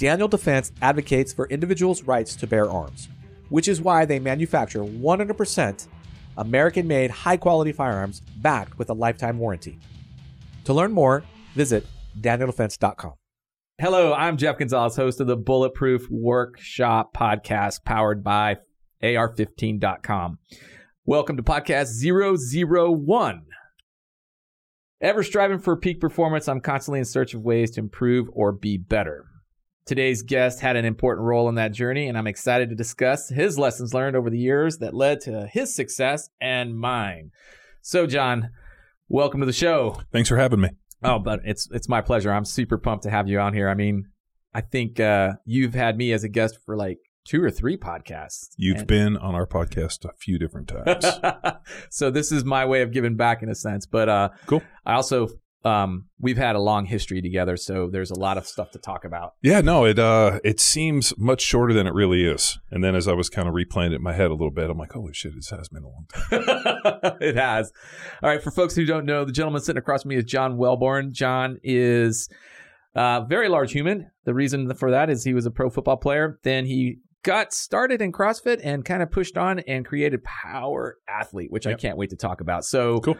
Daniel Defense advocates for individuals' rights to bear arms, which is why they manufacture 100% American-made high-quality firearms backed with a lifetime warranty. To learn more, visit DanielDefense.com. Hello, I'm Jeff Gonzalez, host of the Bulletproof Workshop podcast powered by AR15.com. Welcome to podcast 001. Ever striving for peak performance, I'm constantly in search of ways to improve or be better. Today's guest had an important role in that journey, and I'm excited to discuss his lessons learned over the years that led to his success and mine. So, John, welcome to the show. Thanks for having me. Oh, but it's my pleasure. I'm super pumped to have you on here. I mean, I think you've had me as a guest for like 2 or 3 podcasts. You've been on our podcast a few different times. So this is my way of giving back in a sense. But cool. I also, we've had a long history together, so there's a lot of stuff to talk about. Yeah, no, it seems much shorter than it really is. And then as I was kind of replaying it in my head a little bit, I'm like, holy shit, this has been a long time. It has. All right, for folks who don't know, the gentleman sitting across from me is John Welborn. John is a very large human. The reason for that is he was a pro football player. Then he got started in CrossFit and kind of pushed on and created Power Athlete, which I can't wait to talk about. So, cool.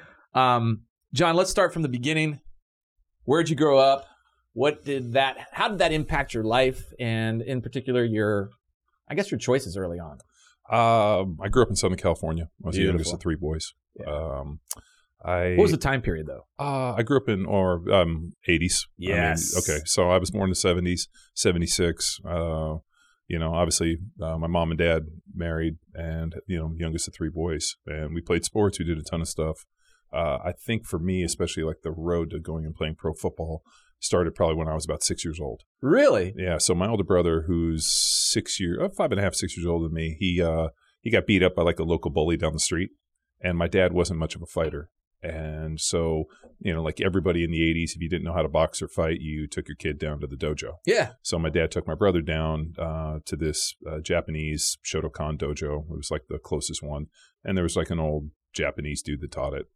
John, let's start from the beginning. Where'd you grow up? How did that impact your life? And in particular, your choices early on. I grew up in Southern California. I was the Beautiful. youngest of 3 boys. Yeah. What was the time period, though? I grew up in 80s. Yes. Okay. So I was born in the 70s, 76. Obviously, my mom and dad married and, youngest of 3 boys. And we played sports. We did a ton of stuff. I think for me, especially like the road to going and playing pro football started probably when I was about 6 years old. Really? Yeah. So my older brother, who's 6 and a half, 6 years older than me, he got beat up by like a local bully down the street. And my dad wasn't much of a fighter. And so, like everybody in the 80s, if you didn't know how to box or fight, you took your kid down to the dojo. Yeah. So my dad took my brother down to this Japanese Shotokan dojo. It was like the closest one. And there was like an old Japanese dude that taught it,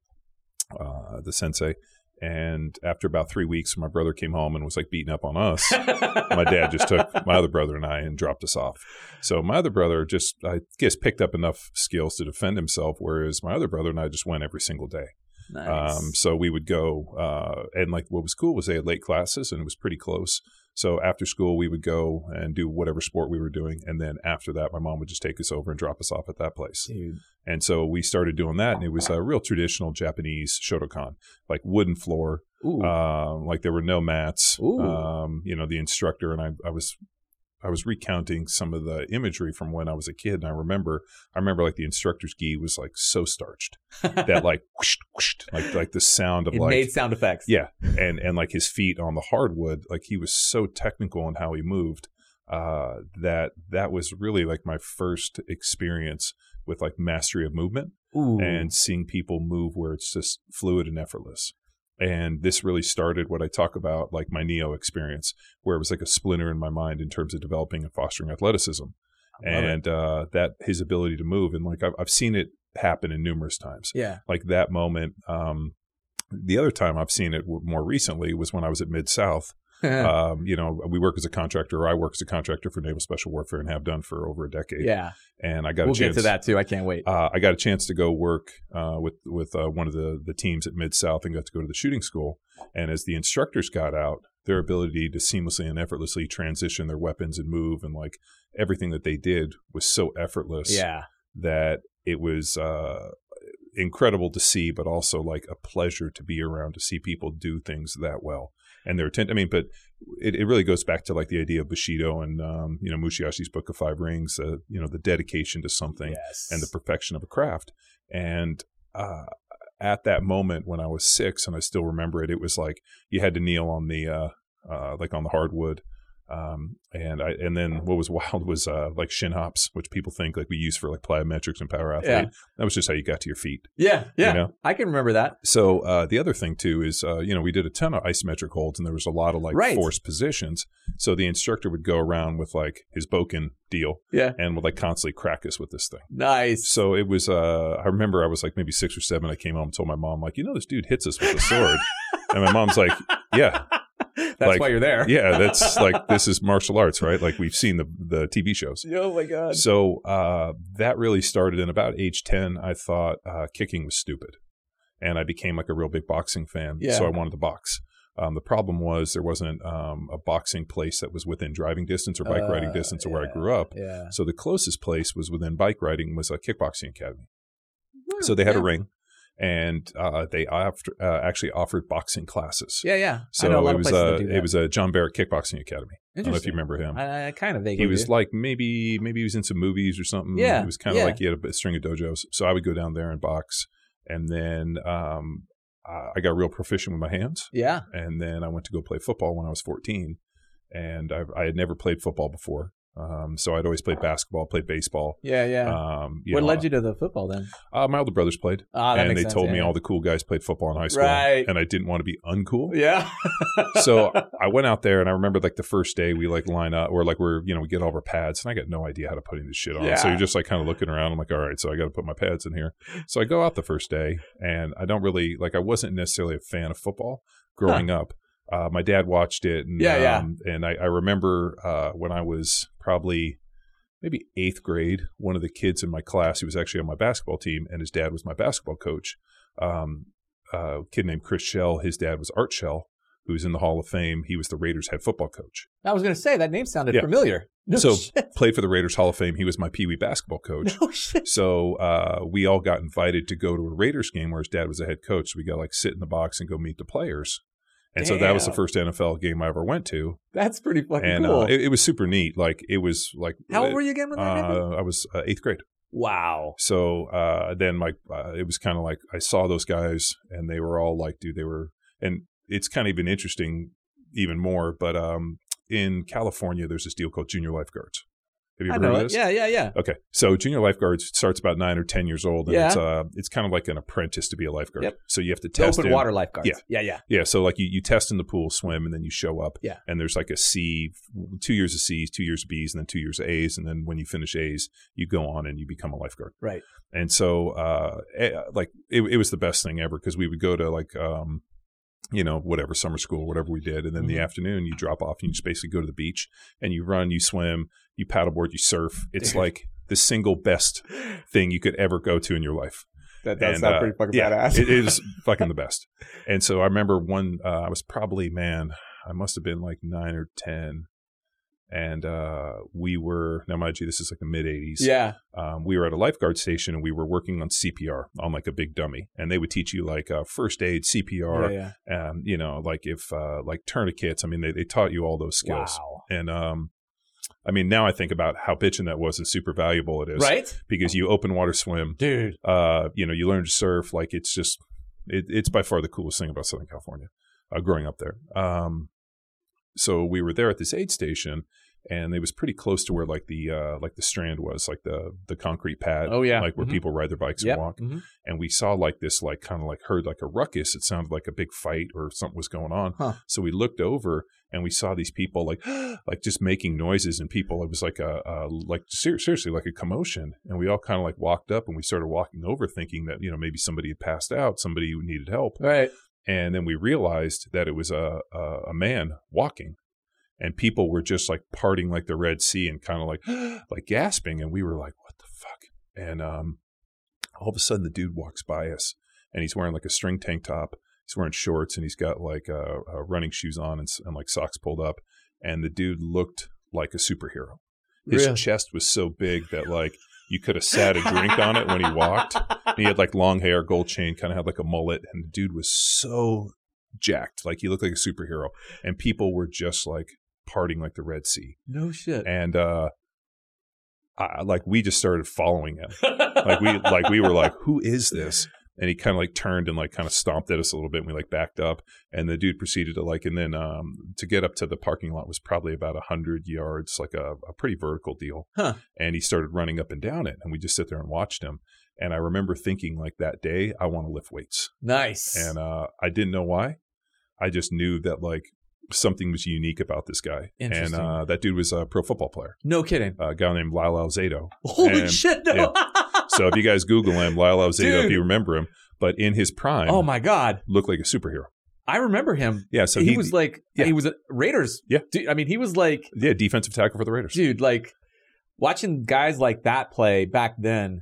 the sensei. And after about 3 weeks, my brother came home and was like beating up on us. My dad just took my other brother and I and dropped us off. So my other brother I guess, picked up enough skills to defend himself, whereas my other brother and I just went every single day. Nice. So we would go, and like what was cool was they had late classes and it was pretty close. So after school, we would go and do whatever sport we were doing. And then after that, my mom would just take us over and drop us off at that place. Dude. And so we started doing that. And it was a real traditional Japanese Shotokan, like wooden floor. Like there were no mats. The instructor and I was recounting some of the imagery from when I was a kid. And I remember like the instructor's gi was like so starched that like whoosh, whoosh, like the sound of it made sound effects. Yeah. And like his feet on the hardwood, like he was so technical in how he moved that was really like my first experience with like mastery of movement. And seeing people move where it's just fluid and effortless. And this really started what I talk about, like my Neo experience, where it was like a splinter in my mind in terms of developing and fostering athleticism. And that his ability to move. And like I've seen it happen in numerous times. Yeah. Like that moment. The other time I've seen it more recently was when I was at Mid-South. We work as a contractor, or I work as a contractor for Naval Special Warfare and have done for over a decade. Yeah. And I got we'll get to that too. I can't wait. I got a chance to go work with one of the teams at Mid-South and got to go to the shooting school. And as the instructors got out, their ability to seamlessly and effortlessly transition their weapons and move and like everything that they did was so effortless that it was incredible to see, but also like a pleasure to be around to see people do things that well. And their but it really goes back to like the idea of Bushido and Mushiyashi's Book of 5 Rings, the dedication to something and the perfection of a craft. And at that moment when I was 6, and I still remember it, it was like you had to kneel on the like on the hardwood. And then what was wild was like shin hops, which people think like we use for like plyometrics and Power Athlete. Yeah. That was just how you got to your feet. Yeah. You know? I can remember that. So the other thing too is we did a ton of isometric holds, and there was a lot of like forced positions. So the instructor would go around with like his Boken deal, and would like constantly crack us with this thing. Nice. So it was. I remember I was like maybe 6 or 7. I came home and told my mom like, this dude hits us with a sword, and my mom's like, yeah. That's why you're there. Yeah, that's like, this is martial arts, right? Like we've seen the TV shows. Oh my God. So that really started in about age 10. I thought kicking was stupid. And I became like a real big boxing fan. Yeah. So I wanted to box. The problem was there wasn't a boxing place that was within driving distance or bike riding distance of where I grew up. Yeah. So the closest place was within bike riding was a kickboxing academy. So they had a ring, and they actually offered boxing classes. Yeah, yeah. So I know a lot it of was places that do that. it was a John Barrett Kickboxing Academy. I don't know if you remember him. I kind of vaguely He was do. like maybe he was in some movies or something. Yeah, It was kind of like he had a string of dojos. So I would go down there and box, and then I got real proficient with my hands. Yeah. And then I went to go play football when I was 14, and I had never played football before. So I'd always played basketball, played baseball. Yeah, yeah. What led you to the football then? My older brothers played, That and makes they sense, told me yeah. all the cool guys played football in high school, Right. and I didn't want to be uncool. Yeah. So I went out there, and I remember like the first day we like line up, or like we get all of our pads, and I got no idea how to put any of this shit on. Yeah. So you're just like kind of looking around. I'm like, all right, so I got to put my pads in here. So I go out the first day, and I don't really I wasn't necessarily a fan of football growing up. My dad watched it, and and I remember when I was probably maybe 8th grade, one of the kids in my class, he was actually on my basketball team, and his dad was my basketball coach. A kid named Chris Shell, his dad was Art Shell, who's in the Hall of Fame. He was the Raiders head football coach. I was going to say, that name sounded Yeah. familiar. No So shit. played for the Raiders Hall of Fame. He was my Pee Wee basketball coach. No shit. So we all got invited to go to a Raiders game where his dad was the head coach. So we got like sit in the box and go meet the players. And so that was the Damn. first NFL game I ever went to. That's pretty fucking And cool. it was super neat. Like it was like How old were you again when that happened? I was 8th grade. Wow. So then it was kind of like I saw those guys, and they were all like, dude, they were, and it's kind of even interesting even more, but in California, there's this deal called junior lifeguards. Have you I ever know heard of it. this? Yeah. Okay. So junior lifeguards starts about 9 or 10 years old, and Yeah. it's kind of like an apprentice to be a lifeguard. Yep. So you have to The test open in- water lifeguards. Yeah. Yeah. Yeah, so like you test in the pool, swim, and then you show up. Yeah. And there's like a C, 2 years of C's, 2 years of B's, and then 2 years of A's. And then when you finish A's, you go on and you become a lifeguard. Right. And so it was the best thing ever, because we would go to like, whatever, summer school, whatever we did. And then in the afternoon, you drop off and you just basically go to the beach and you run, you swim, you paddleboard, you surf. It's like the single best thing you could ever go to in your life. That does And, sound pretty fucking badass. It is fucking the best. And so I remember I was probably, I must have been like 9 or 10. And we were, now mind you, this is like the mid 80s. Yeah. We were at a lifeguard station, and we were working on CPR on like a big dummy. And they would teach you like first aid, CPR, Yeah. like if like tourniquets. I mean, they taught you all those skills. Wow. And I mean, now I think about how bitchin' that was and super valuable it is. Right? Because you open water swim. Dude. You learn to surf. Like it's just, it's by far the coolest thing about Southern California, growing up there. So we were there at this aid station, and it was pretty close to where like the Strand was, like the concrete pad. Oh, yeah. Like where Mhm. people ride their bikes Yep. and walk. Mhm. And we saw like this, like kind of like heard like a ruckus. It sounded like a big fight or something was going on. Huh. So we looked over, and we saw these people like like just making noises, and people, it was like seriously like a commotion. And we all kind of like walked up, and we started walking over, thinking that maybe somebody had passed out, somebody who needed help. Right. And then we realized that it was a man walking, and people were just like parting like the Red Sea and kind of like like gasping. And we were like, what the fuck? And all of a sudden the dude walks by us, and he's wearing like a string tank top. He's wearing shorts, and he's got like running shoes on and like socks pulled up. And the dude looked like a superhero. His Really? chest was so big that like you could have sat a drink on it when he walked. And he had like long hair, gold chain, kind of had like a mullet. And the dude was so jacked. Like he looked like a superhero. And people were just like parting like the Red Sea. No shit. And we just started following him. we were like, who is this? And he kind of like turned and like kind of stomped at us a little bit, and we like backed up, and the dude proceeded to like, and then to get up to the parking lot was probably about 100 yards, like a pretty vertical deal. Huh. And he started running up and down it, and we just sit there and watched him. And I remember thinking like that day, I want to lift weights. Nice. And I didn't know why. I just knew that like something was unique about this guy. Interesting. And that dude was a pro football player, No kidding. a guy named Lyle Alzado. Holy And- shit. No. So if you guys Google him, Lyle Alzado, if Dude. you remember him, but in his prime, Oh my God. looked like a superhero. I remember him. Yeah, so he was like, yeah. he was a Raiders. Yeah. Dude, I mean, he was like, yeah, defensive tackle for the Raiders. dude, like watching guys like that play back then.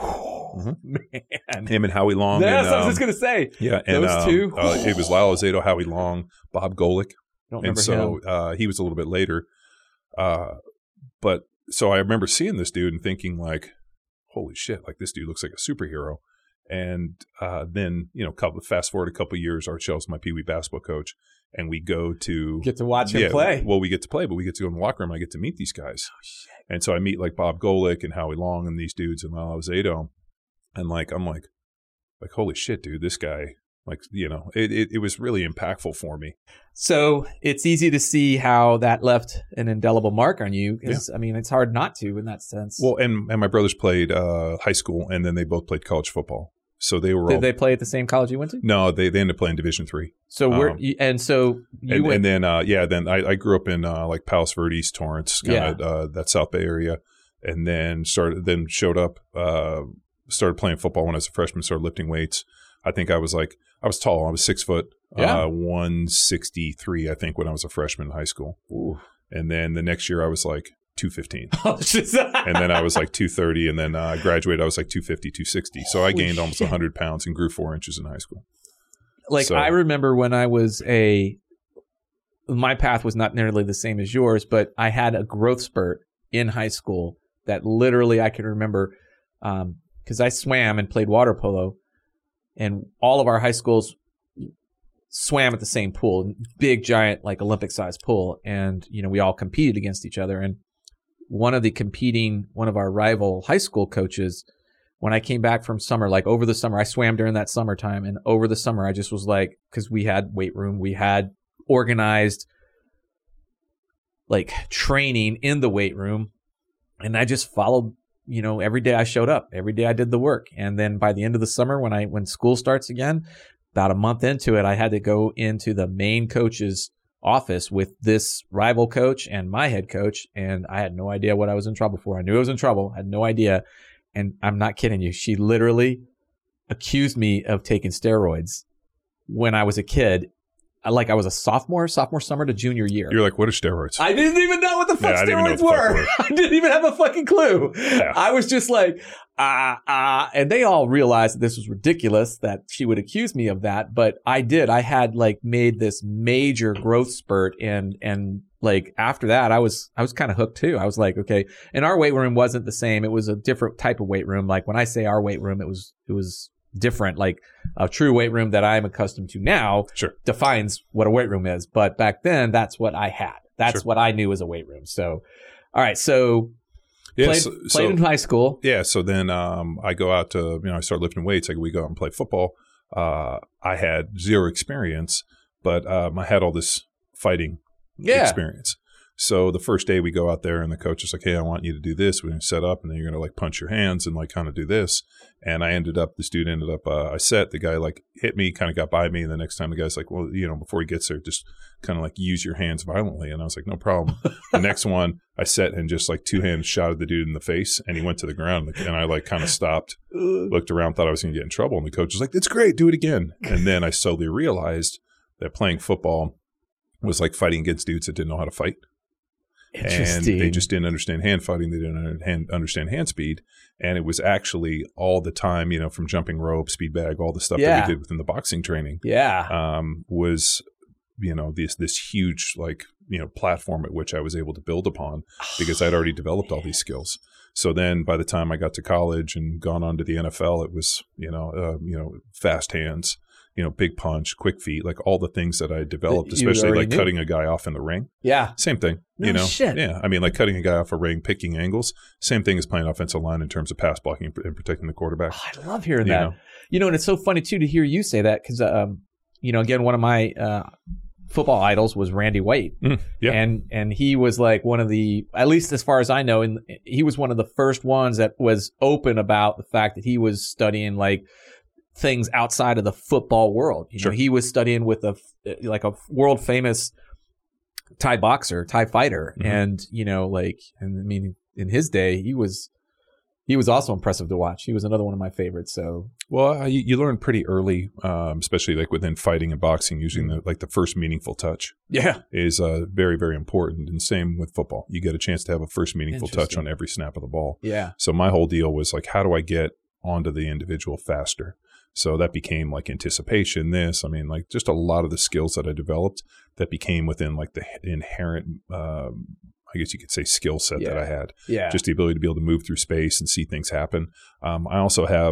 Man. Him and Howie Long. That's and, what I was just going to say. Yeah, and Those two. it was Lyle Alzado, Howie Long, Bob Golick. Don't And remember so he was a little bit later. But so I remember seeing this dude and thinking like, holy shit, like this dude looks like a superhero. And then, fast forward a couple of years, Art Shell's my Pee Wee basketball coach. And we go to get to watch him play. Well, we get to play, but we get to go in the locker room and I get to meet these guys. Oh, shit. And so I meet like Bob Golick and Howie Long and these dudes and Lyle Alzado. And like, I'm like, holy shit, dude, this guy, like, it was really impactful for me. So it's easy to see how that left an indelible mark on you because, I mean, it's hard not to in that sense. Well, and my brothers played high school and then they both played college football. So they were Did they play at the same college you went to? No, they ended up playing Division III. So then I grew up in like Palos Verdes, Torrance, that South Bay area, and then started playing football when I was a freshman. Started lifting weights. I think I was tall. I was 6 foot, 163. I think when I was a freshman in high school. Ooh. And then the next year I was like 215. And then I was like 230. And then I graduated. I was like 250, 260. So I gained almost 100 pounds and grew 4 inches in high school. I remember when I was my path was not nearly the same as yours, but I had a growth spurt in high school that literally I can remember because I swam and played water polo, and all of our high schools swam at the same pool, big, giant, like Olympic-sized pool, and we all competed against each other. And one of our rival high school coaches, when I came back from summer, like over the summer, I swam during that summertime, and over the summer, I just was like, because we had weight room, we had organized like training in the weight room, and I just followed. Every day I showed up, every day I did the work, and then by the end of the summer, when school starts again, about a month into it, I had to go into the main coach's office with this rival coach and my head coach, and I had no idea what I was in trouble for. I knew I was in trouble, had no idea. And I'm not kidding you. She literally accused me of taking steroids when I was a kid. Like I was a sophomore summer to junior year. You're like, what are steroids? I didn't even know what the fuck steroids were. I didn't even have a fucking clue. Yeah. I was just like, and they all realized that this was ridiculous that she would accuse me of that. But I did. I had like made this major growth spurt, and like after that, I was kind of hooked too. I was like, okay. And our weight room wasn't the same. It was a different type of weight room. Like when I say our weight room, it was different. Like a true weight room that I'm accustomed to now defines what a weight room is. But back then, that's what I had. That's what I knew as a weight room. So, all right. So played in high school. Yeah. So then I go out to, I start lifting weights. We go out and play football. I had zero experience, but I had all this fighting experience. So the first day we go out there and the coach is like, hey, I want you to do this. We're going to set up and then you're going to like punch your hands and like kind of do this. And this dude ended up, the guy like hit me, kind of got by me. And the next time the guy's like, well, before he gets there, just kind of like use your hands violently. And I was like, no problem. The next one I set and just like two hands shot the dude in the face and he went to the ground. And I like kind of stopped, looked around, thought I was going to get in trouble. And the coach was like, that's great. Do it again. And then I slowly realized that playing football was like fighting against dudes that didn't know how to fight. And they just didn't understand hand fighting. They didn't understand hand speed. And it was actually all the time, from jumping rope, speed bag, all the stuff that we did within the boxing training. Yeah. Was, this huge, platform at which I was able to build upon because I'd already developed all these skills. So then by the time I got to college and gone on to the NFL, it was, fast hands, big punch, quick feet, like all the things that I developed, especially like cutting a guy off in the ring. Yeah. Same thing, Shit. Yeah. I mean, like cutting a guy off a ring, picking angles, same thing as playing offensive line in terms of pass blocking and protecting the quarterback. Oh, I love hearing that. And it's so funny too to hear you say that because, again, one of my football idols was Randy White. Yeah. And he was like one of the, at least as far as I know, and he was one of the first ones that was open about the fact that he was studying like things outside of the football world. He was studying with a world famous Thai boxer, Thai fighter. Mm-hmm. And, in his day, he was He was also impressive to watch. He was another one of my favorites. So, well, you learn pretty early, especially like within fighting and boxing, using the first meaningful touch. Yeah, is very, very important. And same with football. You get a chance to have a first meaningful touch on every snap of the ball. Yeah. So my whole deal was like, how do I get onto the individual faster? So that became like anticipation. Like just a lot of the skills that I developed that became within like the inherent, I guess you could say, skill set that I had. Yeah. Just the ability to be able to move through space and see things happen. I also have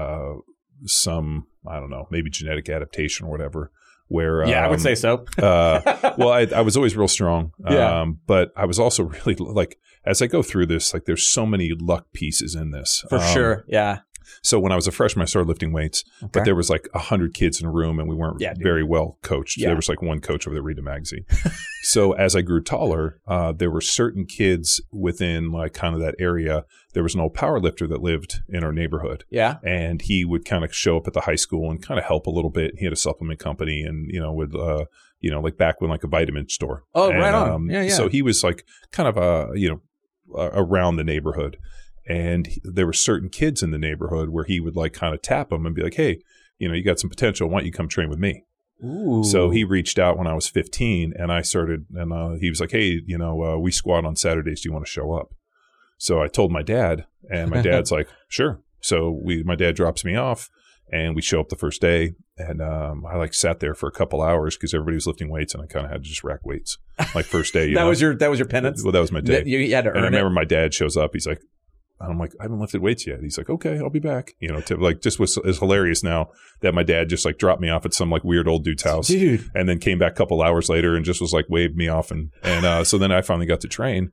some, I don't know, maybe genetic adaptation or whatever, where I would say so. Well, I was always real strong. Yeah. But I was also really like, as I go through this, like there's so many luck pieces in this. For sure. Yeah. So when I was a freshman, I started lifting weights, but there was like 100 kids in a room and we weren't very well coached. Yeah. There was like one coach over there reading a magazine. So as I grew taller, there were certain kids within like kind of that area. There was an old power lifter that lived in our neighborhood. Yeah. And he would kind of show up at the high school and kind of help a little bit. He had a supplement company and, would, like back when like a vitamin store. Oh, and, right on. Yeah. So he was like kind of around the neighborhood. And there were certain kids in the neighborhood where he would like kind of tap them and be like, hey, you got some potential. Why don't you come train with me? Ooh. So he reached out when I was 15 and I started, and he was like, hey, we squat on Saturdays. Do you want to show up? So I told my dad, and my dad's like, sure. So my dad drops me off and we show up the first day. And I like sat there for a couple hours because everybody was lifting weights and I kind of had to just rack weights. Like first day. That was your penance? Well, that was my day. You had to earn it. And I remember my dad shows up. He's like, I'm like, I haven't lifted weights yet. He's like, okay, I'll be back. Just was hilarious now that my dad just like dropped me off at some like weird old dude's house, dude, and then came back a couple hours later and just was like waved me off, and so then I finally got to train.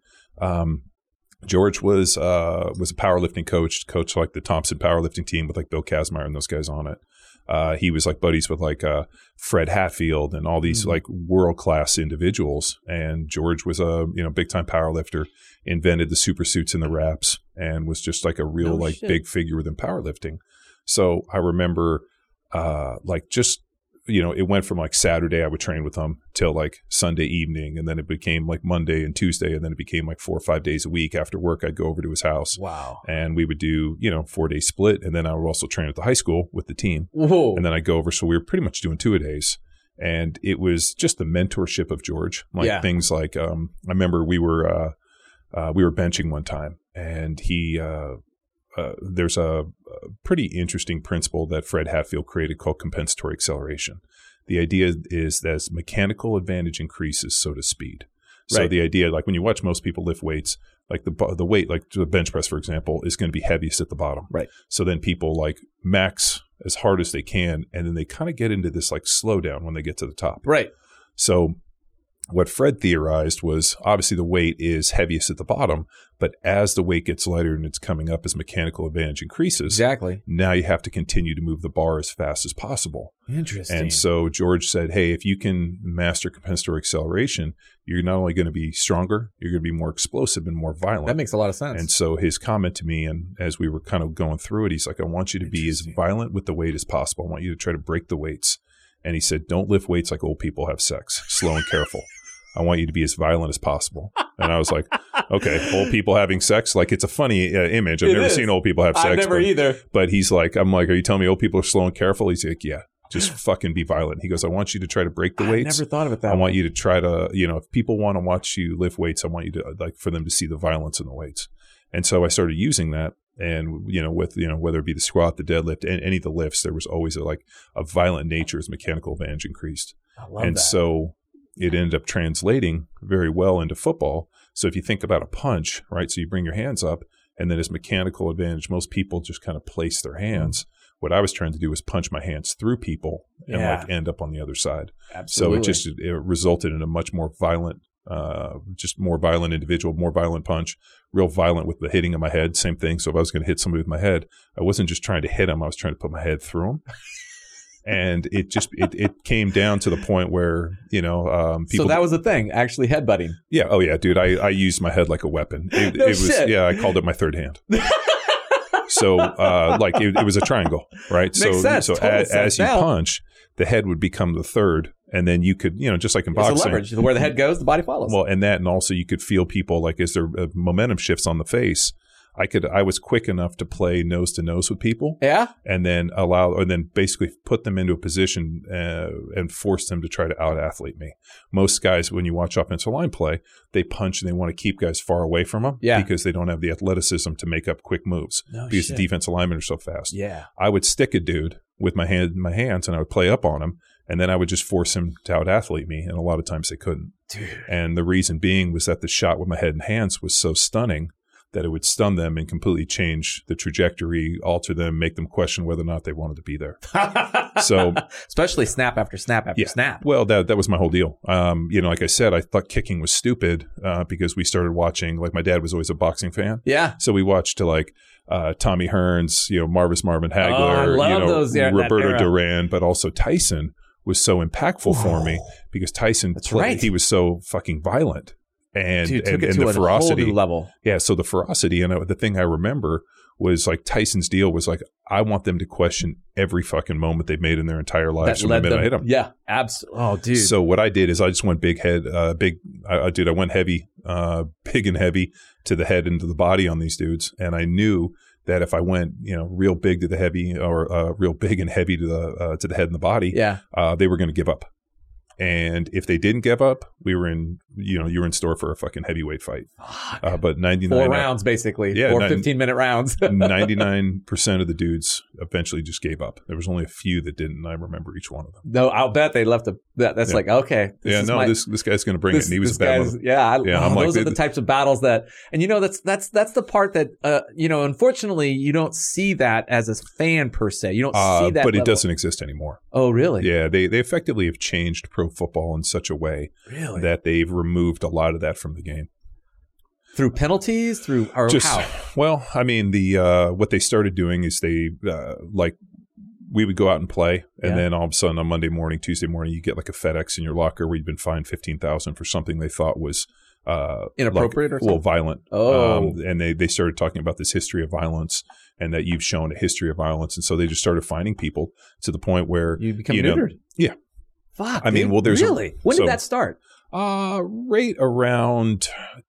George was a powerlifting coach like the Thompson powerlifting team with like Bill Kazmaier and those guys on it. He was like buddies with like Fred Hatfield and all these like world-class individuals. And George was a big time powerlifter, invented the super suits and the wraps, and was just like a real big figure within powerlifting. So I remember it went from like Saturday I would train with him till like Sunday evening, and then it became like Monday and Tuesday, and then it became like 4 or 5 days a week. After work I'd go over to his house. Wow. And we would do 4-day split, and then I would also train at the high school with the team. Whoa. And then I'd go over, so we were pretty much doing 2-a-days. And it was just the mentorship of George, things like I remember we were benching one time, and he there's a pretty interesting principle that Fred Hatfield created called compensatory acceleration. The idea is that as mechanical advantage increases, so does speed. So right. The idea, like when you watch most people lift weights, like the weight, like the bench press, for example, is going to be heaviest at the bottom. Right. So then people like max as hard as they can, and then they kind of get into this like slowdown when they get to the top. Right. So what Fred theorized was obviously the weight is heaviest at the bottom, but as the weight gets lighter and it's coming up as mechanical advantage increases, exactly. Now you have to continue to move the bar as fast as possible. Interesting. And so George said, hey, if you can master compensatory acceleration, you're not only going to be stronger, you're going to be more explosive and more violent. That makes a lot of sense. And so his comment to me, and as we were kind of going through it, he's like, I want you to be as violent with the weight as possible. I want you to try to break the weights. And he said, don't lift weights like old people have sex, slow and careful. I want you to be as violent as possible. And I was like, okay, old people having sex? Like, it's a funny image. I've never seen old people have sex. I've never either. But he's like, I'm like, are you telling me old people are slow and careful? He's like, yeah, just fucking be violent. He goes, I want you to try to break the weights. I never thought of it that way. I want you to try to, if people want to watch you lift weights, I want you to, like, for them to see the violence in the weights. And so I started using that. And, with, whether it be the squat, the deadlift, and any of the lifts, there was always a violent nature as mechanical advantage increased. I love and that. So it ended up translating very well into football. So if you think about a punch, right? So you bring your hands up, and then as mechanical advantage, most people just kind of place their hands. What I was trying to do was punch my hands through people and like end up on the other side. Absolutely. So it resulted in a much more violent, more violent individual, more violent punch, real violent with the hitting of my head. Same thing. So if I was going to hit somebody with my head, I wasn't just trying to hit them. I was trying to put my head through them. And it just it came down to the point where people. So that was the thing, actually headbutting. Yeah. Oh yeah, dude. I used my head like a weapon. It was shit. Yeah. I called it my third hand. So it was a triangle, right? Makes sense. So Total as sense you now. punch, the head would become the third, and then you could just like in boxing, it's a leverage. Where the head goes, the body follows. Well, and also you could feel people like as their momentum shifts on the face. I was quick enough to play nose to nose with people. Yeah. And then basically put them into a position and force them to try to out athlete me. Most guys, when you watch offensive line play, they punch and they want to keep guys far away from them because they don't have the athleticism to make up quick moves because the defensive linemen are so fast. Yeah. I would stick a dude with my hands and I would play up on him. And then I would just force him to out-athlete me, and a lot of times they couldn't. Dude. And the reason being was that the shot with my head and hands was so stunning that it would stun them and completely change the trajectory, alter them, make them question whether or not they wanted to be there. So, especially snap after snap after snap. Well, that was my whole deal. Like I said, I thought kicking was stupid because we started watching. Like my dad was always a boxing fan. Yeah. So we watched Tommy Hearns, Marvin Hagler, I love those, Roberto Duran, but also Tyson was so impactful for me because Tyson he was so fucking violent and Dude, took it and to the a ferocity whole new level. Yeah, so the ferocity and the thing I remember was like Tyson's deal was like, I want them to question every fucking moment they've made in their entire lives from the minute I hit them. Yeah, absolutely. Oh, dude. So what I did is I just went big head, I went heavy, big and heavy to the head and to the body on these dudes, and I knew that if I went, real big to the heavy or real big and heavy to the head and the body, they were going to give up. And if they didn't give up, we were in, you were in store for a fucking heavyweight fight. But 99 4 rounds basically, 4 15-minute rounds. 99% of the dudes eventually just gave up. There was only a few that didn't, and I remember each one of them. No, I'll bet they left that's like, okay. This guy's going to bring it, and he was a bad one. Those are the types of battles that, and that's the part that, unfortunately, you don't see that as a fan per se. You don't see that, but it doesn't exist anymore. Oh, really? Yeah, they effectively have changed pro football in such a way that they've removed a lot of that from the game. Through penalties, how? Well, I mean, what they started doing is they we would go out and play, and then all of a sudden on Monday morning, Tuesday morning, you get like a FedEx in your locker where you've been fined $15,000 for something they thought was inappropriate or something? Violent. Oh, and they started talking about this history of violence and that you've shown a history of violence, and so they just started finding people to the point where you become neutered. Yeah. Fuck. I mean, well, there's when did that start? Right around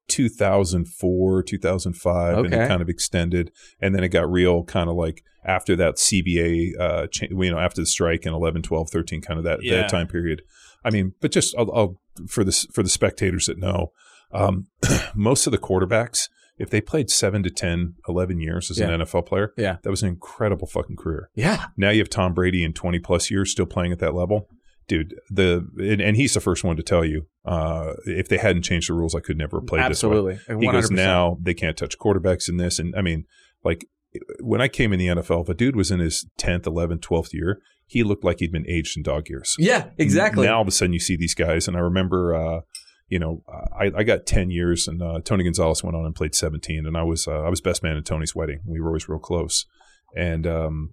2004, 2005, and it kind of extended, and then it got real kind of like after that CBA, after the strike in 11, 12, 13, kind of that time period. I mean, but just I'll for the spectators that know, most of the quarterbacks, if they played 7 to 10, 11 years as an NFL player, that was an incredible fucking career. Yeah. Now you have Tom Brady in 20 plus years still playing at that level. Dude, and he's the first one to tell you, if they hadn't changed the rules, I could never have played this way. Absolutely. He goes, now they can't touch quarterbacks in this. And I mean, like, when I came in the NFL, if a dude was in his 10th, 11th, 12th year, he looked like he'd been aged in dog years. Yeah, exactly. Now all of a sudden you see these guys, and I remember, I got 10 years, and Tony Gonzalez went on and played 17, and I was best man at Tony's wedding. We were always real close. And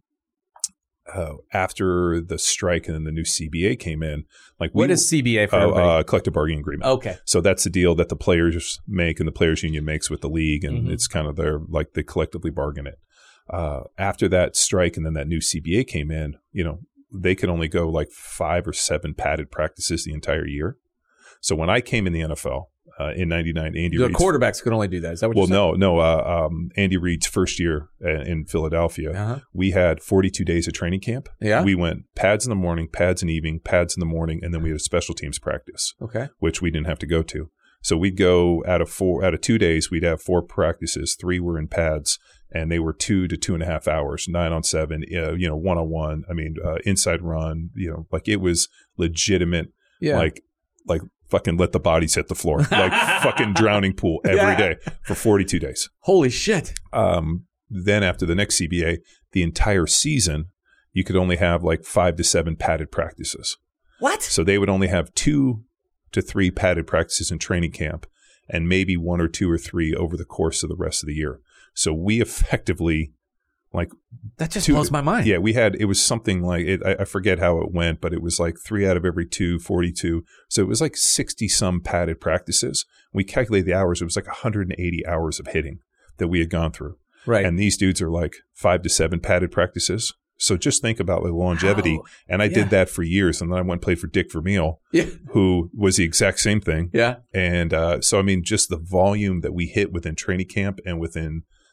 after the strike and then the new CBA came in, what is CBA for everybody? Collective bargaining agreement. Okay. So that's the deal that the players make and the players union makes with the league, and it's kind of they collectively bargain it. After that strike and then that new CBA came in, they could only go like 5 or 7 padded practices the entire year. So when I came in the NFL in '99, Andy the Reid's quarterbacks could only do that. Is that what you're saying? No. Andy Reid's first year in Philadelphia, we had 42 days of training camp. Yeah. We went pads in the morning, pads in the evening, pads in the morning, and then we had a special teams practice. Okay. Which we didn't have to go to. So we'd go out of 2 days, we'd have 4 practices. 3 were in pads, and they were 2 to 2.5 hours, 9 on 7, 1-on-1. I mean, inside run, like it was legitimate, like fucking let the bodies hit the floor, like fucking drowning pool every day for 42 days. Holy shit. Then after the next CBA, the entire season, you could only have like 5 to 7 padded practices. What? So they would only have 2 to 3 padded practices in training camp and maybe 1 or 2 or 3 over the course of the rest of the year. So we effectively that just blows my mind. Yeah, it was something like it. I forget how it went, but it was like 3 out of every 2, 42. So it was like 60 some padded practices. We calculated the hours. It was like 180 hours of hitting that we had gone through. Right. And these dudes are like 5 to 7 padded practices. So just think about the longevity. Wow. And I did that for years. And then I went and played for Dick Vermeil, who was the exact same thing. Yeah. And so, I mean, just the volume that we hit within training camp and within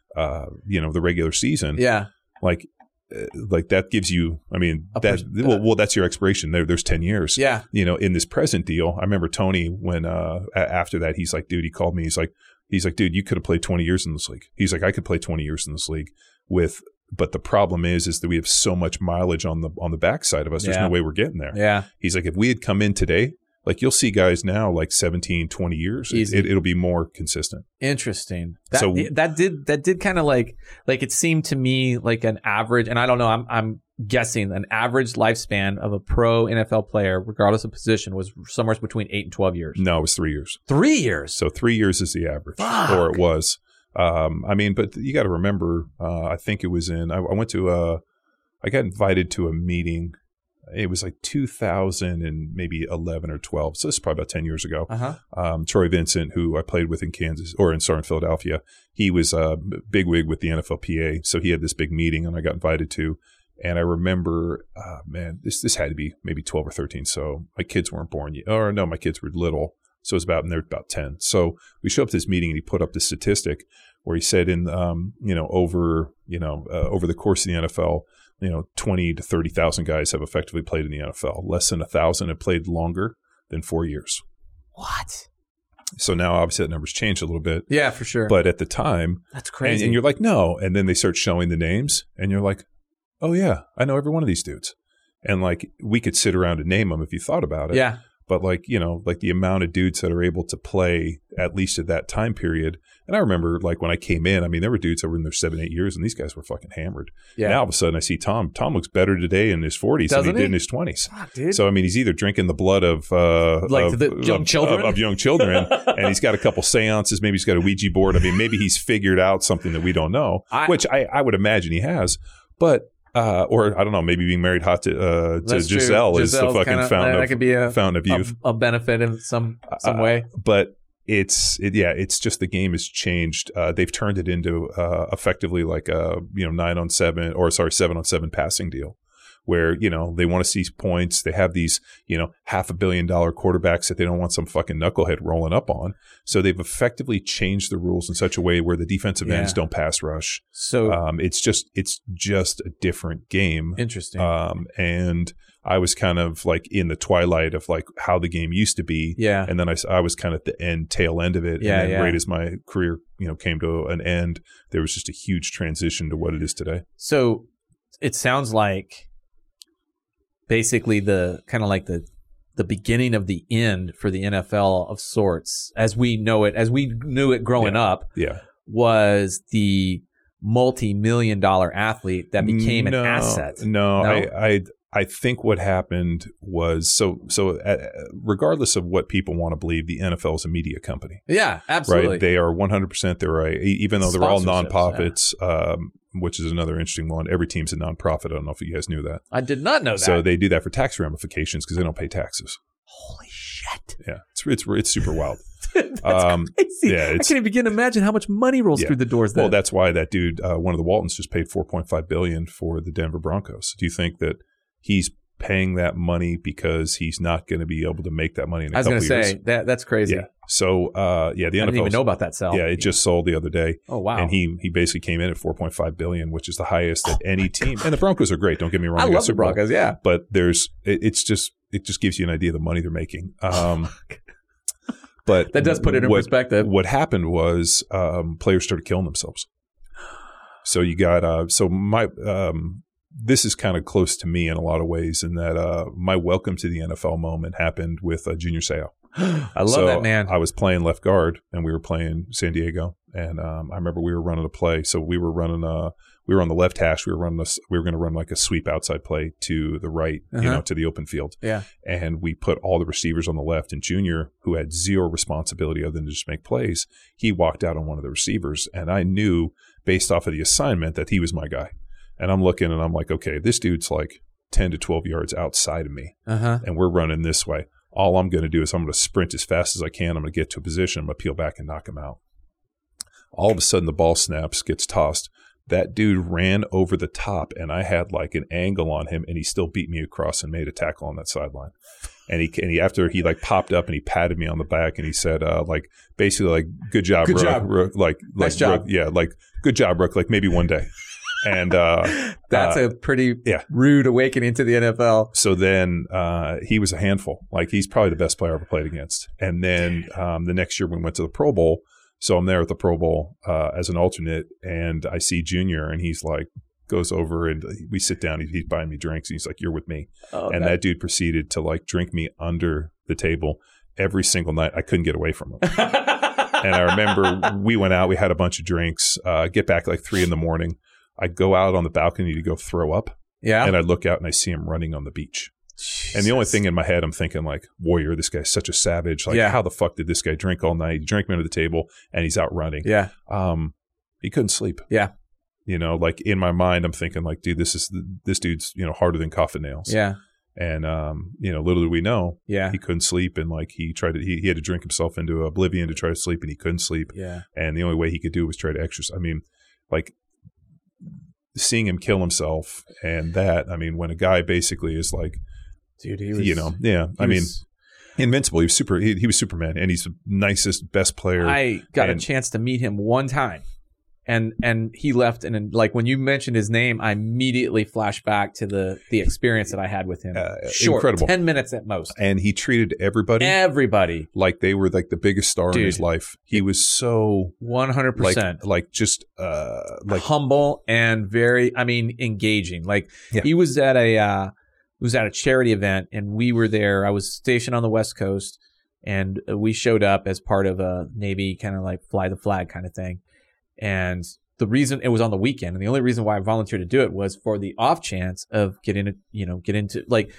the regular season. Yeah. Like that gives you, I mean, that's your expiration. There's 10 years. Yeah. In this present deal, I remember Tony when after that, he's like, dude, he called me. He's like, dude, you could have played 20 years in this league. He's like, I could play 20 years in this league but the problem is that we have so much mileage on the backside of us. There's no way we're getting there. Yeah. He's like, if we had come in today, like you'll see guys now like 17, 20 years. It'll be more consistent. Interesting. That did kind of like it seemed to me like an average, and I don't know, I'm guessing an average lifespan of a pro NFL player, regardless of position, was somewhere between 8 and 12 years. No, it was 3 years. 3 years. So 3 years is the average. Fuck. Or it was. I mean, but you got to remember, I think it was I went to I got invited to a meeting. It was like 2000 and maybe 11 or 12. So this is probably about 10 years ago. Troy Vincent, who I played with in Philadelphia, he was a bigwig with the NFLPA. So he had this big meeting and I got invited to. And I remember, this had to be maybe 12 or 13. So my kids weren't born yet. Or no, my kids were little. So it was they're about 10. So we show up to this meeting and he put up this statistic where he said over the course of the NFL, 20 to 30,000 guys have effectively played in the NFL. Less than 1,000 have played longer than 4 years. What? So now obviously that number's changed a little bit. Yeah, for sure. But at the time, that's crazy. And you're like, no. And then they start showing the names and you're like, oh yeah, I know every one of these dudes. And like we could sit around and name them if you thought about it. Yeah. But like the amount of dudes that are able to play at least at that time period. And I remember like when I came in, I mean, there were dudes that were in their 7, 8 years and these guys were fucking hammered. Yeah. Now all of a sudden I see Tom. Tom looks better today in his 40s than he did in his 20s. Fuck, dude. So, I mean, he's either drinking the blood of young children. Of young children and he's got a couple seances. Maybe he's got a Ouija board. I mean, maybe he's figured out something that we don't know, which I would imagine he has. But or I don't know, maybe being married hot to Giselle is the fucking fountain of youth. A benefit in some way. But it's just the game has changed. They've turned it into effectively like a 7-on-7 passing deal. Where, they want to see points. They have these, $500 million quarterbacks that they don't want some fucking knucklehead rolling up on. So they've effectively changed the rules in such a way where the defensive ends don't pass rush. So it's just a different game. Interesting. And I was kind of like in the twilight of like how the game used to be. Yeah. And then I was kind of at the tail end of it. Yeah. And then right as my career, came to an end, there was just a huge transition to what it is today. So it sounds like basically the kind of like the beginning of the end for the NFL of sorts, as we knew it growing up, was the multi-million-dollar athlete that became an asset. No, I think what happened was so regardless of what people want to believe, the NFL is a media company. Yeah, absolutely. Right? They are 100%. Even though they're all nonprofits, which is another interesting one. Every team's a nonprofit. I don't know if you guys knew that. I did not know that. So they do that for tax ramifications because they don't pay taxes. Holy shit! Yeah, it's super wild. That's crazy. Yeah, I can't even begin to imagine how much money rolls through the doors there. Well, that's why that dude, one of the Waltons, just paid $4.5 billion for the Denver Broncos. Do you think that he's paying that money because he's not going to be able to make that money in a couple years? I was going to say, that's crazy. Yeah. So, the NFL. I didn't even know about that sell. Yeah, it just sold the other day. Oh, wow. And he basically came in at $4.5 billion, which is the highest that any team. And the Broncos are great. Don't get me wrong. I love the Broncos, yeah. But it just gives you an idea of the money they're making. But that does put it in perspective. What happened was players started killing themselves. So you got this is kind of close to me in a lot of ways in that my welcome to the NFL moment happened with Junior Seau. I love that man. I was playing left guard and we were playing San Diego, and I remember we were running a play. So we were running we were on the left hash. We were going to run like a sweep outside play to the right, to the open field. Yeah. And we put all the receivers on the left, and Junior, who had zero responsibility other than to just make plays, he walked out on one of the receivers, and I knew based off of the assignment that he was my guy. And I'm looking and I'm like, okay, this dude's like 10 to 12 yards outside of me. And we're running this way. All I'm going to do is I'm going to sprint as fast as I can. I'm going to get to a position. I'm going to peel back and knock him out. All of a sudden, the ball snaps, gets tossed. That dude ran over the top, and I had like an angle on him, and he still beat me across and made a tackle on that sideline. And he after he like popped up and he patted me on the back and he said like basically like good job, Good Rook. job. Rook, like Nice job. Rook, yeah, like good job, Rook, like maybe one day. And That's a pretty rude awakening to the NFL. so then he was a handful. Like he's probably the best player I ever played against. And then the next year we went to the Pro Bowl. So I'm there at the Pro Bowl as an alternate, and I see Junior, and he's like, goes over and we sit down. He's buying me drinks. And he's like, "You're with me." Oh, and that dude proceeded to like drink me under the table every single night. I couldn't get away from him. And I remember we went out. We had a bunch of drinks. Get back like 3 a.m. I'd go out on the balcony to go throw up. Yeah. And I'd look out and I see him running on the beach. Jesus. And the only thing in my head, I'm thinking like, Warrior, this guy's such a savage. Like, how the fuck did this guy drink all night? He drank me under the table and he's out running. Yeah. He couldn't sleep. Yeah. You know, like in my mind, I'm thinking like, dude, this dude's, you know, harder than coffin nails. Yeah. And, you know, little did we know, Yeah. he couldn't sleep. And like he had to drink himself into oblivion to try to sleep, and he couldn't sleep. Yeah. And the only way he could do it was try to exercise. I mean, like seeing him kill himself and that, I mean, when a guy basically is like, dude, he was, you know, I mean, invincible. He was he was Superman, and he's the nicest, best player. I got a chance to meet him one time, and he left, and like when you mentioned his name, I immediately flashed back to the experience that I had with him. Short, incredible. 10 minutes at most. And he treated everybody like they were like the biggest star in his life. He was so 100% like just like humble and very, I mean, engaging. Like he was at a charity event, and we were there. I was stationed on the West Coast, and we showed up as part of a Navy kind of like fly the flag kind of thing. And the reason it was on the weekend, and the only reason why I volunteered to do it was for the off chance of get into like,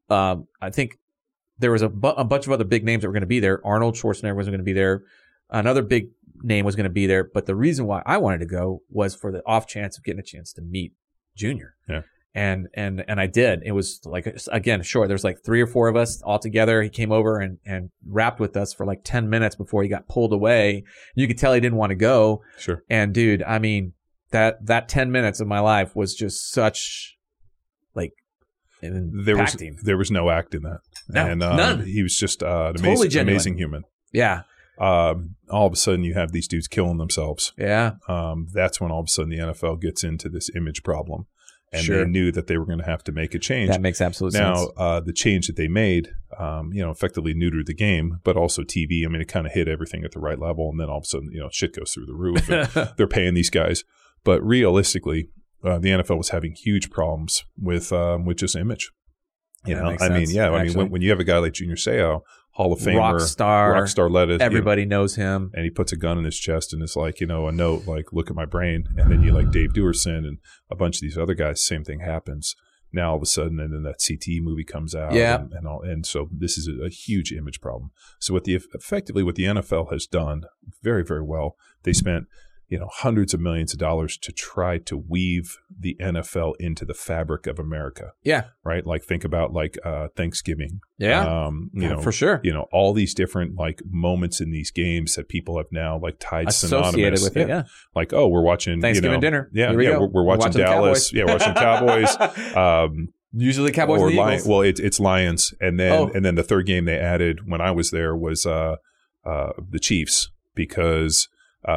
I think there was a bunch of other big names that were going to be there. Arnold Schwarzenegger was going to be there. Another big name was going to be there. But the reason why I wanted to go was for the off chance of getting a chance to meet Junior. Yeah. And I did. It was like, again, sure, there's like 3 or 4 of us all together. He came over and rapped with us for like 10 minutes before he got pulled away. You could tell he didn't want to go. Sure. And dude, I mean, that 10 minutes of my life was just such like impacting. There was no act in that. No, and none. He was just an Totally amazing human. Yeah. All of a sudden you have these dudes killing themselves. Yeah. That's when all of a sudden the NFL gets into this image problem. And Sure. they knew that they were going to have to make a change. That makes absolute sense. Now, the change that they made, effectively neutered the game, but also TV. I mean, it kind of hit everything at the right level. And then all of a sudden, shit goes through the roof. And they're paying these guys. But realistically, the NFL was having huge problems with just image. Makes sense, when you have a guy like Junior Seau, Hall of Famer, rock star lettuce, everybody knows him, and he puts a gun in his chest and it's like, a note like, look at my brain. And then you like Dave Duerson and a bunch of these other guys, same thing happens. Now all of a sudden, and then that CTE movie comes out, and so this is a huge image problem. So effectively what the NFL has done very, very well, they spent hundreds of millions of dollars to try to weave the NFL into the fabric of America. Yeah. Right. Like think about like Thanksgiving. Yeah. For sure. All these different like moments in these games that people have now like tied associated synonymous with it. Yeah. Like, oh, we're watching Thanksgiving dinner. Yeah. We're watching Dallas. Yeah. Watching Cowboys. Usually Cowboys or and Eagles. Well, it's Lions. And then the third game they added when I was there was the Chiefs, because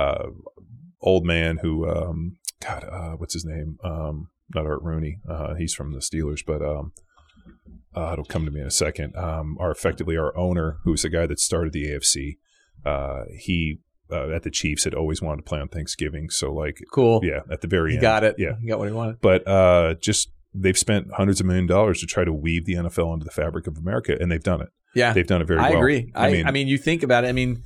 old man who what's his name, not Art Rooney, he's from the Steelers, but it'll come to me in a second, effectively our owner, who's the guy that started the AFC, he at the Chiefs had always wanted to play on Thanksgiving, so like cool, at the very end he got it, he got what he wanted. But they've spent hundreds of $millions to try to weave the NFL into the fabric of America, and they've done it. Yeah, they've done it very well. I agree. I mean, you think about it. I mean,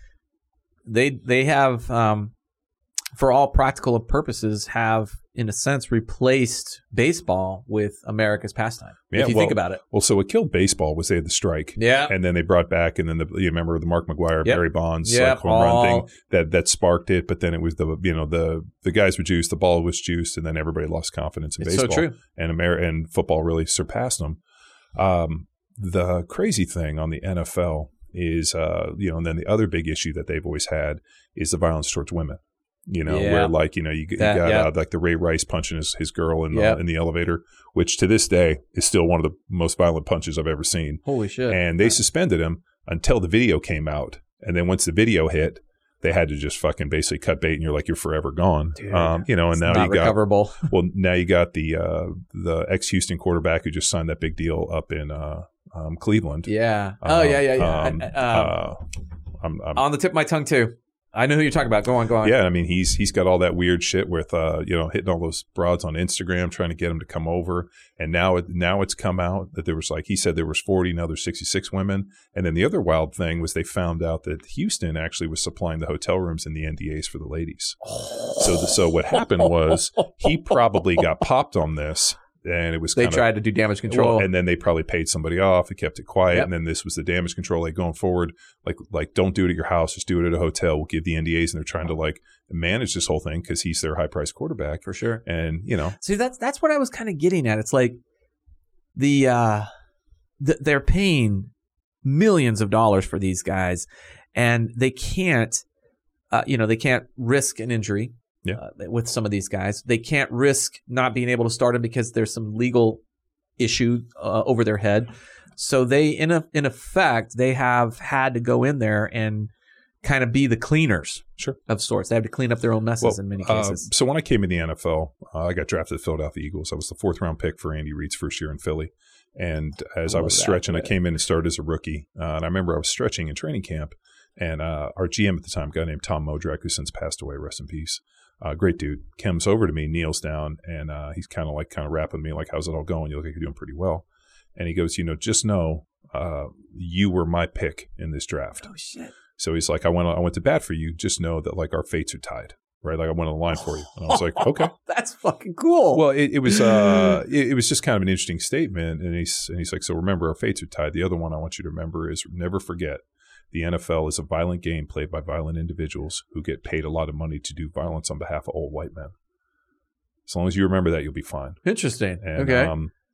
they have for all practical purposes, have, in a sense, replaced baseball with America's pastime. Yeah, if you think about it. Well, so what killed baseball was they had the strike. Yeah. And then they brought back, and then you remember the Mark McGwire, Barry Bonds home run thing that sparked it. But then it was the guys were juiced, the ball was juiced, and then everybody lost confidence in baseball. So true. And football really surpassed them. The crazy thing on the NFL is, and then the other big issue that they've always had is the violence towards women. where like, you got like the Ray Rice punching his girl in the elevator, which to this day is still one of the most violent punches I've ever seen. Holy shit. And they suspended him until the video came out. And then once the video hit, they had to just fucking basically cut bait, and you're like, you're forever gone. Dude, and now not recoverable. Now you got the ex-Houston quarterback who just signed that big deal up in Cleveland. Yeah. On the tip of my tongue too. I know who you're talking about. Go on. Yeah, I mean, he's got all that weird shit with hitting all those broads on Instagram, trying to get them to come over. And now it's come out that there was, like he said, there was 40, now there's 66 women. And then the other wild thing was they found out that Houston actually was supplying the hotel rooms and the NDAs for the ladies. So what happened was he probably got popped on this. And it was they tried to do damage control, and then they probably paid somebody off and kept it quiet. Yep. And then this was the damage control, like going forward, like don't do it at your house, just do it at a hotel. We'll give the NDAs, and they're trying to like manage this whole thing because he's their high priced quarterback for sure. And see, that's what I was kind of getting at. It's like they're paying millions of dollars for these guys, and they can't risk an injury. Yeah. With some of these guys, they can't risk not being able to start them because there's some legal issue over their head. So they, in effect, they have had to go in there and kind of be the cleaners of sorts. They have to clean up their own messes in many cases. So when I came in the NFL, I got drafted to the Philadelphia Eagles. I was the 4th round pick for Andy Reid's first year in Philly. And as I was stretching, I came in and started as a rookie. And I remember I was stretching in training camp. And our GM at the time, a guy named Tom Modrak, who since passed away, rest in peace. Great dude, comes over to me, kneels down, and he's kind of rapping me, like, how's it all going? You look like you're doing pretty well. And he goes, just know you were my pick in this draft. Oh, shit. So he's like, I went to bat for you. Just know that, like, our fates are tied, right? Like, I went on the line for you. And I was like, okay. That's fucking cool. Well, it was it was just kind of an interesting statement. And he's like, so remember, our fates are tied. The other one I want you to remember is never forget. The NFL is a violent game played by violent individuals who get paid a lot of money to do violence on behalf of old white men. As long as you remember that, you'll be fine. Interesting. And, okay.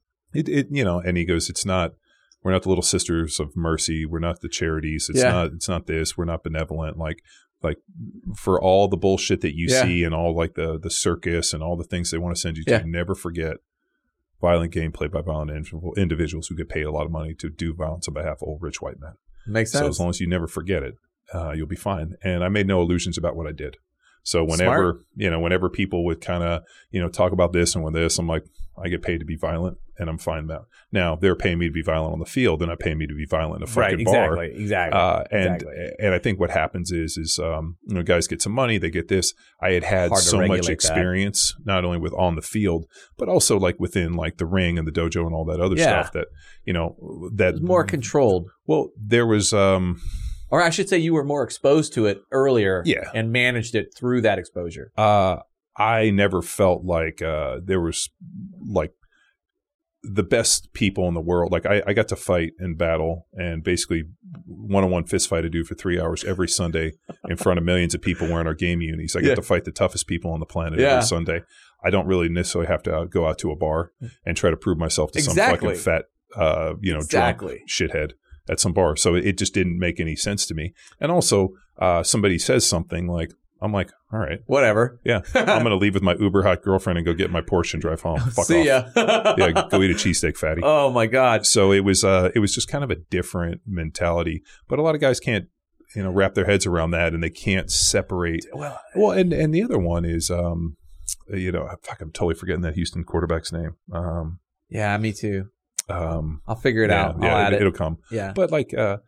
And he goes, we're not the Little Sisters of Mercy. We're not the charities. It's not this. We're not benevolent. Like for all the bullshit that you see and all like the circus and all the things they want to send you to, never forget violent game played by violent individuals who get paid a lot of money to do violence on behalf of old rich white men. Makes sense. So as long as you never forget it, you'll be fine. And I made no illusions about what I did. So whenever people would kind of, talk about this and with this, I'm like, I get paid to be violent and I'm fine with that. Now they're paying me to be violent on the field. They're not paying me to be violent in a fucking bar. Exactly. And I think what happens is guys get some money, they get this. I had so much experience, not only with on the field, but also like within like the ring and the dojo and all that other stuff that, that was more controlled. Well, there was, or I should say you were more exposed to it earlier and managed it through that exposure. I never felt like there was like the best people in the world. Like I got to fight in battle and basically one-on-one fist fight I do for 3 hours every Sunday in front of millions of people wearing our game unis. I get to fight the toughest people on the planet every Sunday. I don't really necessarily have to go out to a bar and try to prove myself to some fucking fat, drunk shithead at some bar. So it just didn't make any sense to me. And also somebody says something like, I'm like, all right, whatever. Yeah, I'm going to leave with my uber hot girlfriend and go get my Porsche and drive home. Fuck See ya. off. Yeah, go eat a cheesesteak, fatty. Oh my God. So it was just kind of a different mentality. But a lot of guys can't, wrap their heads around that, and they can't separate. Well, and the other one is, fuck, I'm totally forgetting that Houston quarterback's name. Yeah, me too. I'll figure it out. I'll add it. It'll come. Yeah. But like, the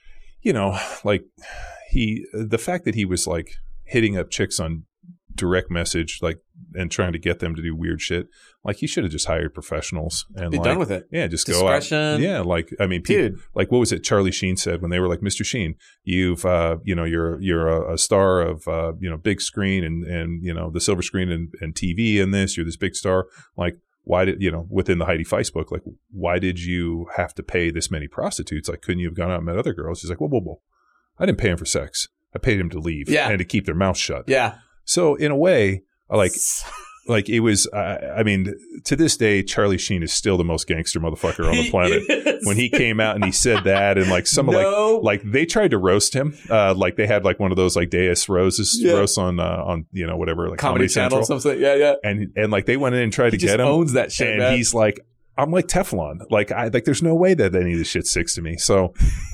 fact that he was like hitting up chicks on direct message, like, and trying to get them to do weird shit. Like, he should have just hired professionals and be done with it. Yeah, just go out. Yeah, like, I mean, people, like, what was it Charlie Sheen said when they were like, Mr. Sheen, you've, you're a star of, big screen and the silver screen and TV in this. You're this big star. Like, why did, within the Heidi Feist book, like, why did you have to pay this many prostitutes? Like, couldn't you have gone out and met other girls? He's like, whoa. I didn't pay him for sex. I paid him to leave and to keep their mouth shut. Yeah. So in a way, like, like it was. I mean, to this day, Charlie Sheen is still the most gangster motherfucker on the planet. When he came out and he said that, and like some of like they tried to roast him. Like they had like one of those like Deus roasts on whatever like Comedy Central, something. Yeah. And like they went in and tried to get him. Owns that shit, and man. he's like, I'm like Teflon. Like there's no way that any of this shit sticks to me. So,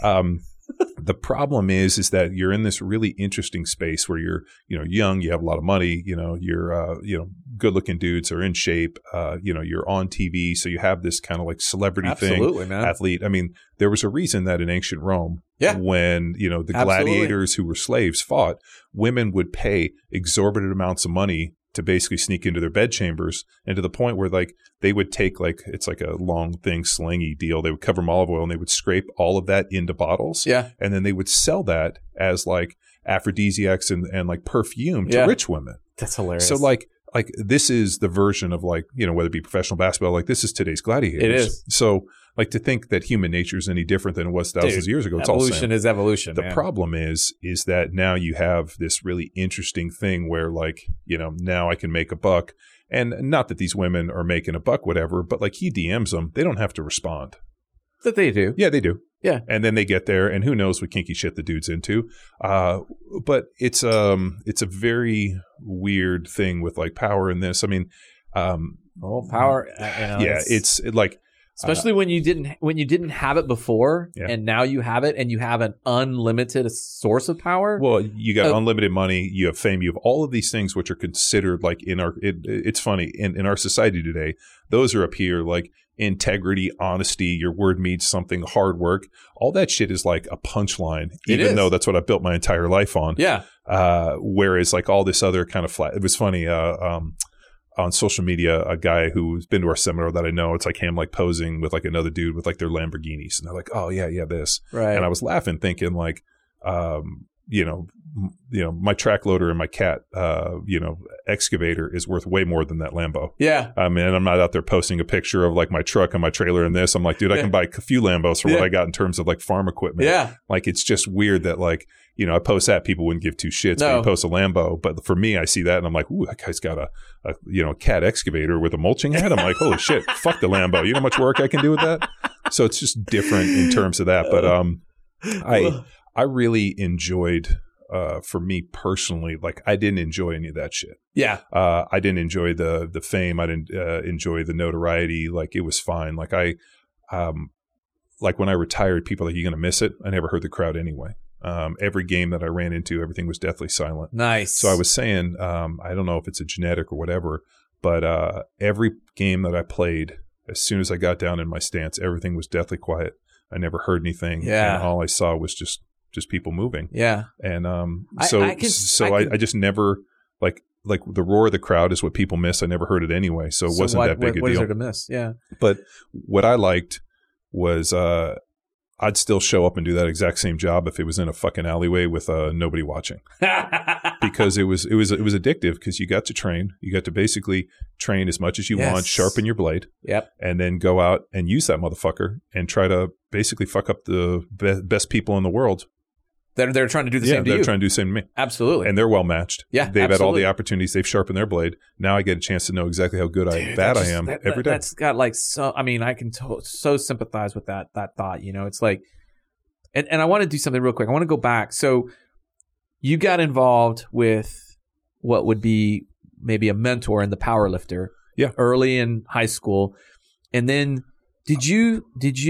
the problem is that you're in this really interesting space where you're, young, you have a lot of money, you're, good looking dudes are in shape, you're on TV. So you have this kind of like celebrity thing, man. Athlete. I mean, there was a reason that in ancient Rome, when, the gladiators who were slaves fought, women would pay exorbitant amounts of money to basically sneak into their bedchambers, and to the point where like they would take like, it's like a long thing, slingy deal. They would cover them olive oil and they would scrape all of that into bottles. Yeah. And then they would sell that as like aphrodisiacs and like perfume to rich women. That's hilarious. So like this is the version of like, whether it be professional basketball, like this is today's gladiators. It is. So like to think that human nature is any different than it was thousands of years ago. It's evolution is evolution. The problem is that now you have this really interesting thing where like, now I can make a buck, and not that these women are making a buck, whatever, but like he DMs them, they don't have to respond. That they do. Yeah, they do. Yeah. And then they get there and who knows what kinky shit the dude's into. But it's a very weird thing with like power in this. I mean, power. It's like, especially when you didn't have it before, and now you have it, and you have an unlimited source of power. Well, you got unlimited money, you have fame, you have all of these things which are considered like it's funny in our society today. Those are up here like integrity, honesty, your word means something, hard work. All that shit is like a punchline, even though that's what I built my entire life on. Yeah. Whereas like all this other kind of flat. It was funny. On social media, a guy who's been to our seminar that I know, it's like him like posing with like another dude with like their Lamborghinis, and they're like, oh yeah, this. Right. And I was laughing, thinking like, my track loader and my cat, excavator is worth way more than that Lambo. Yeah. I mean, I'm not out there posting a picture of like my truck and my trailer and this. I'm like, dude, I can buy a few Lambos for what I got in terms of like farm equipment. Yeah. Like, it's just weird that like, I post that, people wouldn't give two shits. No. But you post a Lambo. But for me, I see that and I'm like, ooh, that guy's got a cat excavator with a mulching head. I'm like, holy shit, fuck the Lambo. You know how much work I can do with that? So it's just different in terms of that. But I really enjoyed, for me personally, like I didn't enjoy any of that shit. Yeah. I didn't enjoy the fame. I didn't enjoy the notoriety. Like it was fine. Like like when I retired, people are like, you going to miss it? I never heard the crowd anyway. Every game that I ran into, everything was deathly silent. Nice. So I was saying, I don't know if it's a genetic or whatever, but every game that I played, as soon as I got down in my stance, everything was deathly quiet. I never heard anything. Yeah. And all I saw was just people moving. Yeah. And I just never like the roar of the crowd is what people miss. I never heard it anyway, so it wasn't that big a deal. What is there to miss? Yeah. But what I liked was I'd still show up and do that exact same job if it was in a fucking alleyway with nobody watching, because it was addictive, because you got to train. You got to basically train as much as you want, sharpen your blade, and then go out and use that motherfucker and try to basically fuck up the best people in the world. They're trying to do the same to you. They're trying to do the same to me. Absolutely. And they're well matched. Yeah, they've had all the opportunities. They've sharpened their blade. Now I get a chance to know exactly how good I am every day. That's got like so. I mean, I can so sympathize with that thought. It's like, and I want to do something real quick. I want to go back. So you got involved with what would be maybe a mentor in the power lifter. Yeah. Early in high school, and then did you?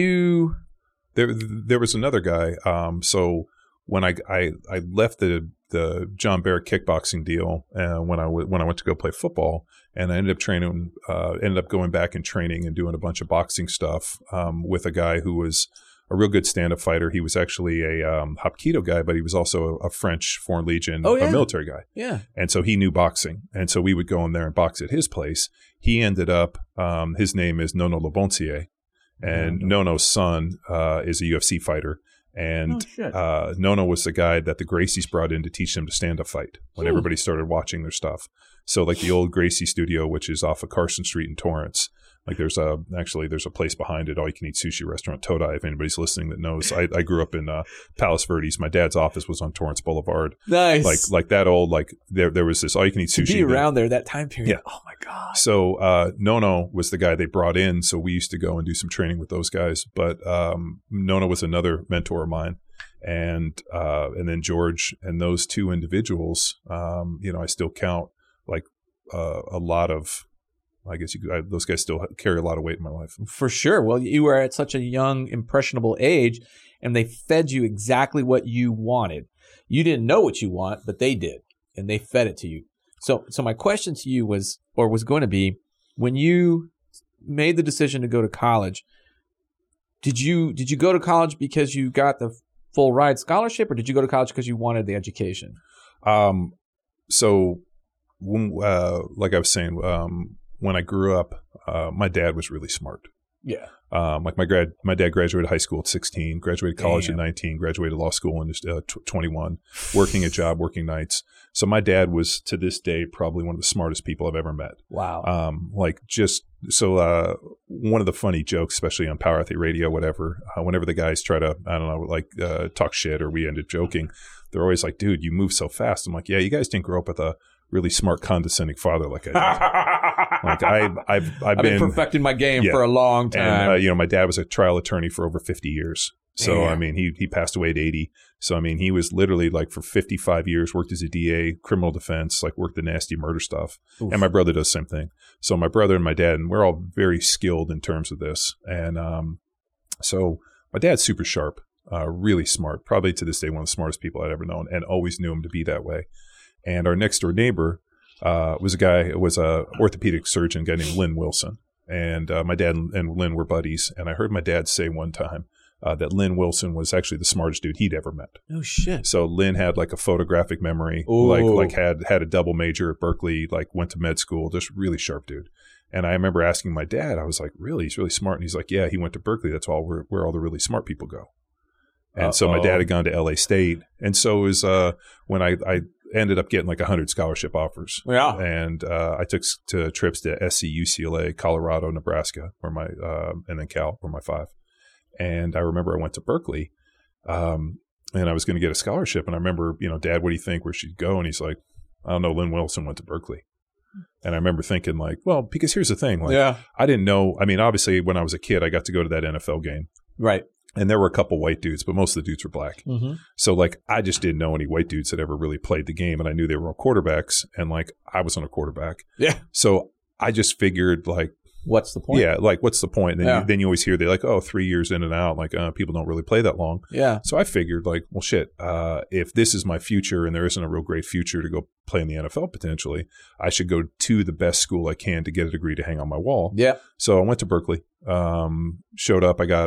There was another guy. So. When I left the John Barrett kickboxing deal, when I went to go play football, and I ended up going back and training and doing a bunch of boxing stuff with a guy who was a real good stand-up fighter. He was actually a Hapkido guy, but he was also a French Foreign Legion military guy. Yeah. And so he knew boxing. And so we would go in there and box at his place. He ended up, his name is Nono Labontier, and Nono's son is a UFC fighter. And Nono was the guy that the Gracies brought in to teach them to stand-up fight when everybody started watching their stuff. So like the old Gracie studio, which is off of Carson Street in Torrance, Like there's a place behind it, all you can eat sushi restaurant, Todai, if anybody's listening that knows. I grew up in Palos Verdes. My dad's office was on Torrance Boulevard. Nice. Like that old, like there was this all you can eat sushi. To be around there that time period. Yeah. Oh my God. So Nono was the guy they brought in, so we used to go and do some training with those guys. But Nono was another mentor of mine. And then George and those two individuals, I still count like a lot of, I guess those guys still carry a lot of weight in my life. For sure. Well, you were at such a young, impressionable age, and they fed you exactly what you wanted. You didn't know what you want, but they did, and they fed it to you. So my question to you was going to be, when you made the decision to go to college, did you go to college because you got the full ride scholarship, or did you go to college because you wanted the education? So when, like I was saying, when I grew up, my dad was really smart. Yeah. Like my dad graduated high school at 16, graduated college at 19, graduated law school in 21, working a job, working nights. So my dad was, to this day, probably one of the smartest people I've ever met. Wow. One of the funny jokes, especially on Power Athlete Radio, whatever, whenever the guys try to, talk shit or we ended joking, they're always like, dude, you move so fast. I'm like, yeah, you guys didn't grow up with a really smart, condescending father like I did. Like I've been perfecting my game for a long time. And, my dad was a trial attorney for over 50 years. So, Damn. I mean, he passed away at 80. So, I mean, he was literally like for 55 years, worked as a DA, criminal defense, like worked the nasty murder stuff. Oof. And my brother does the same thing. So my brother and my dad, and we're all very skilled in terms of this. And so my dad's super sharp, really smart, probably to this day, one of the smartest people I'd ever known, and always knew him to be that way. And our next door neighbor was a orthopedic surgeon, guy named Lynn Wilson. And my dad and Lynn were buddies. And I heard my dad say one time that Lynn Wilson was actually the smartest dude he'd ever met. Oh shit! So Lynn had like a photographic memory, Ooh. like had a double major at Berkeley, like went to med school, just really sharp dude. And I remember asking my dad, I was like, really? He's really smart? And he's like, yeah, he went to Berkeley. That's all where all the really smart people go. And so my dad had gone to LA State. And so it was when I ended up getting like 100 scholarship offers. Yeah. And I took trips to SC, UCLA, Colorado, Nebraska, and then Cal were my 5. And I remember I went to Berkeley and I was going to get a scholarship. And I remember, Dad, what do you think? Where should you go? And he's like, I don't know. Lynn Wilson went to Berkeley. And I remember thinking like, well, because here's the thing. Like, I didn't know. I mean, obviously when I was a kid, I got to go to that NFL game. Right. And there were a couple white dudes, but most of the dudes were black. Mm-hmm. So like, I just didn't know any white dudes that ever really played the game. And I knew they were all quarterbacks. And like, I wasn't a quarterback. Yeah. So I just figured like, what's the point? Yeah, like what's the point? And then you always hear they're like, 3 years in and out, like people don't really play that long. Yeah. So I figured like, well, shit, if this is my future and there isn't a real great future to go play in the NFL potentially, I should go to the best school I can to get a degree to hang on my wall. Yeah. So I went to Berkeley. Showed up. I got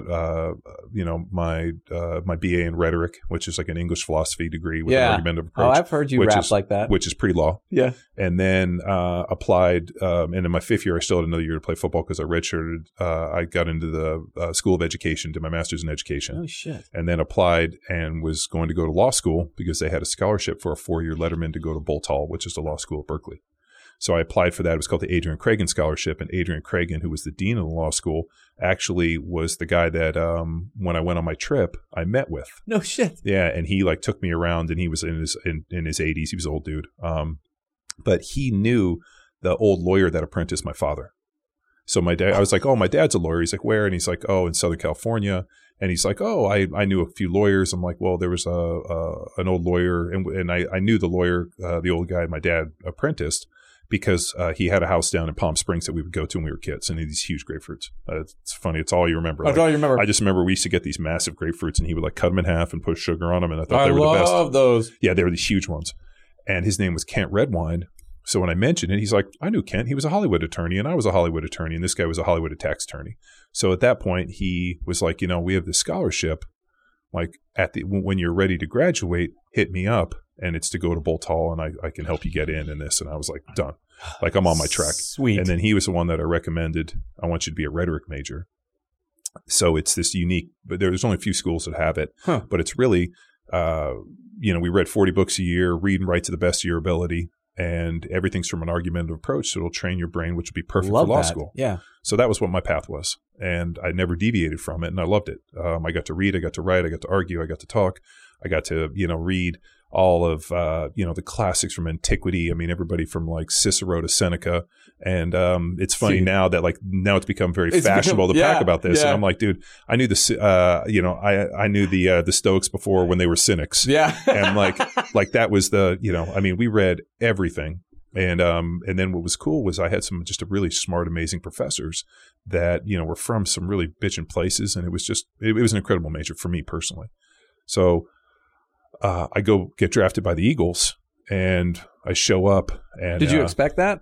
my BA in rhetoric, which is like an English philosophy degree with an argumentative approach. Oh, I've heard you rap like that, which is pre-law. Yeah. And then applied, and in my 5th year, I still had another year to play football because I redshirted. I got into the School of Education, did my master's in education. Oh shit! And then applied and was going to go to law school because they had a scholarship for a 4-year letterman to go to Boalt Hall, which is the law school at Berkeley. So I applied for that. It was called the Adrian Cragen Scholarship. And Adrian Cragen, who was the dean of the law school, actually was the guy that when I went on my trip, I met with. No shit. Yeah, and he like took me around, and he was in his 80s. He was an old dude. But he knew the old lawyer that apprenticed my father. So my dad, I was like, oh, my dad's a lawyer. He's like, where? And he's like, oh, in Southern California. And he's like, oh, I knew a few lawyers. I'm like, well, there was an old lawyer, and I knew the lawyer, the old guy my dad apprenticed, because he had a house down in Palm Springs that we would go to when we were kids, and he had these huge grapefruits. It's funny. It's all you remember. That's all you remember. I just remember we used to get these massive grapefruits, and he would like cut them in half and put sugar on them, and I thought they were the best. I love those. Yeah, they were these huge ones. And his name was Kent Redwine. So when I mentioned it, he's like, I knew Kent. He was a Hollywood attorney, and I was a Hollywood attorney, and this guy was a Hollywood tax attorney. So at that point, he was like, we have this scholarship. Like when you're ready to graduate, hit me up, and it's to go to Boalt Hall, and I can help you get in this. And I was like, done. Like I'm on my track. Sweet. And then he was the one that I recommended. I want you to be a rhetoric major. So it's this unique, but there's only a few schools that have it. But it's really, we read 40 books a year, read and write to the best of your ability. and everything's from an argumentative approach. So it'll train your brain, which will be perfect Love for law that. school. Yeah. So that was what my path was. And I never deviated from it. And I loved it. I got to read, I got to write, I got to argue, I got to talk. I got to, read all of, the classics from antiquity. I mean, everybody from like Cicero to Seneca. And it's funny now that now it's become very fashionable to talk about this. Yeah. And I'm like, dude, I knew I knew the Stoics before when they were cynics. Yeah. And like that was we read everything. And then what was cool was I had some just a really smart, amazing professors that, were from some really bitchin' places. And it was an incredible major for me personally. So I go get drafted by the Eagles and I show up. And Did you expect that?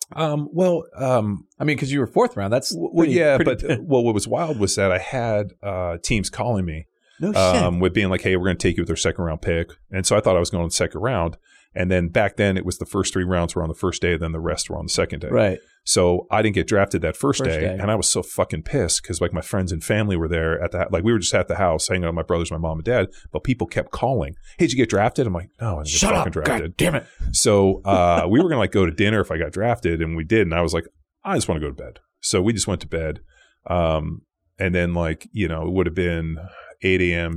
Because you were fourth round. That's what was wild was that I had teams calling me with being like, hey, we're going to take you with our second round pick. And so I thought I was going to the second round. And then back then it was the first 3 rounds were on the first day, then the rest were on the second day. Right. So I didn't get drafted that first day. And I was so fucking pissed because my friends and family were there we were just at the house hanging out with my brothers, my mom and dad, but people kept calling. Hey, did you get drafted? I'm like, no, I didn't get fucking drafted. God damn it. So we were going to go to dinner if I got drafted, and we did. And I was like, I just want to go to bed. So we just went to bed. And then it would have been 8 a.m.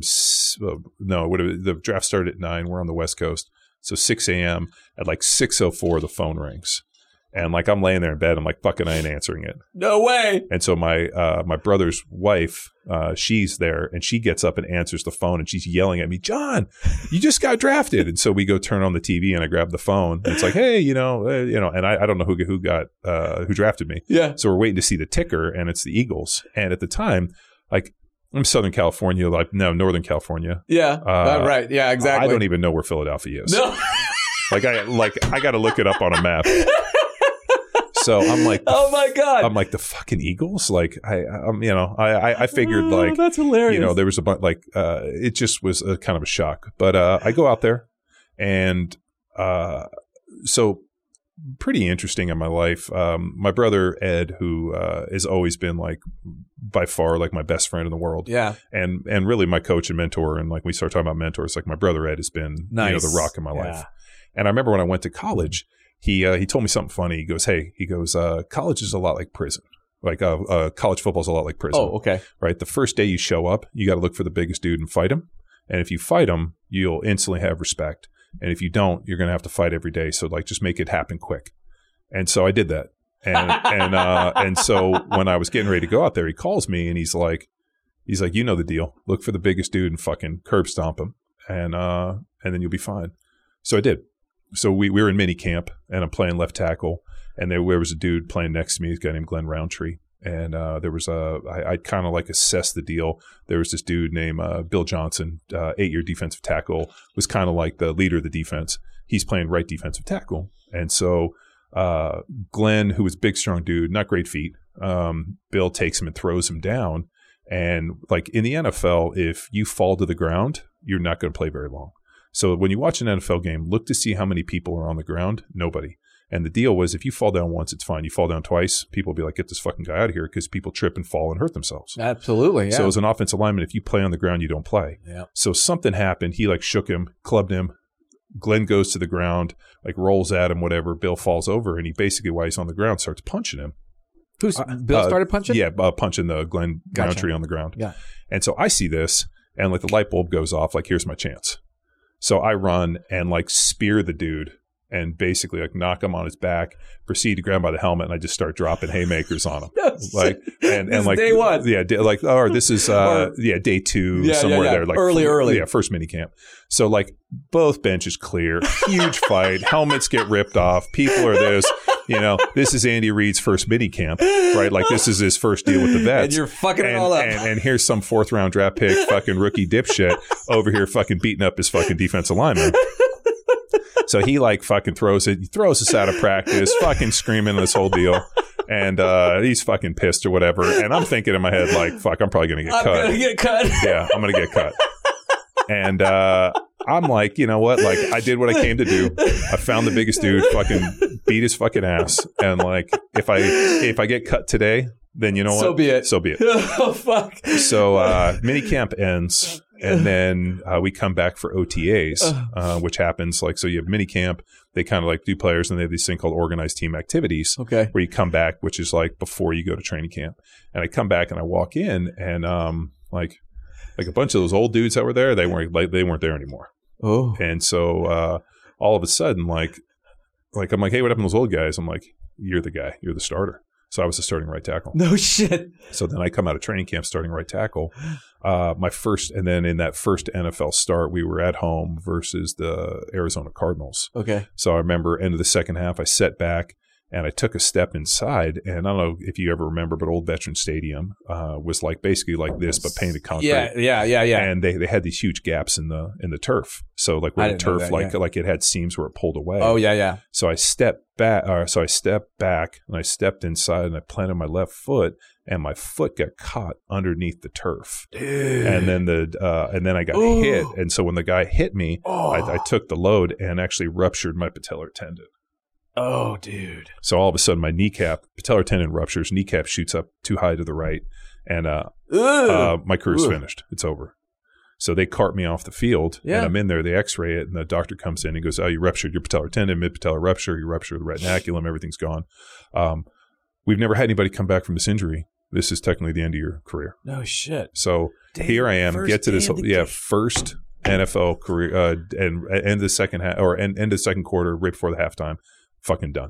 The draft started at 9. We're on the West Coast. So 6 a.m. at 6:04, the phone rings. And I'm laying there in bed. I'm like, fucking, I ain't answering it. No way. And so my brother's wife, she's there and she gets up and answers the phone and she's yelling at me, John, you just got drafted. And so we go turn on the TV and I grab the phone. And it's like, hey, and I don't know who drafted me. Yeah. So we're waiting to see the ticker and it's the Eagles. And at the time, I'm Southern California, Northern California. Yeah. Right. Yeah, exactly. I don't even know where Philadelphia is. No. I got to look it up on a map. So I'm like, oh my God. I'm like the fucking Eagles. I figured that's hilarious. There was a bunch it just was a kind of a shock, but I go out there and so pretty interesting in my life. My brother Ed, who has always been by far my best friend in the world. Yeah. And really my coach and mentor. And we start talking about mentors, my brother Ed has been the rock in my life. And I remember when I went to college, he told me something funny. He goes, college is a lot like prison. College football is a lot like prison. Oh, okay. Right. The first day you show up, you got to look for the biggest dude and fight him. And if you fight him, you'll instantly have respect. And if you don't, you're going to have to fight every day. So just make it happen quick. And so I did that. And so when I was getting ready to go out there, he calls me and he's like, you know the deal. Look for the biggest dude and fucking curb stomp him. And then you'll be fine. So I did. So we were in mini camp and I'm playing left tackle and there was a dude playing next to me, a guy named Glenn Roundtree. And there was I kind of assessed the deal. There was this dude named Bill Johnson, 8-year defensive tackle, was kind of like the leader of the defense. He's playing right defensive tackle. And so Glenn, who was a big, strong dude, not great feet, Bill takes him and throws him down. And in the NFL, if you fall to the ground, you're not going to play very long. So when you watch an NFL game, look to see how many people are on the ground. Nobody. And the deal was if you fall down once, it's fine. You fall down twice, people will be like, get this fucking guy out of here because people trip and fall and hurt themselves. Absolutely, yeah. So as an offensive lineman, if you play on the ground, you don't play. Yeah. So something happened. He shook him, clubbed him. Glenn goes to the ground, rolls at him, whatever. Bill falls over and he basically, while he's on the ground, starts punching him. Who's Bill started punching? Yeah, punching the Glenn Roundtree on the ground. Yeah. And so I see this and the light bulb goes off, here's my chance. So I run and spear the dude and basically knock him on his back, proceed to grab him by the helmet, and I just start dropping haymakers on him. And day one. Yeah, or this is day 2 somewhere there. Early. Yeah, first mini camp. So both benches clear, huge fight, helmets get ripped off, people are this. This is Andy Reid's first mini camp, right? This is his first deal with the vets. And you're fucking it all up. And here's some 4th round draft pick, fucking rookie dipshit over here fucking beating up his fucking defensive lineman. So he fucking throws it. He throws us out of practice, fucking screaming this whole deal. And he's fucking pissed or whatever. And I'm thinking in my head, fuck, I'm probably going to get cut. I'm going to get cut. Yeah, I'm going to get cut. And I'm like, you know what? I did what I came to do. I found the biggest dude, fucking beat his fucking ass. And if I get cut today, then you know what? So be it. So be it. Oh, fuck. So mini camp ends And then we come back for OTAs, which happens like, so you have mini camp. They kind of like do players, and they have this thing called organized team activities. Okay. Where you come back, which is like before you go to training camp. And I come back and I walk in, and like a bunch of those old dudes that were there, they weren't there anymore. Oh. And so all of a sudden, like I'm like, hey, what happened to those old guys? I'm like, you're the guy. You're the starter. So I was the starting right tackle. No shit. So then I come out of training camp starting right tackle. And then in that first NFL start, we were at home versus the Arizona Cardinals. Okay. So I remember end of the second half, I set back and I took a step inside. And I don't know if you ever remember, but Old Veterans Stadium was like basically like this, but painted concrete. Yeah. And they had these huge gaps in the turf. So like where the turf, like it had seams where it pulled away. Oh yeah. So I stepped back, and I stepped inside and I planted my left foot, and my foot got caught underneath the turf. Dude. And then I got hit. And so when the guy hit me, I took the load and actually ruptured my patellar tendon. Oh, dude. So all of a sudden my patellar tendon ruptures, kneecap shoots up too high to the right, and my career's finished. It's over. So they cart me off the field, and I'm in there. They x-ray it, and the doctor comes in and goes, oh, you ruptured your patellar tendon, mid-patellar rupture, you ruptured the retinaculum, everything's gone. We've never had anybody come back from this injury. This is technically the end of your career. No shit. So here I am, get to this first NFL career, and end of the second half, or end of the second quarter, right before the halftime, fucking done.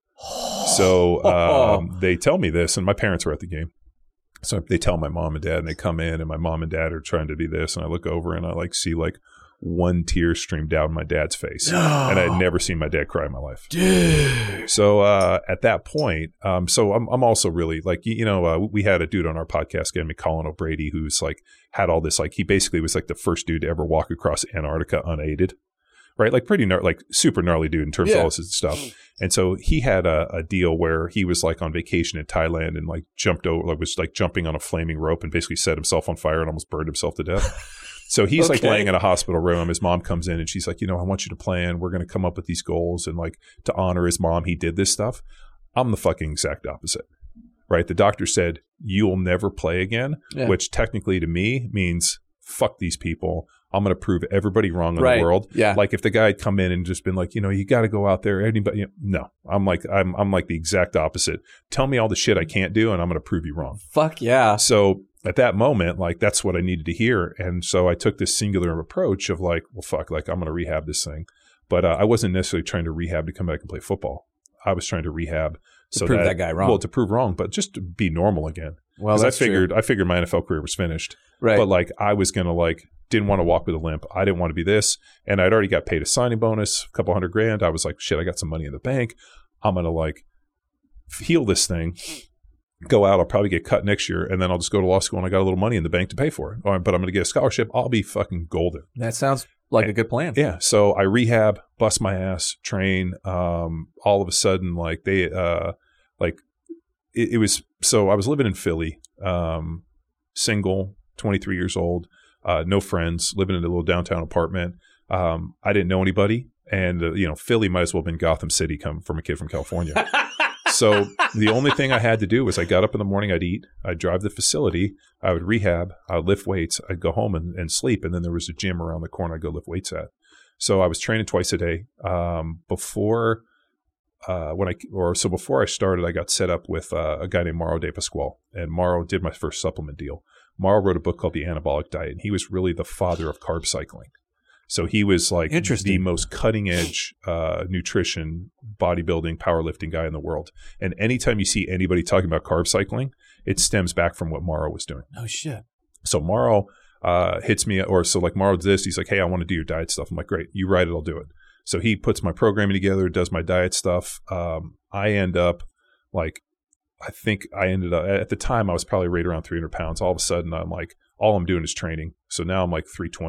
So they tell me this, and my parents were at the game. So they tell my mom and dad, and they come in, and my mom and dad are trying to do this, and I look over and I like see like one tear stream down my dad's face, and I had never seen my dad cry in my life. Dude. So at that point, so I'm also really like, we had a dude on our podcast, again, Colin O'Brady, who's like had all this, like he basically was like the first dude to ever walk across Antarctica unaided. Right, like pretty like super gnarly dude in terms of all this stuff. And so he had a deal where he was like on vacation in Thailand and like jumped over, like was like jumping on a flaming rope and basically set himself on fire and almost burned himself to death. So he's like laying in a hospital room. His mom comes in and she's like, I want you to plan. We're going to come up with these goals, and like to honor his mom, he did this stuff. I'm the fucking exact opposite. Right, the doctor said you'll never play again, which technically to me means fuck these people. I'm going to prove everybody wrong in the world. Yeah. Like if the guy had come in and just been like, you got to go out there. Anybody? No, I'm like the exact opposite. Tell me all the shit I can't do, and I'm going to prove you wrong. Fuck yeah. So at that moment, like that's what I needed to hear. And so I took this singular approach of like, well, fuck, like I'm going to rehab this thing. But I wasn't necessarily trying to rehab to come back and play football. I was trying to rehab to prove that guy wrong. Well, to prove wrong, but just to be normal again. Well, that's true. I figured my NFL career was finished. Right. But like I was going to like, didn't want to walk with a limp. I didn't want to be this. And I'd already got paid a signing bonus, a couple $100,000. I was like, shit, I got some money in the bank. I'm going to like heal this thing, go out. I'll probably get cut next year. And then I'll just go to law school and I got a little money in the bank to pay for it. But I'm going to get a scholarship. I'll be fucking golden. That sounds like a good plan. Yeah. So I rehab, bust my ass, train. All of a sudden, like they, it was, so I was living in Philly, single, 23 years old. No friends, living in a little downtown apartment. I didn't know anybody. And, Philly might as well have been Gotham City come from a kid from California. So the only thing I had to do was I got up in the morning, I'd eat, I'd drive to the facility, I would rehab, I would lift weights, I'd go home and sleep. And then there was a gym around the corner I'd go lift weights at. So I was training twice a day. Before I started, I got set up with a guy named Mauro De Pasquale. And Mauro did my first supplement deal. Mauro wrote a book called The Anabolic Diet, and he was really the father of carb cycling. So he was like the most cutting edge nutrition, bodybuilding, powerlifting guy in the world. And anytime you see anybody talking about carb cycling, it stems back from what Mauro was doing. Oh, shit. So Mauro hits me, Mauro did this. He's like, hey, I want to do your diet stuff. I'm like, great, you write it, I'll do it. So he puts my programming together, does my diet stuff. I end up at the time I was probably right around 300 pounds. All of a sudden I'm like, all I'm doing is training. So now I'm like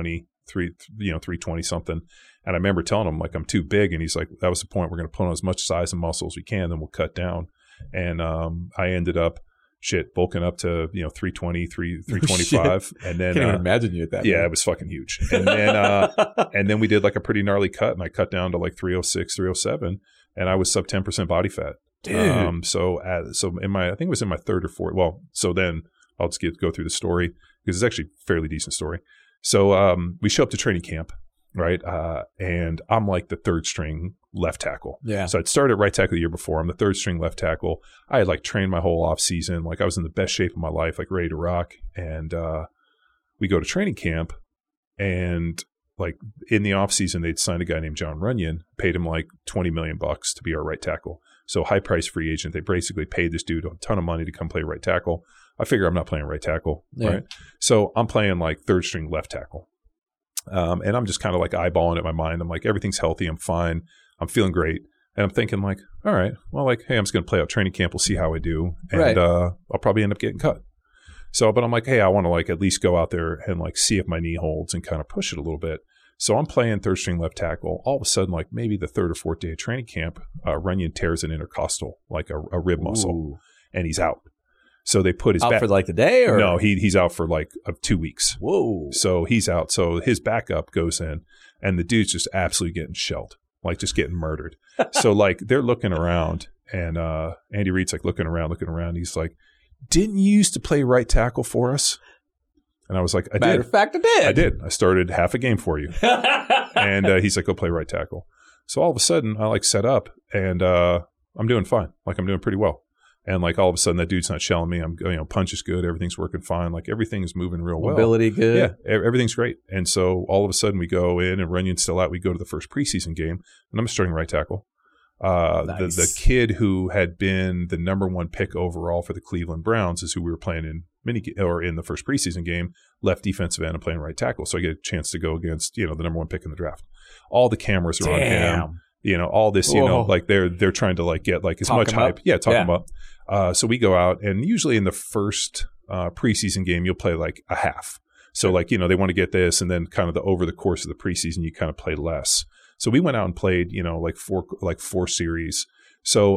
320 something. And I remember telling him like, I'm too big. And he's like, that was the point. We're going to put on as much size and muscle as we can. Then we'll cut down. And I ended up bulking up to, 320, 325. And then, can't even imagine you at that. Yeah, it was fucking huge. And then, and then we did like a pretty gnarly cut, and I cut down to like 306, 307, and I was sub 10% body fat. Dude. So I think it was in my third or fourth. Well, so then I'll just go through the story because it's actually a fairly decent story. So we show up to training camp, right? And I'm like the third string left tackle. Yeah. So I'd started right tackle the year before. I'm the third string left tackle. I had like trained my whole off season. Like I was in the best shape of my life, like ready to rock. And we go to training camp, and like in the off season, they'd signed a guy named Jon Runyan, paid him like $20 million to be our right tackle. So high price free agent. They basically paid this dude a ton of money to come play right tackle. I figure I'm not playing right tackle, right? So I'm playing like third string left tackle. And I'm just kind of like eyeballing it in my mind. I'm like, everything's healthy. I'm fine. I'm feeling great. And I'm thinking like, all right, well, like, hey, I'm just going to play out training camp. We'll see how I do. And I'll probably end up getting cut. So, but I'm like, hey, I want to like at least go out there and like see if my knee holds and kind of push it a little bit. So I'm playing third string left tackle. All of a sudden, like maybe the third or fourth day of training camp, Runyan tears an intercostal, like a rib muscle, and he's out. So they put his out for like the day, or no, he's out for like 2 weeks. Whoa! So he's out. So his backup goes in, and the dude's just absolutely getting shelled, like just getting murdered. So like they're looking around, and Andy Reid's like looking around. He's like, "Didn't you used to play right tackle for us?" And I was like, Matter of fact, I did. I did. I started half a game for you. And he's like, "Go play right tackle." So all of a sudden, I like set up, and I'm doing fine. Like I'm doing pretty well. And like all of a sudden, that dude's not shelling me. I'm, punch is good. Everything's working fine. Like everything's moving real well. Mobility good. Yeah, everything's great. And so all of a sudden, we go in, and Runyon's still out. We go to the first preseason game, and I'm starting right tackle. Nice. The kid who had been the number one pick overall for the Cleveland Browns is who we were playing in in the first preseason game, left defensive end and playing right tackle. So I get a chance to go against, the number one pick in the draft. All the cameras are on him. All this, like they're trying to like get like as much hype. Yeah, talk him up. So we go out, and usually in the first preseason game, you'll play like a half. So like, they want to get this, and then kind of over the course of the preseason, you kind of play less. So we went out and played, like four series. So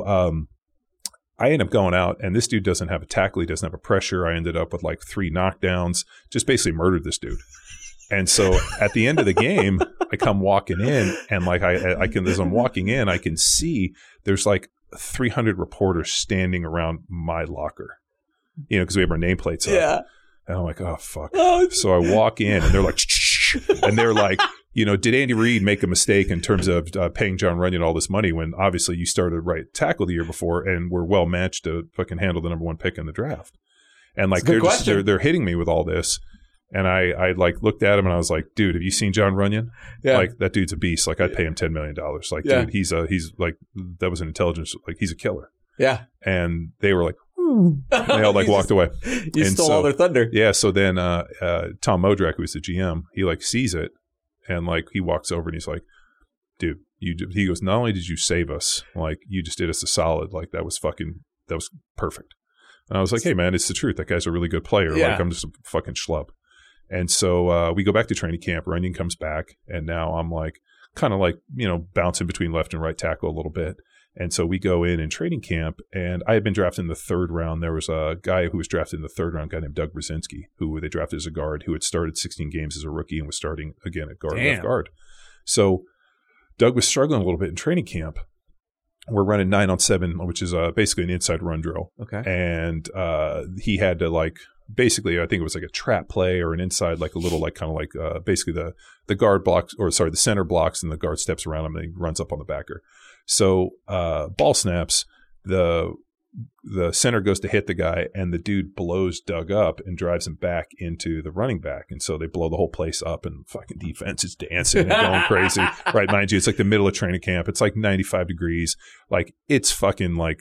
I ended up going out, and this dude doesn't have a tackle. He doesn't have a pressure. I ended up with like 3 knockdowns, just basically murdered this dude. And so at the end of the game, I come walking in, and like I can, as I'm walking in, I can see there's like 300 reporters standing around my locker, because we have our nameplates up. Yeah. And I'm like, oh, fuck. So I walk in, and they're like, and they're like, did Andy Reid make a mistake in terms of paying Jon Runyan all this money when obviously you started right tackle the year before and were well matched to fucking handle the number one pick in the draft? And like they're hitting me with all this. And I like looked at him, and I was like, dude, have you seen Jon Runyan? Yeah. Like that dude's a beast. Like I'd pay him $10 million. Like, dude, he's like, that was an intelligence. Like he's a killer. Yeah. And they were like, they all like walked away. You stole all their thunder. Yeah. So then Tom Modrak, who's the GM, he like sees it, and like he walks over and he's like, dude, he goes, not only did you save us, like you just did us a solid. Like that was perfect. And I was like, hey man, it's the truth. That guy's a really good player. Yeah. Like I'm just a fucking schlub. And so we go back to training camp. Runyan comes back, and now I'm like kind of like, bouncing between left and right tackle a little bit. And so we go in training camp, and I had been drafted in the 3rd round. There was a guy who was drafted in the 3rd round, a guy named Doug Brzezinski, who they drafted as a guard, who had started 16 games as a rookie and was starting again at left guard. So Doug was struggling a little bit in training camp. We're running 9-on-7, which is basically an inside run drill. Okay. And he had to like, basically, I think it was like a trap play or an inside, like a little, like kind of like basically the guard blocks, the center blocks, and the guard steps around him, and he runs up on the backer. So ball snaps, the center goes to hit the guy, and the dude blows Doug up and drives him back into the running back. And so they blow the whole place up, and fucking defense is dancing and going crazy. Right, mind you, it's like the middle of training camp. It's like 95 degrees. Like it's fucking like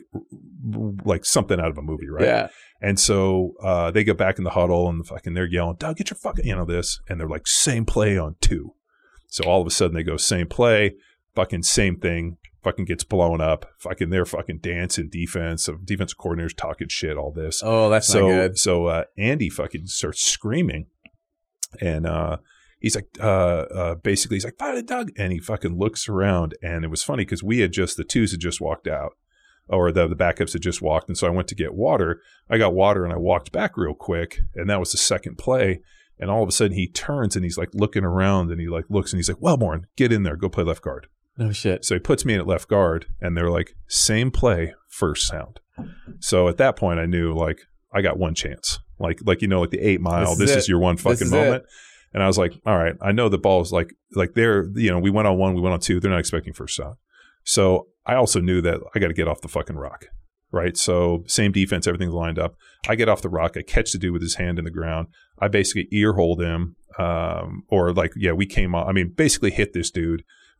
something out of a movie, right? Yeah. And so they go back in the huddle, and they're yelling, Doug, get your fucking, this. And they're like, same play on 2. So all of a sudden they go, same play, fucking same thing. Fucking gets blown up. They're fucking dancing defense. Defensive coordinators talking shit. All this. Oh, that's not good. So Andy fucking starts screaming, and he's like, basically, he's like, fire Doug, and he fucking looks around, and it was funny because the 2s had just walked out, or the backups had just walked, and so I went to get water. I got water, and I walked back real quick, and that was the second play. And all of a sudden, he turns, and he's like looking around, and he like looks, and he's like, Wellborn, get in there, go play left guard. No shit. So he puts me in at left guard, and they're like, same play, first sound. So at that point, I knew like I got one chance, like the 8 Mile. This is your one fucking moment. And I was like, all right, I know the ball's like they're, we went on 1, we went on 2. They're not expecting first shot. So I also knew that I got to get off the fucking rock, right? So same defense, everything's lined up. I get off the rock. I catch the dude with his hand in the ground. I basically ear hold him, we came on. I mean, basically hit this dude.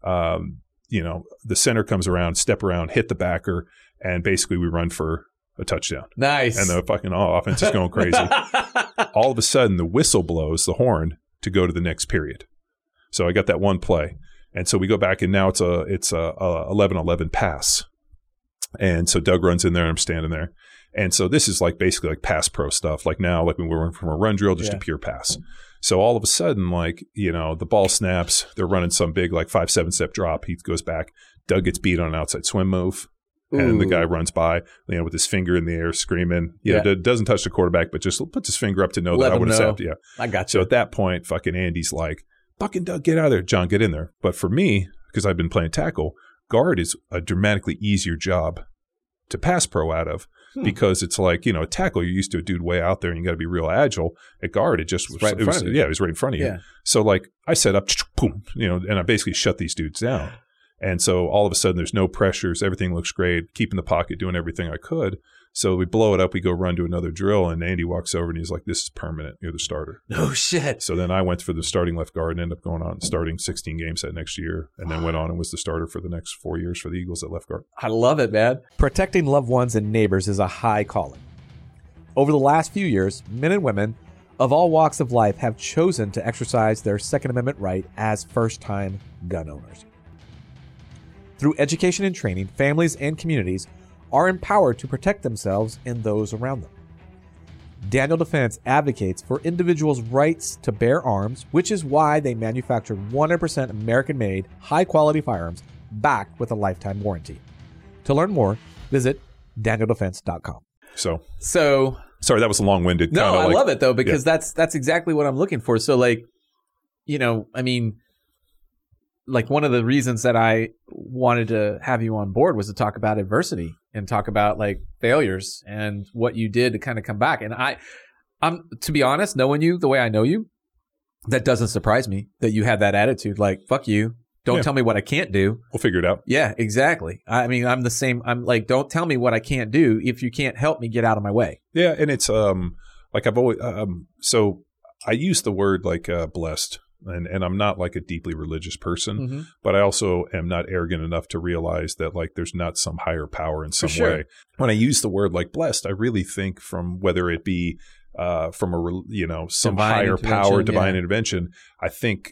The center comes around, step around, hit the backer, and basically we run for a touchdown. Nice. And the fucking offense is going crazy. All of a sudden, the whistle blows, the horn, to go to the next period. So I got that one play. And so we go back, and now it's a 11-11 pass. And so Doug runs in there, and I'm standing there. And so this is like basically like pass pro stuff. Like now, like when we're running from a run drill, just a pure pass. So all of a sudden, the ball snaps. They're running some big 5-7 step drop. He goes back. Doug gets beat on an outside swim move. And the guy runs by, with his finger in the air, screaming. Doesn't touch the quarterback, but just puts his finger up to know that I would have said, yeah. I got you. So at that point, fucking Andy's like, fucking Doug, get out of there. John, get in there. But for me, because I've been playing tackle, guard is a dramatically easier job to pass pro out of because it's like, a tackle, you're used to a dude way out there and you got to be real agile. At guard, it just was right in front of you. Yeah, it was right in front of you. So I set up, boom, and I basically shut these dudes down. And so all of a sudden there's no pressures. Everything looks great. Keep in the pocket, doing everything I could. So we blow it up. We go run to another drill. And Andy walks over and he's like, this is permanent. You're the starter. No shit. So then I went for the starting left guard and ended up going on starting 16 games that next year. And then went on and was the starter for the next 4 years for the Eagles at left guard. I love it, man. Protecting loved ones and neighbors is a high calling. Over the last few years, men and women of all walks of life have chosen to exercise their Second Amendment right as first-time gun owners. Through education and training, families and communities are empowered to protect themselves and those around them. Daniel Defense advocates for individuals' rights to bear arms, which is why they manufacture 100% American-made, high-quality firearms backed with a lifetime warranty. To learn more, visit DanielDefense.com. So sorry, that was a long-winded. No, I love it though because that's exactly what I'm looking for. So one of the reasons that I wanted to have you on board was to talk about adversity and talk about failures and what you did to kind of come back. And I'm to be honest, knowing you the way I know you, that doesn't surprise me that you had that attitude. Fuck you. Don't tell me what I can't do. We'll figure it out. Yeah, exactly. I mean, I'm the same. I'm like, don't tell me what I can't do. If you can't help me, get out of my way. Yeah. And it's I've always, so I use the word blessed. And I'm not a deeply religious person, but I also am not arrogant enough to realize that there's not some higher power in some way. When I use the word blessed, I really think from whether it be from some higher power, divine intervention. I think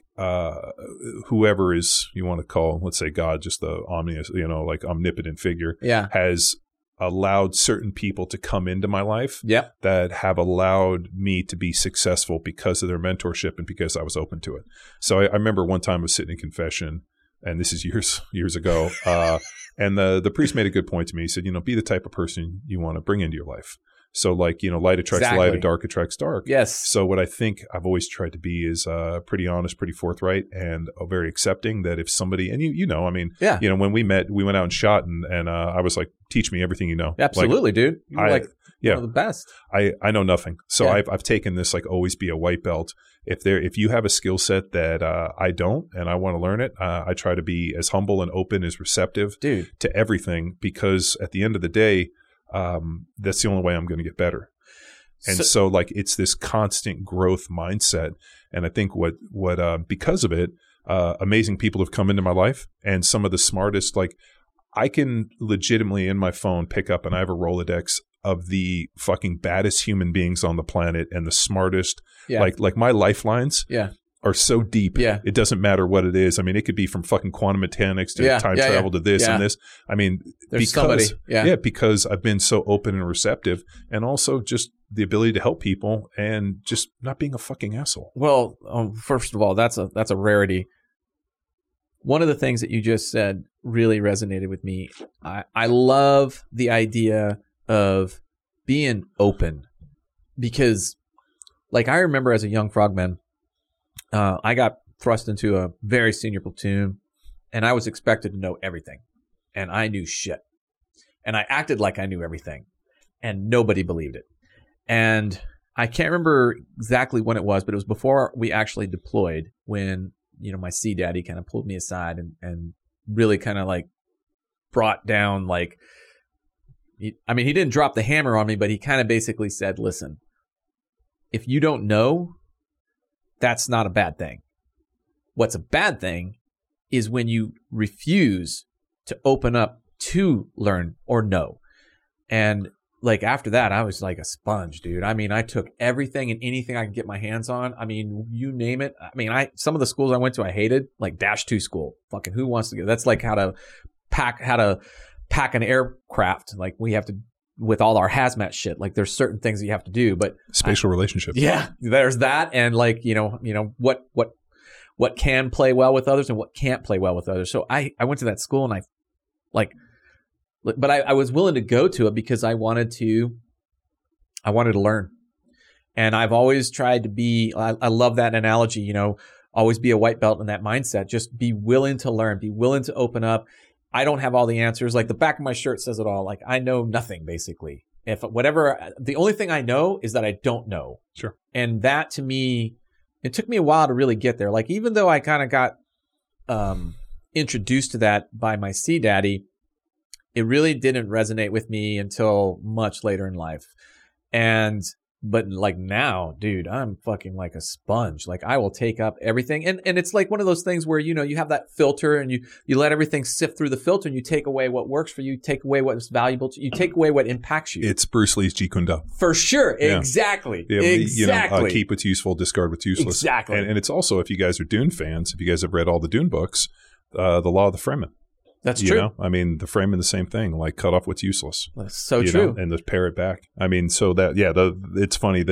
whoever is you want to call, let's say God, just the omnious, omnipotent figure, has allowed certain people to come into my life that have allowed me to be successful because of their mentorship and because I was open to it. So I remember one time I was sitting in confession, and this is years ago, and the priest made a good point to me. He said, be the type of person you want to bring into your life. So light attracts light, and dark attracts dark. Yes. So what I think I've always tried to be is pretty honest, pretty forthright, and very accepting that if somebody, and when we met, we went out and shot, and I was like, teach me everything you know. Absolutely, dude. You're one of the best. I know nothing. So I've taken this always be a white belt. If you have a skill set that I don't and I want to learn it, I try to be as humble and open, as receptive to everything, because at the end of the day, that's the only way I'm going to get better. And so it's this constant growth mindset. And I think what because of it, amazing people have come into my life, and some of the smartest, I can legitimately in my phone pick up, and I have a Rolodex of the fucking baddest human beings on the planet and the smartest, my lifelines. Are so deep. It doesn't matter what it is. I mean, it could be from fucking quantum mechanics to time travel to this and this. I mean, because I've been so open and receptive, and also just the ability to help people and just not being a fucking asshole. Well, first of all, that's a rarity. One of the things that you just said really resonated with me. I love the idea of being open, because I remember as a young frogman, I got thrust into a very senior platoon, and I was expected to know everything, and I knew shit, and I acted like I knew everything, and nobody believed it. And I can't remember exactly when it was, but it was before we actually deployed when, my C daddy kind of pulled me aside and really kind of like brought down like, he didn't drop the hammer on me, but he kind of basically said, listen, if you don't know, that's not a bad thing. What's a bad thing is when you refuse to open up to learn or know. And like after that, I was like a sponge, dude. I took everything and anything I could get my hands on. You name it. Some of the schools I went to, I hated, like -2 school. Fucking who wants to go? That's like how to pack an aircraft. Like we have to, with all our hazmat shit, like there's certain things that you have to do, but spatial relationships. Yeah, there's that. And like, what can play well with others and what can't play well with others. So I went to that school and I was willing to go to it because I wanted to learn. And I've always tried to be, I love that analogy, always be a white belt in that mindset. Just be willing to learn, be willing to open up. I don't have all the answers. Like the back of my shirt says it all. Like I know nothing basically. The only thing I know is that I don't know. Sure. And that to me, it took me a while to really get there. Like even though I kind of got introduced to that by my C daddy, it really didn't resonate with me until much later in life. But like now, dude, I'm fucking like a sponge. Like I will take up everything. And it's like one of those things where, you have that filter and you let everything sift through the filter and you take away what works for you, take away what is valuable to you, take away what impacts you. It's Bruce Lee's Jeet Kune Do. For sure. Yeah. Exactly. Yeah, exactly. Keep what's useful, discard what's useless. Exactly. And it's also, if you guys are Dune fans, if you guys have read all the Dune books, the law of the Fremen. That's true. The Fremen, the same thing, like cut off what's useless. That's so true. And just pare it back. It's funny.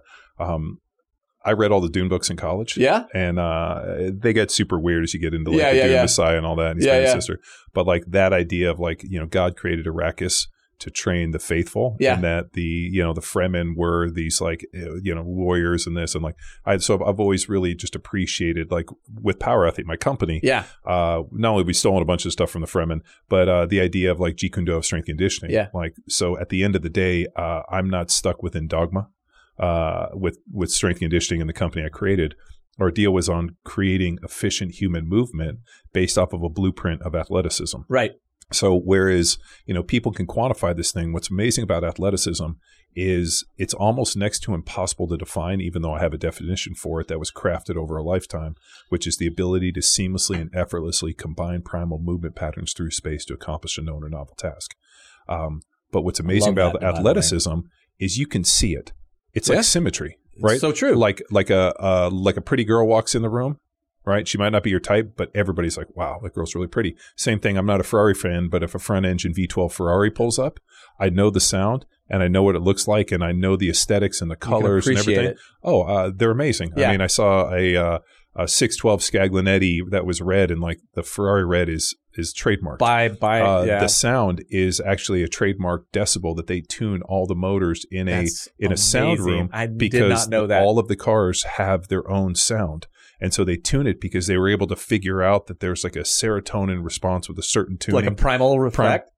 I read all the Dune books in college. Yeah. And they get super weird as you get into the Dune Messiah and all that. And he's got his sister. But like that idea of like, God created Arrakis to train the faithful, and that the Fremen were these like warriors and this, and like I've always really just appreciated, like with Power Athlete, my company, not only we stolen a bunch of stuff from the Fremen, but the idea of like Jeet Kune Do of strength conditioning, like so at the end of the day, I'm not stuck within dogma with strength conditioning in the company I created. Our deal was on creating efficient human movement based off of a blueprint of athleticism. Right. So whereas, people can quantify this thing, what's amazing about athleticism is it's almost next to impossible to define, even though I have a definition for it that was crafted over a lifetime, which is the ability to seamlessly and effortlessly combine primal movement patterns through space to accomplish a known or novel task. But what's amazing about athleticism is you can see it. It's like symmetry, right? It's so true. Like a pretty girl walks in the room. Right? She might not be your type, but everybody's like, wow, that girl's really pretty. Same thing. I'm not a Ferrari fan, but if a front engine V12 Ferrari pulls up, I know the sound and I know what it looks like and I know the aesthetics and the colors and everything. They're amazing. Yeah. I saw a 612 Scaglinetti that was red, and like the Ferrari red is trademarked. The sound is actually a trademark decibel that they tune all the motors in a sound room. I did not know that. All of the cars have their own sound. And so they tune it because they were able to figure out that there's like a serotonin response with a certain tuning. Like a primal effect?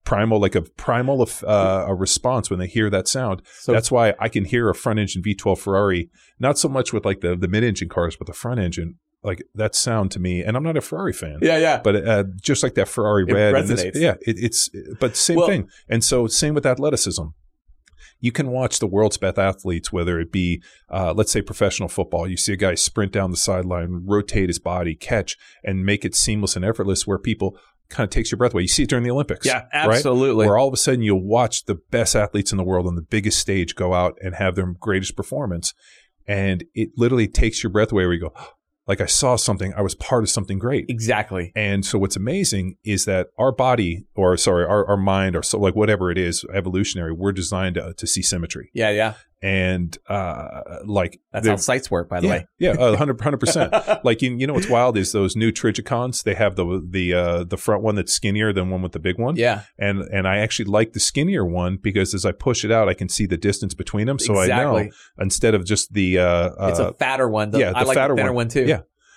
A response when they hear that sound. So that's why I can hear a front engine V12 Ferrari, not so much with like the mid-engine cars, but the front engine. Like that sound to me, and I'm not a Ferrari fan. Yeah. But just like that Ferrari red. Resonates. It's but same thing. And so same with athleticism. You can watch the world's best athletes, whether it be, let's say, professional football. You see a guy sprint down the sideline, rotate his body, catch, and make it seamless and effortless where people kind of takes your breath away. You see it during the Olympics. Yeah, absolutely. Right? Where all of a sudden you'll watch the best athletes in the world on the biggest stage go out and have their greatest performance. And it literally takes your breath away where you go, like I saw something, I was part of something great. Exactly. And so what's amazing is that our body, our mind, or so like whatever it is, evolutionary, we're designed to see symmetry. Yeah. And that's how sights work, by the way. Yeah, 100%. Like you know what's wild is those new Trigicons. They have the front one that's skinnier than one with the big one. Yeah. And I actually like the skinnier one because as I push it out, I can see the distance between them. So I know instead of just the it's a fatter one. I like the thinner one too. Yeah.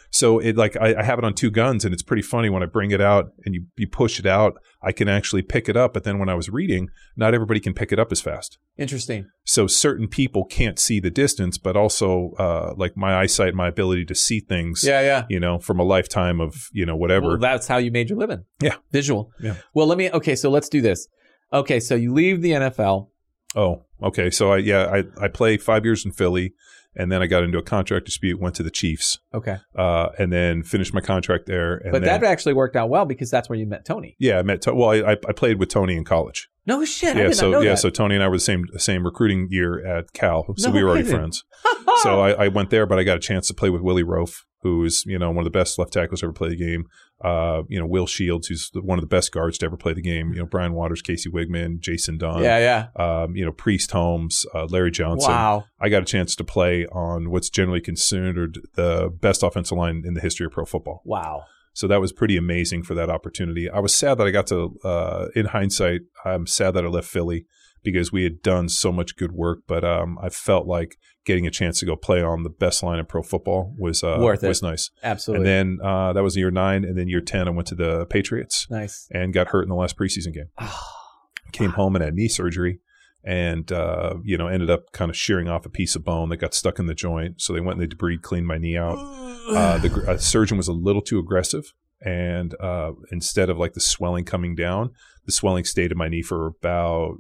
So it like I have it on two guns, and it's pretty funny when I bring it out and you push it out, I can actually pick it up. But then when I was reading, not everybody can pick it up as fast. Interesting. So certain people can't see the distance, but also like my eyesight, my ability to see things, you know, from a lifetime of, you know, whatever. Well, that's how you made your living. Yeah. Visual. Yeah. Well, okay, so let's do this. Okay, so you leave the NFL. Oh, okay. So I played 5 years in Philly, and then I got into a contract dispute, went to the Chiefs. Okay. And then finished my contract there. And but that actually worked out well because that's where you met Tony. Yeah, I met I played with Tony in college. No shit. Yeah, I did not know that. So Tony and I were the same recruiting year at Cal, so No we were already kidding. friends. So I went there, but I got a chance to play with Willie Roaf, who is, you know, one of the best left tackles to ever play the game. You know, Will Shields, who's one of the best guards to ever play the game. You know, Brian Waters, Casey Wigman, Jason Dunn. Yeah. You know, Priest Holmes, Larry Johnson. Wow. I got a chance to play on what's generally considered the best offensive line in the history of pro football. Wow. So that was pretty amazing for that opportunity. I was sad that I got to, in hindsight, I'm sad that I left Philly because we had done so much good work. But I felt like getting a chance to go play on the best line in pro football was worth it. Was nice. Absolutely. And then that was year 9. And then year 10, I went to the Patriots. Nice. And got hurt in the last preseason game. Came home and had knee surgery. And, you know, ended up kind of shearing off a piece of bone that got stuck in the joint. So they went and they debrided, cleaned my knee out. The surgeon was a little too aggressive. And instead of like the swelling coming down, the swelling stayed in my knee for about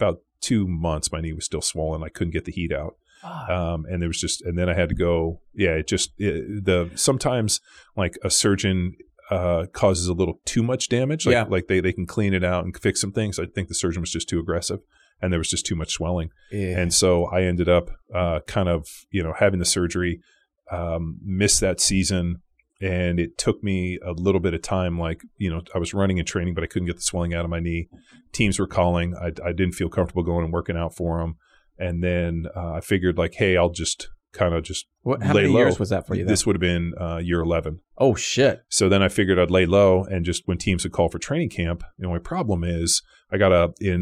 2 months. My knee was still swollen. I couldn't get the heat out. And there was just, and then I had to go. Yeah, sometimes like a surgeon causes a little too much damage. Like they can clean it out and fix some things. I think the surgeon was just too aggressive. And there was just too much swelling. Yeah. And so I ended up kind of, you know, having the surgery, missed that season. And it took me a little bit of time. Like, you know, I was running and training, but I couldn't get the swelling out of my knee. Teams were calling. I didn't feel comfortable going and working out for them. And then I figured like, hey, I'll just kind of just how lay many low. years was that for you? This would have been year 11. Oh, shit. So then I figured I'd lay low. And just when teams would call for training camp, you know, my problem is I got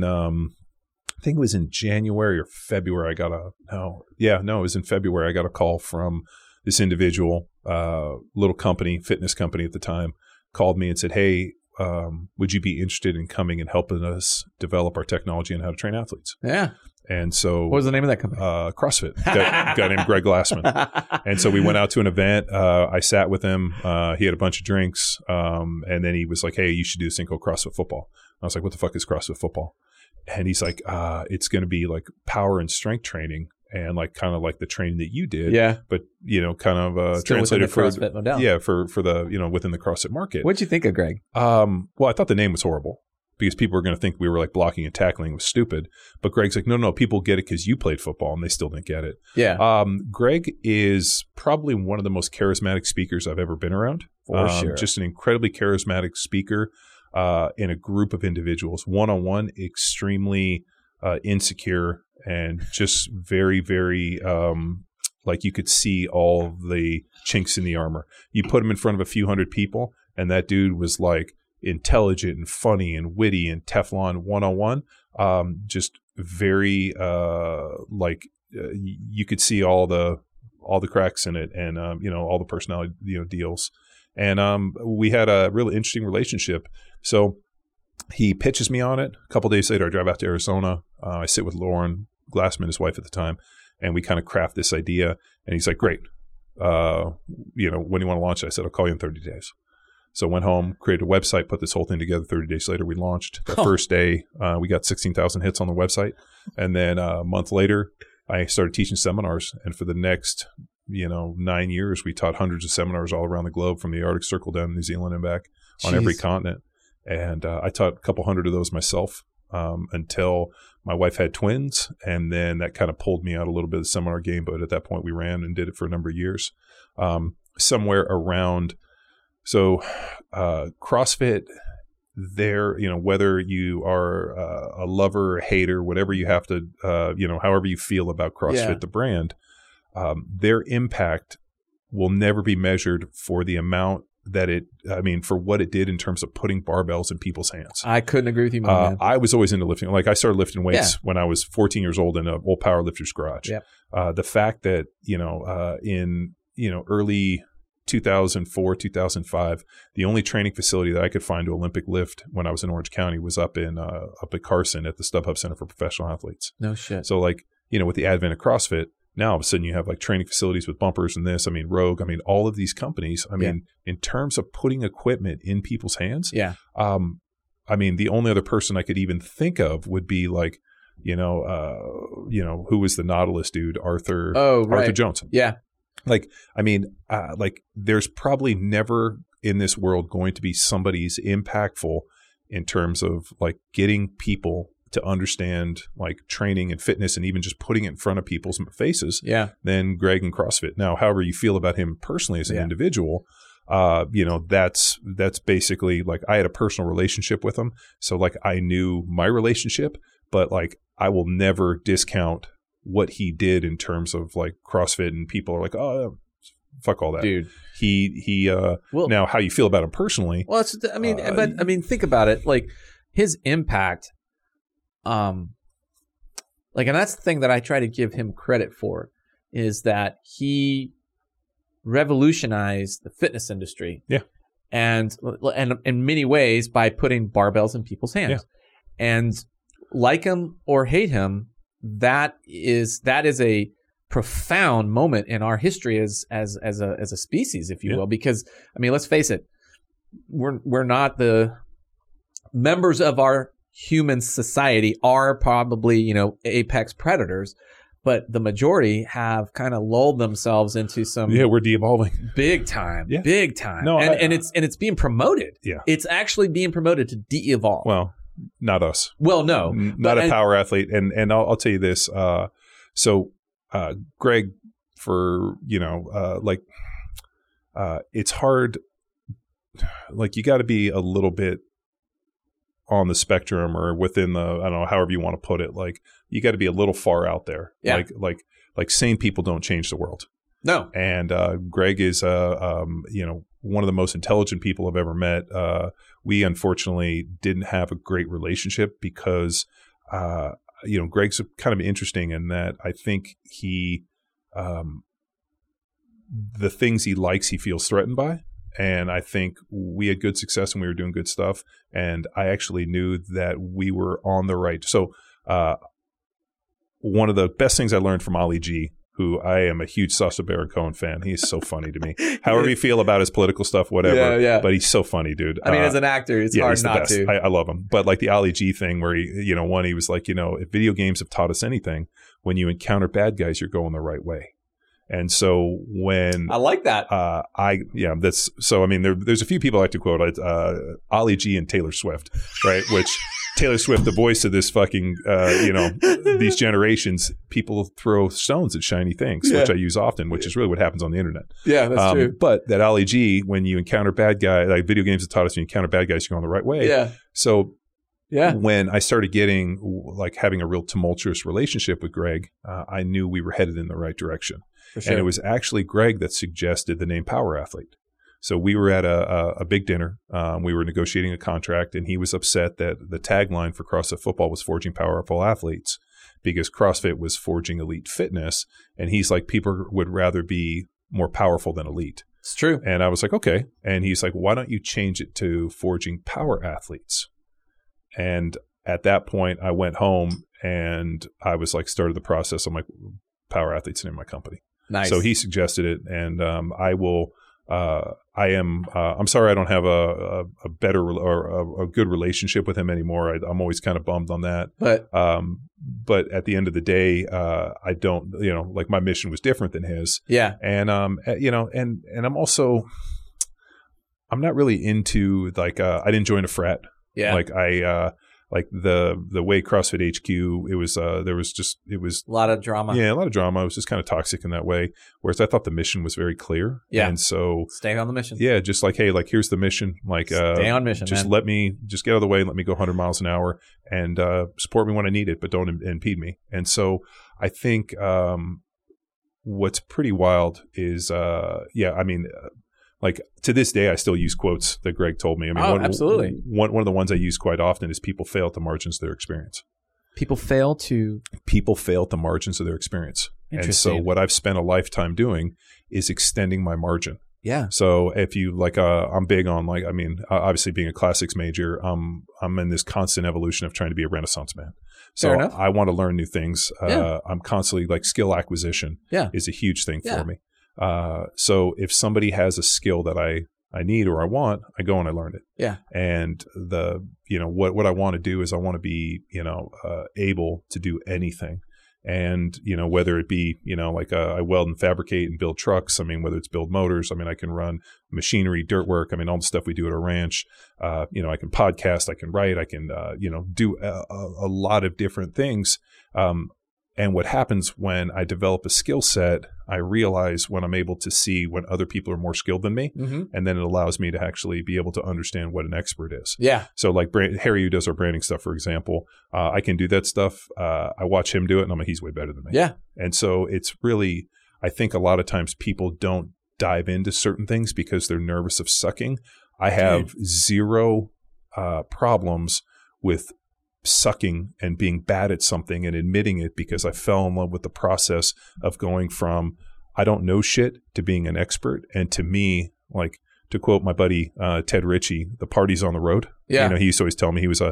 I think it was in January or February. It was in February. I got a call from this individual, little company, fitness company at the time, called me and said, hey, would you be interested in coming and helping us develop our technology on how to train athletes? Yeah. And so what was the name of that company? CrossFit. Guy named Greg Glassman. And so we went out to an event. I sat with him. He had a bunch of drinks. And then he was like, hey, you should do this thing called CrossFit football. I was like, what the fuck is CrossFit football? And he's like, it's going to be like power and strength training and like kind of like the training that you did. Yeah. But, you know, kind of translated for CrossFit modality. Yeah, for the, you know, within the CrossFit market. What'd you think of Greg? Well, I thought the name was horrible because people were going to think we were like blocking and tackling was stupid. But Greg's like, no, people get it because you played football and they still didn't get it. Yeah. Greg is probably one of the most charismatic speakers I've ever been around. For sure. Just an incredibly charismatic speaker. In a group of individuals, one-on-one, extremely insecure and just very, very like you could see all the chinks in the armor. You put him in front of a few hundred people, and that dude was like intelligent and funny and witty and Teflon one-on-one. Just very you could see all the cracks in it, and you know, all the personality, you know, deals. And we had a really interesting relationship. So he pitches me on it. A couple of days later, I drive out to Arizona. I sit with Lauren Glassman, his wife at the time, and we kind of craft this idea. And he's like, great. You know, when do you want to launch it? I said, I'll call you in 30 days. So went home, created a website, put this whole thing together. 30 days later, we launched. The first day, we got 16,000 hits on the website. And then a month later, I started teaching seminars. And for the next 9 years, we taught hundreds of seminars all around the globe, from the Arctic Circle down to New Zealand and back, on every continent. And I taught a couple hundred of those myself until my wife had twins. And then that kind of pulled me out a little bit of the seminar game. But at that point, we ran and did it for a number of years. Somewhere around, so CrossFit, there, whether you are a lover or a hater, whatever you have to, however you feel about CrossFit, the brand, their impact will never be measured for the amount that for what it did in terms of putting barbells in people's hands. I couldn't agree with you more, man. I was always into lifting. Like, I started lifting weights when I was 14 years old in an old powerlifter's garage. Yep. The fact that, in early 2004, 2005, the only training facility that I could find to Olympic lift when I was in Orange County was up at Carson at the StubHub Center for Professional Athletes. No shit. So like, with the advent of CrossFit, now all of a sudden you have like training facilities with bumpers and this, Rogue, all of these companies, in terms of putting equipment in people's hands. Yeah. The only other person I could even think of would be like, who was the Nautilus dude, Arthur Jones. Yeah. There's probably never in this world going to be somebody as impactful in terms of like getting people to understand like training and fitness and even just putting it in front of people's faces than Greg and CrossFit. Now, however you feel about him personally as an individual, that's basically like I had a personal relationship with him. So like I knew my relationship, but like I will never discount what he did in terms of like CrossFit, and people are like, oh, fuck all that. Dude. Now how you feel about him personally. Well, think about it. Like his impact, and that's the thing that I try to give him credit for, is that he revolutionized the fitness industry. Yeah. And in many ways by putting barbells in people's hands. Yeah. And like him or hate him, that is a profound moment in our history as a species, if you will, because let's face it, we're not the members of our human society are probably, apex predators, but the majority have kind of lulled themselves into some we're de-evolving big time. No, and it's being promoted. Yeah, it's actually being promoted to de-evolve. Well, not us. Well, no, not a power athlete. And I'll tell you this. Greg, for it's hard. Like you got to be a little bit on the spectrum or within the, I don't know, however you want to put it. Like you got to be a little far out there. Yeah. Like sane people don't change the world. No. And Greg is one of the most intelligent people I've ever met. We unfortunately didn't have a great relationship because Greg's kind of interesting in that I think he the things he likes he feels threatened by. And I think we had good success and we were doing good stuff. And I actually knew that we were on the right. So one of the best things I learned from Ali G, who I am a huge Sacha Baron Cohen fan. He's so funny to me. However you feel about his political stuff, whatever. Yeah. But he's so funny, dude. As an actor, it's hard not to. I love him. But like the Ali G thing where he was like, if video games have taught us anything, when you encounter bad guys, you're going the right way. And so when I like that, there's a few people I like to quote, Ali G and Taylor Swift, right? Which Taylor Swift, the voice of this fucking, these generations, people throw stones at shiny things, which I use often, which is really what happens on the internet. Yeah, that's true. But that Ali G, when you encounter bad guys, like video games have taught us, when you encounter bad guys, you're going the right way. Yeah. So when I started having a real tumultuous relationship with Greg, I knew we were headed in the right direction. For sure. And it was actually Greg that suggested the name Power Athlete. So we were at a big dinner. We were negotiating a contract, and he was upset that the tagline for CrossFit football was forging powerful athletes because CrossFit was forging elite fitness. And he's like, people would rather be more powerful than elite. It's true. And I was like, okay. And he's like, why don't you change it to forging power athletes? And at that point, I went home and I was like, started the process. I'm like, Power Athletes in my company. Nice. So he suggested it, and I'm sorry I don't have a better or a good relationship with him anymore. I'm always kind of bummed on that. But at the end of the day, I don't, like my mission was different than his. Yeah. And and I'm also, I'm not really into like I didn't join a frat. Yeah. Like like the way CrossFit HQ, it was a lot of drama. Yeah, a lot of drama. It was just kind of toxic in that way. Whereas I thought the mission was very clear. Yeah. And so stay on the mission. Yeah, just like, hey, like here's the mission. Like stay on mission. Just man. just get out of the way, let me go 100 miles an hour and support me when I need it, but don't impede me. And so I think what's pretty wild is like to this day, I still use quotes that Greg told me. Absolutely. One of the ones I use quite often is people fail at the margins of their experience. People fail at the margins of their experience. And Interesting. so what I've spent a lifetime doing is extending my margin. Yeah. So if you like, I'm big on like, I mean, obviously being a classics major, I'm in this constant evolution of trying to be a Renaissance man. So Fair enough. I want to learn new things. Yeah. I'm constantly like skill acquisition Yeah. is a huge thing Yeah. for me. So if somebody has a skill that I need or I want, I go and I learn it. Yeah. And what I want to do is I want to be, able to do anything. And, whether it be, like I weld and fabricate and build trucks. I mean, whether it's build motors, I mean, I can run machinery, dirt work. I mean, all the stuff we do at our ranch, I can podcast, I can write, I can, do a lot of different things. And what happens when I develop a skill set, I realize when I'm able to see when other people are more skilled than me. Mm-hmm. And then it allows me to actually be able to understand what an expert is. Yeah. So like Harry, who does our branding stuff, for example, I can do that stuff. I watch him do it and I'm like, he's way better than me. Yeah. And so it's really, I think a lot of times people don't dive into certain things because they're nervous of sucking. I have zero problems with sucking and being bad at something and admitting it because I fell in love with the process of going from I don't know shit to being an expert. And to me, like to quote my buddy Ted Ritchie, the party's on the road. Yeah. He used to always tell me, he was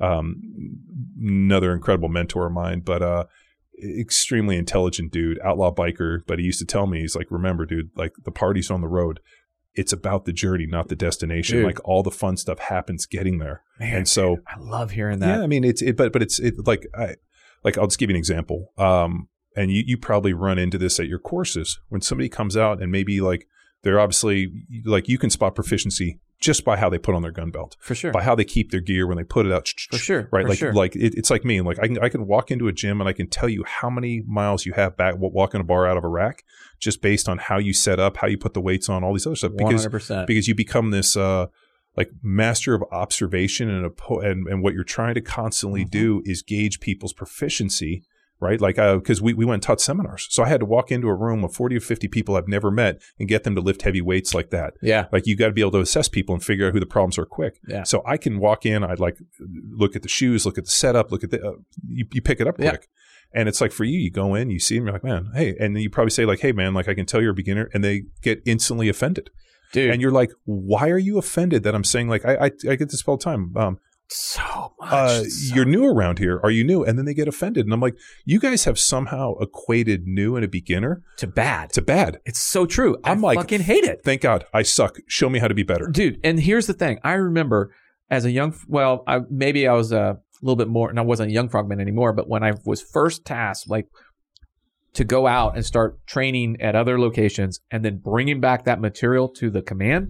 another incredible mentor of mine, but extremely intelligent dude, outlaw biker. But he used to tell me, he's like, remember, dude, like the party's on the road. It's about the journey, not the destination. Dude. Like all the fun stuff happens getting there. Man, and so I love hearing that. yeah, I mean, but it's like I'll just give you an example. And you probably run into this at your courses when somebody comes out and maybe like they're obviously like you can spot proficiency just by how they put on their gun belt, For sure. by how they keep their gear when they put it out. For sure. Right. For Like, sure. it's like me. Like I can walk into a gym and I can tell you how many miles you have back walking a bar out of a rack just based on how you set up, how you put the weights on, all these other stuff. 100%. Because you become this, like master of observation and what you're trying to constantly do is gauge people's proficiency. Right. Like, because we went and taught seminars. So I had to walk into a room of 40 or 50 people I've never met and get them to lift heavy weights like that. Yeah. Like you got to be able to assess people and figure out who the problems are quick. Yeah. So I can walk in, I'd like look at the shoes, look at the setup, look at the, you pick it up quick. Yeah. And it's like for you go in, you see them, you're like, man, hey. And then you probably say like, hey man, like I can tell you're a beginner, and they get instantly offended. Dude. And you're like, why are you offended that I'm saying like, I get this all the time. So much. You're new around here. Are you new? And then they get offended. And I'm like, you guys have somehow equated new and a beginner to bad. It's so true. I'm I like, fucking hate it. Thank God. I suck. Show me how to be better. Dude, and here's the thing. I remember as a young, I was a little bit more, and I wasn't a young frogman anymore, but when I was first tasked, like to go out and start training at other locations and then bringing back that material to the command,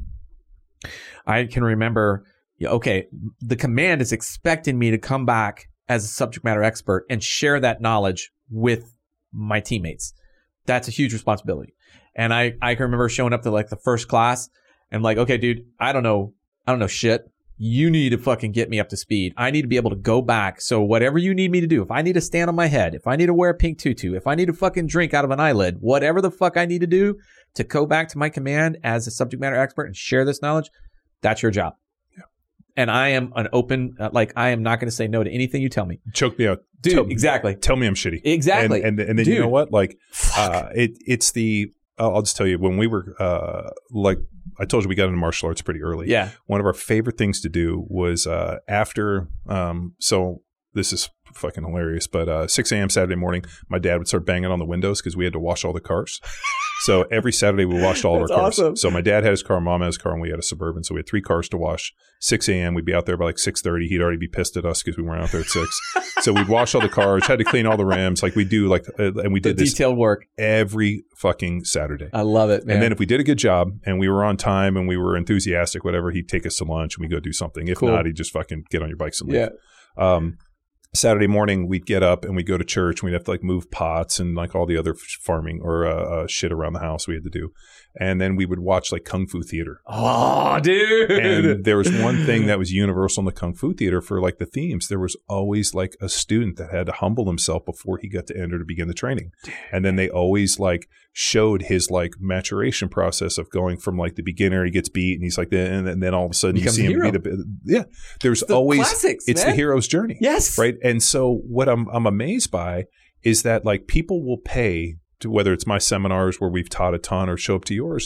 I can remember, okay, the command is expecting me to come back as a subject matter expert and share that knowledge with my teammates. That's a huge responsibility. And I can remember showing up to like the first class and like, okay, dude, I don't know shit. You need to fucking get me up to speed. I need to be able to go back. So whatever you need me to do, if I need to stand on my head, if I need to wear a pink tutu, if I need to fucking drink out of an eyelid, whatever the fuck I need to do to go back to my command as a subject matter expert and share this knowledge, that's your job. Yeah. And I am an open, I am not going to say no to anything you tell me. Choke me out. Dude, exactly. Tell me I'm shitty. Exactly. And then Dude. You know what? Like, it's the, I'll just tell you, when we were, like, I told you we got into martial arts pretty early. Yeah. One of our favorite things to do was after, so this is fucking hilarious, but 6 a.m. Saturday morning, my dad would start banging on the windows because we had to wash all the cars. So every Saturday we washed all of our cars. Awesome. So my dad had his car, mom had his car, and we had a Suburban. So we had 3 cars to wash. 6 a.m. We'd be out there by like 6:30. He'd already be pissed at us because we weren't out there at 6. So we'd wash all the cars, had to clean all the rims. Like we do, like, and we did this detailed work every fucking Saturday. I love it, man. And then if we did a good job and we were on time and we were enthusiastic, whatever, he'd take us to lunch and we'd go do something. If not, he'd just fucking get on your bikes and leave. Yeah. Saturday morning, we'd get up and we'd go to church. And we'd have to like move pots and like all the other farming or shit around the house we had to do. And then we would watch like Kung Fu theater. Oh, dude. And there was one thing that was universal in the Kung Fu theater for like the themes. There was always like a student that had to humble himself before he got to enter to begin the training. And then they always like showed his like maturation process of going from like the beginner, he gets beat and he's like, and then all of a sudden you see him be there's always, classics, it's man. the hero's journey. Yes. Right. And so what I'm amazed by is that like people will pay to, whether it's my seminars where we've taught a ton or show up to yours,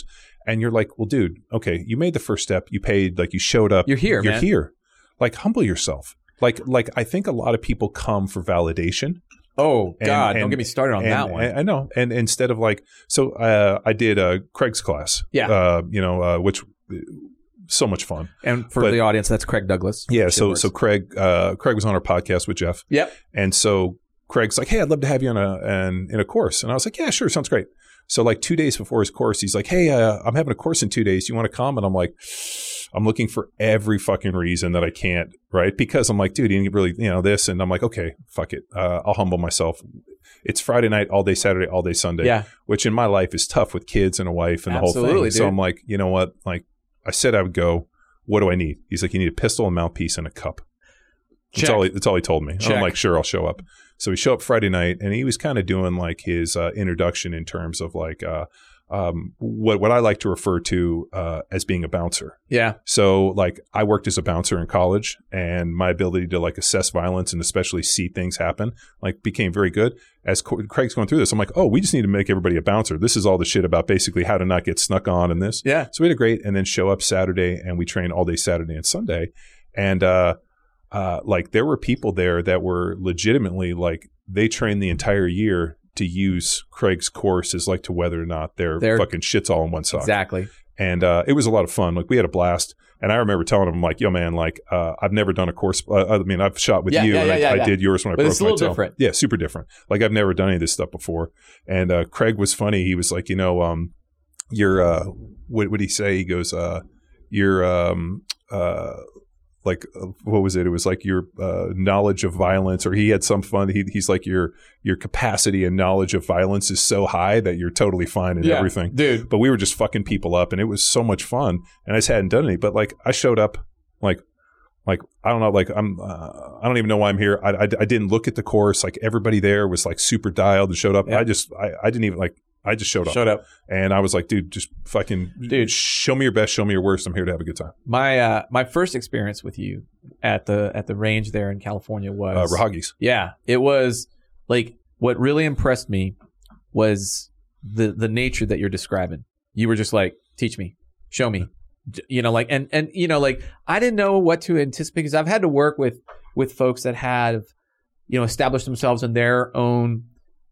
And you're like, well, dude, okay, you made the first step. You paid, like you showed up. You're here, You're man. here. Like, humble yourself. Like I think a lot of people come for validation. Oh, God, And- don't get me started on that one. I know. And instead of like, so I did Craig's class. Yeah. Which so much fun. And for but- the audience, that's Craig Douglas. Yeah. Shit So works. Craig was on our podcast with Jeff. Yep. And so Craig's like, hey, I'd love to have you in a course. And I was like, yeah, sure. Sounds great. So like 2 days before his course, he's like, hey, I'm having a course in 2 days. You want to come? And I'm like, I'm looking for every fucking reason that I can't, right? Because I'm like, dude, you really, this. And I'm like, okay, fuck it. I'll humble myself. It's Friday night, all day Saturday, all day Sunday. Yeah. Which in my life is tough with kids and a wife and the whole Absolutely, thing. So dude. I'm like, you know what? Like I said I would go. What do I need? He's like, you need a pistol, a mouthpiece, and a cup. Check. That's all he told me. Check. I'm like, sure, I'll show up. So we show up Friday night, and he was kind of doing like his introduction in terms of like what I like to refer to as being a bouncer. Yeah. So like I worked as a bouncer in college, and my ability to like assess violence and especially see things happen like became very good. As Craig's going through this, I'm like, oh, we just need to make everybody a bouncer. This is all the shit about basically how to not get snuck on and this. Yeah. So we had a great, and then show up Saturday, and we train all day Saturday and Sunday. And like there were people there that were legitimately like they trained the entire year to use Craig's course as like to whether or not their fucking shit's all in one sock. Exactly. And it was a lot of fun. Like we had a blast. And I remember telling him like, yo, man, like I've never done a course. I mean, I've shot with you, and I did yours when I But broke it's a my little toe. different. Yeah, super different. Like I've never done any of this stuff before. And Craig was funny. He was like, you're what would he say? He goes, you're like what was it? It was like your knowledge of violence, or he had some fun. He's like your capacity and knowledge of violence is so high that you're totally fine in everything, dude. But we were just fucking people up, and it was so much fun. And I just hadn't done any. But like I showed up, like I don't know, like I don't even know why I'm here. I didn't look at the course. Like everybody there was like super dialed and showed up. Yeah. I didn't even like. I just showed up. And I was like, dude, just fucking show me your best, show me your worst. I'm here to have a good time. My first experience with you at the range there in California was Rahagi's. Yeah, it was like what really impressed me was the nature that you're describing. You were just like, teach me, show me, like and like I didn't know what to anticipate because I've had to work with folks that have established themselves in their own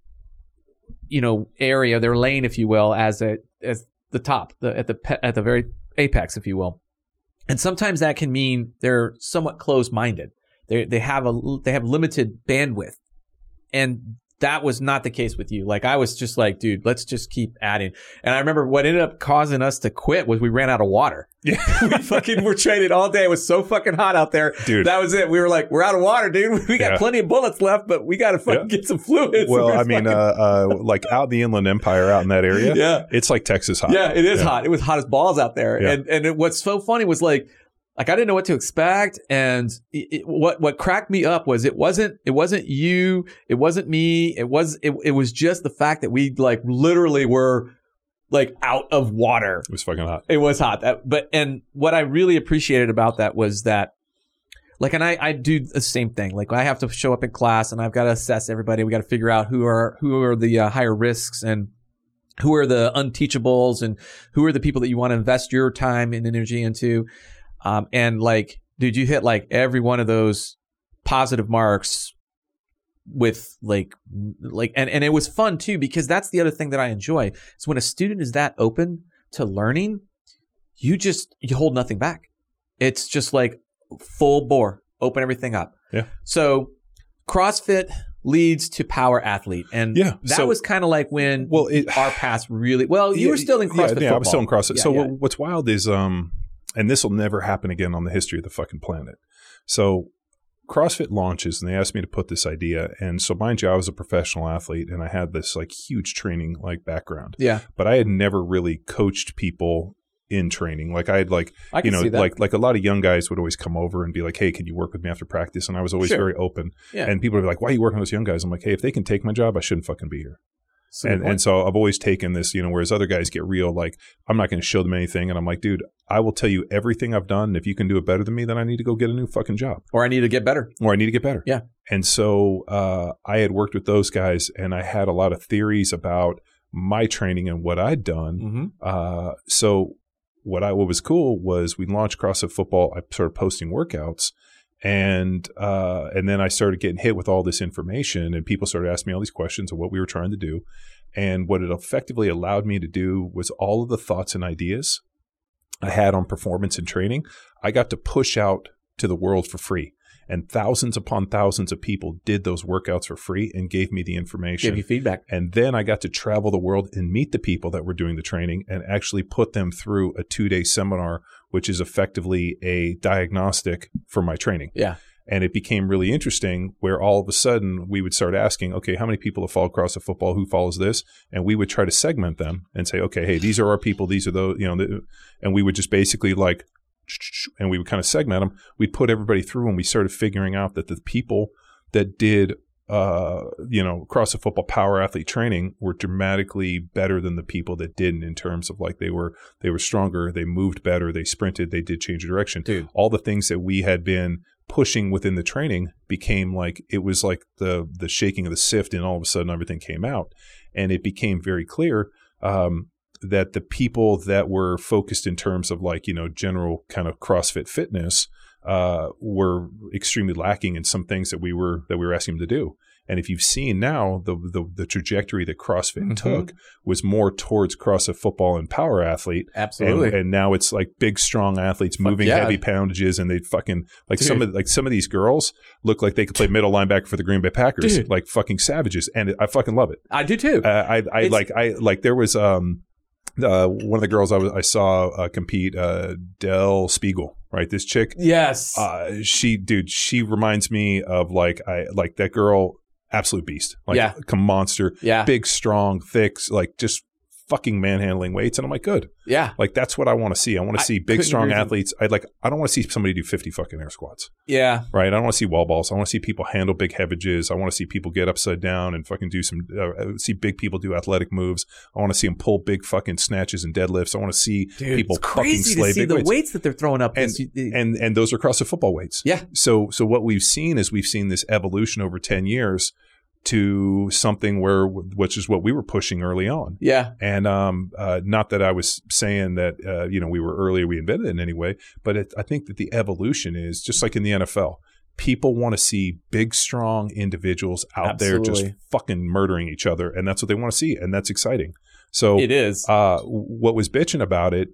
area, their lane, if you will, as the top, at the very apex, if you will. And sometimes that can mean they're somewhat closed-minded. They have limited bandwidth, and that was not the case with you. Like I was just like, dude, let's just keep adding. And I remember what ended up causing us to quit was we ran out of water. Yeah, we fucking were training all day. It was so fucking hot out there, dude. That was it. We were like, we're out of water, dude. We got plenty of bullets left, but we got to fucking get some fluids. Well, I mean, like out in the Inland Empire, out in that area, it's like Texas hot. Yeah, it is hot. It was hot as balls out there. Yeah. And what's so funny was like I didn't know what to expect, and what cracked me up was it wasn't you, it wasn't me, it was just the fact that we like literally were like out of water. It was fucking hot. It was hot. And what I really appreciated about that was that, like, and I do the same thing. Like I have to show up in class, and I've got to assess everybody. We got to figure out who are the higher risks and who are the unteachables, and who are the people that you want to invest your time and energy into. And like, dude, you hit like every one of those positive marks with like, and it was fun too, because that's the other thing that I enjoy is when a student is that open to learning, you hold nothing back. It's just like full bore, open everything up. Yeah. So CrossFit leads to power athlete. And that was kind of like when our paths really, you were still in CrossFit football. I was still in CrossFit. Yeah, so what's wild is, and this will never happen again on the history of the fucking planet. So CrossFit launches, and they asked me to put this idea. And so mind you, I was a professional athlete, and I had this like huge training like background. Yeah. But I had never really coached people in training. Like I had like, like a lot of young guys would always come over and be like, hey, can you work with me after practice? And I was always very open. Yeah. And people would be like, why are you working with those young guys? I'm like, hey, if they can take my job, I shouldn't fucking be here. And so I've always taken this, whereas other guys get real, like I'm not going to show them anything. And I'm like, dude, I will tell you everything I've done. And if you can do it better than me, then I need to go get a new fucking job. Or I need to get better. Yeah. And so I had worked with those guys, and I had a lot of theories about my training and what I'd done. Mm-hmm. So what was cool was we launched CrossFit Football. I started posting workouts, and then I started getting hit with all this information, and people started asking me all these questions of what we were trying to do. And what it effectively allowed me to do was all of the thoughts and ideas I had on performance and training, I got to push out to the world for free. And thousands upon thousands of people did those workouts for free and gave me the information. Give you feedback. And then I got to travel the world and meet the people that were doing the training and actually put them through a 2-day seminar, which is effectively a diagnostic for my training. Yeah. And it became really interesting where all of a sudden we would start asking, okay, how many people have followed CrossFit Football? Who follows this? And we would try to segment them and say, okay, hey, these are our people. These are those, and we would just basically and we would kind of segment them. We'd put everybody through, and we started figuring out that the people that did, CrossFit Football power athlete training were dramatically better than the people that didn't, in terms of like they were stronger, they moved better, they sprinted, they did change of direction. Dude. All the things that we had been pushing within the training became like, it was like the shaking of the sift, and all of a sudden everything came out, and it became very clear that the people that were focused in terms of like, general kind of CrossFit fitness were extremely lacking in some things that we were asking them to do. And if you've seen now, the trajectory that CrossFit took was more towards CrossFit Football and power athlete. Absolutely. And now it's like big, strong athletes moving heavy poundages, and they fucking like some of these girls look like they could play middle linebacker for the Green Bay Packers, Dude. like fucking savages. And I fucking love it. I do too. There was one of the girls I saw compete, Del Spiegel, right? This chick. Yes. She reminds me of that girl, absolute beast, like a monster, big, strong, thick, like just fucking manhandling weights. And I'm like, good. Yeah. Like that's what I want to see. I want to see big, strong athletes. I don't want to see somebody do 50 fucking air squats. Yeah. Right. I don't want to see wall balls. I want to see people handle big heavages. I want to see people get upside down and fucking do some, see big people do athletic moves. I want to see them pull big fucking snatches and deadlifts. I want to see people fucking slay big weights. The weights that they're throwing up. And those are CrossFit Football weights. Yeah. So what we've seen is this evolution over 10 years to something which is what we were pushing early on. Yeah. And not that I was saying that, we were early, we invented it in any way, but I think that the evolution is just like in the NFL. People want to see big, strong individuals out there just fucking murdering each other. And that's what they want to see. And that's exciting. So it is. What was bitching about it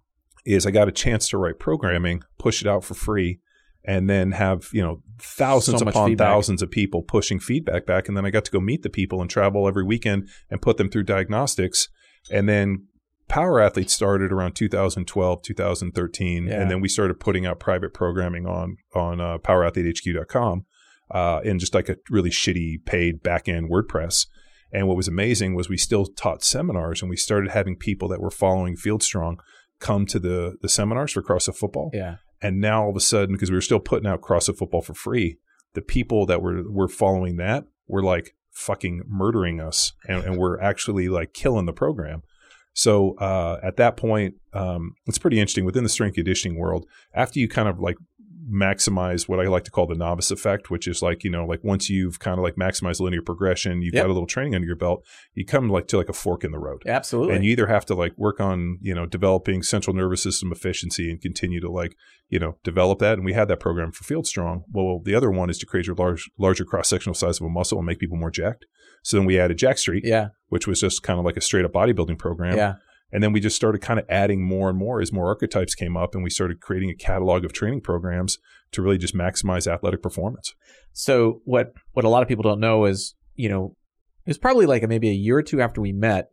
is I got a chance to write programming, push it out for free, and then have, thousands upon thousands of people pushing feedback back. And then I got to go meet the people and travel every weekend and put them through diagnostics. And then Power Athlete started around 2012, 2013. Yeah. And then we started putting out private programming on powerathletehq.com in just like a really shitty paid back-end WordPress. And what was amazing was we still taught seminars, and we started having people that were following FieldStrong come to the seminars for CrossFit Football. Yeah. And now all of a sudden, because we were still putting out CrossFit Football for free, the people that were following that were like fucking murdering us, and we're actually like killing the program. So at that point, it's pretty interesting within the strength conditioning world. After you kind of like maximize what I like to call the novice effect, which is like, once you've kind of like maximized linear progression, you've got a little training under your belt, you come to like a fork in the road. Absolutely. And you either have to like work on, developing central nervous system efficiency and continue to like, develop that. And we had that program for FieldStrong. Well, the other one is to create your larger cross-sectional size of a muscle and make people more jacked. So then we added Jack Street, which was just kind of like a straight up bodybuilding program. Yeah. And then we just started kind of adding more and more as more archetypes came up, and we started creating a catalog of training programs to really just maximize athletic performance. So what a lot of people don't know is, it was probably like maybe a year or two after we met.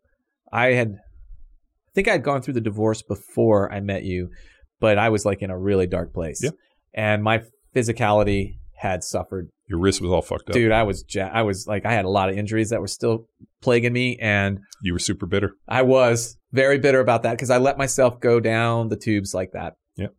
I think I had gone through the divorce before I met you, but I was like in a really dark place. Yeah. And my physicality had suffered. Your wrist was all fucked up. Dude, I was like, I had a lot of injuries that were still plaguing me, and you were super bitter. I was very bitter about that because I let myself go down the tubes like that. Yep.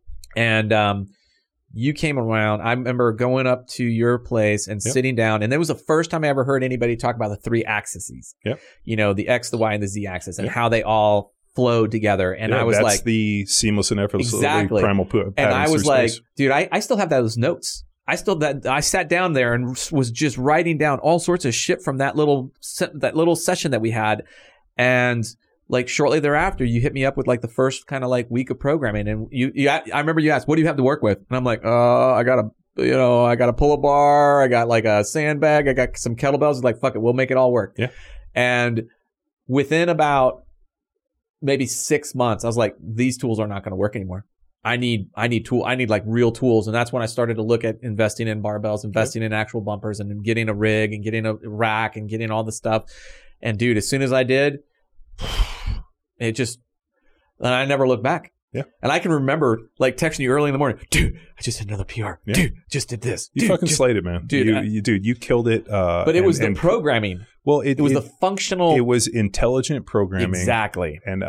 And you came around. I remember going up to your place and sitting down, and it was the first time I ever heard anybody talk about the 3 axes. Yep. The X, the Y, and the Z axis, and how they all flowed together. And I was that's like, the seamless and effortless primal patterns. And I was like, space. dude, I still have those notes. I sat down there and was just writing down all sorts of shit from that little session that we had. And like shortly thereafter, you hit me up with like the first kind of like week of programming, and I remember you asked, "What do you have to work with?" And I'm like, I got a pull-up bar, I got like a sandbag, I got some kettlebells." He's like, "Fuck it, we'll make it all work." Yeah. And within about maybe 6 months, I was like, "These tools are not going to work anymore. I need like real tools." And that's when I started to look at investing in barbells, investing in actual bumpers, and then getting a rig and getting a rack and getting all the stuff. And dude, as soon as I did, and I never looked back. Yeah. And I can remember like texting you early in the morning, "Dude, I just hit another PR. Yeah. Dude, just did this. You fucking slayed it, man. Dude, you killed it. But it was the programming. Well, it was the functional. It was intelligent programming. Exactly. And,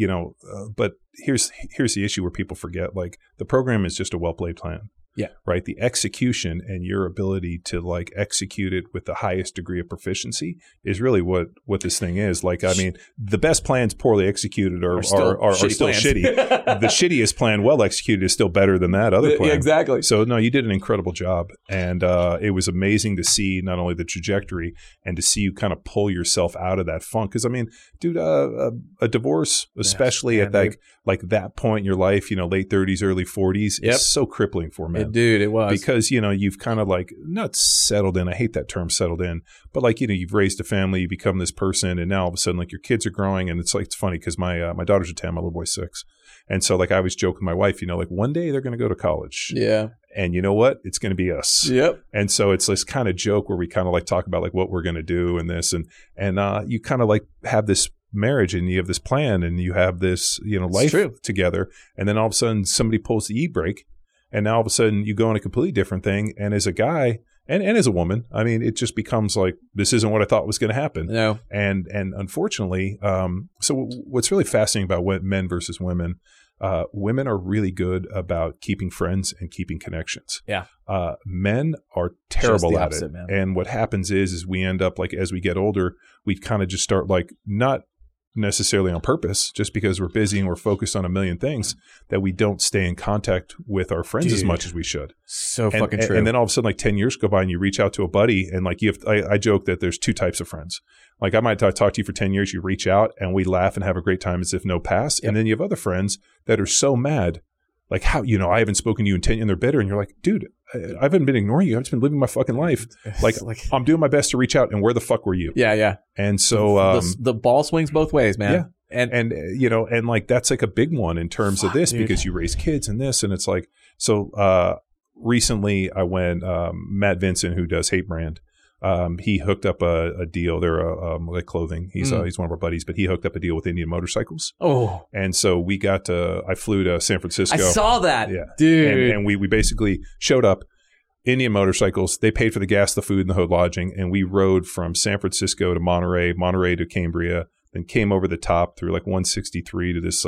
but here's the issue where people forget, like the program is just a well-played plan. Yeah. Right. The execution and your ability to like execute it with the highest degree of proficiency is really what this thing is. Like, I mean, the best plans poorly executed are still shitty. The shittiest plan well executed is still better than that other plan. Yeah, exactly. So no, you did an incredible job. And it was amazing to see not only the trajectory and to see you kind of pull yourself out of that funk. Because I mean, dude, a divorce, especially at like that point in your life, late 30s, early 40s, is so crippling for men. Dude, it was. Because, you've kind of like not settled in. I hate that term, settled in. But like, you've raised a family, you become this person, and now all of a sudden like your kids are growing. And it's like, it's funny because my daughters are 10, my little boy's 6. And so like I always joke with my wife, like one day they're going to go to college. Yeah. And you know what? It's going to be us. Yep. And so it's this kind of joke where we kind of like talk about like what we're going to do and this and you kind of like have this marriage and you have this plan and you have this, life together. And then all of a sudden somebody pulls the e-brake and now all of a sudden you go on a completely different thing. And as a guy and as a woman, I mean, it just becomes like, this isn't what I thought was going to happen. No. And unfortunately, so what's really fascinating about men versus women, women are really good about keeping friends and keeping connections. Yeah. Men are terrible at it. Man. And what happens is we end up like, as we get older, we kind of just start like not necessarily on purpose, just because we're busy and we're focused on a million things, that we don't stay in contact with our friends as much as we should. So fucking true. And then all of a sudden, like 10 years go by and you reach out to a buddy and like I joke that there's 2 types of friends. Like I might talk to you for 10 years, you reach out and we laugh and have a great time as if no past. Yep. And then you have other friends that are so mad, like how, I haven't spoken to you in 10 years and they're bitter. And you're like, dude, I haven't been ignoring you. I've just been living my fucking life. Like I'm doing my best to reach out, and where the fuck were you? Yeah. Yeah. And so, the ball swings both ways, man. Yeah. And like, that's like a big one in terms of this, because you raise kids and this, and it's like, so, recently I went, Matt Vincent, who does Hate Brand, he hooked up a deal. They're like clothing. He's one of our buddies, but he hooked up a deal with Indian Motorcycles. Oh, and so we got I flew to San Francisco. I saw that, dude. And we basically showed up. Indian Motorcycles. They paid for the gas, the food, and the lodging, and we rode from San Francisco to Monterey to Cambria, then came over the top through like 163 to this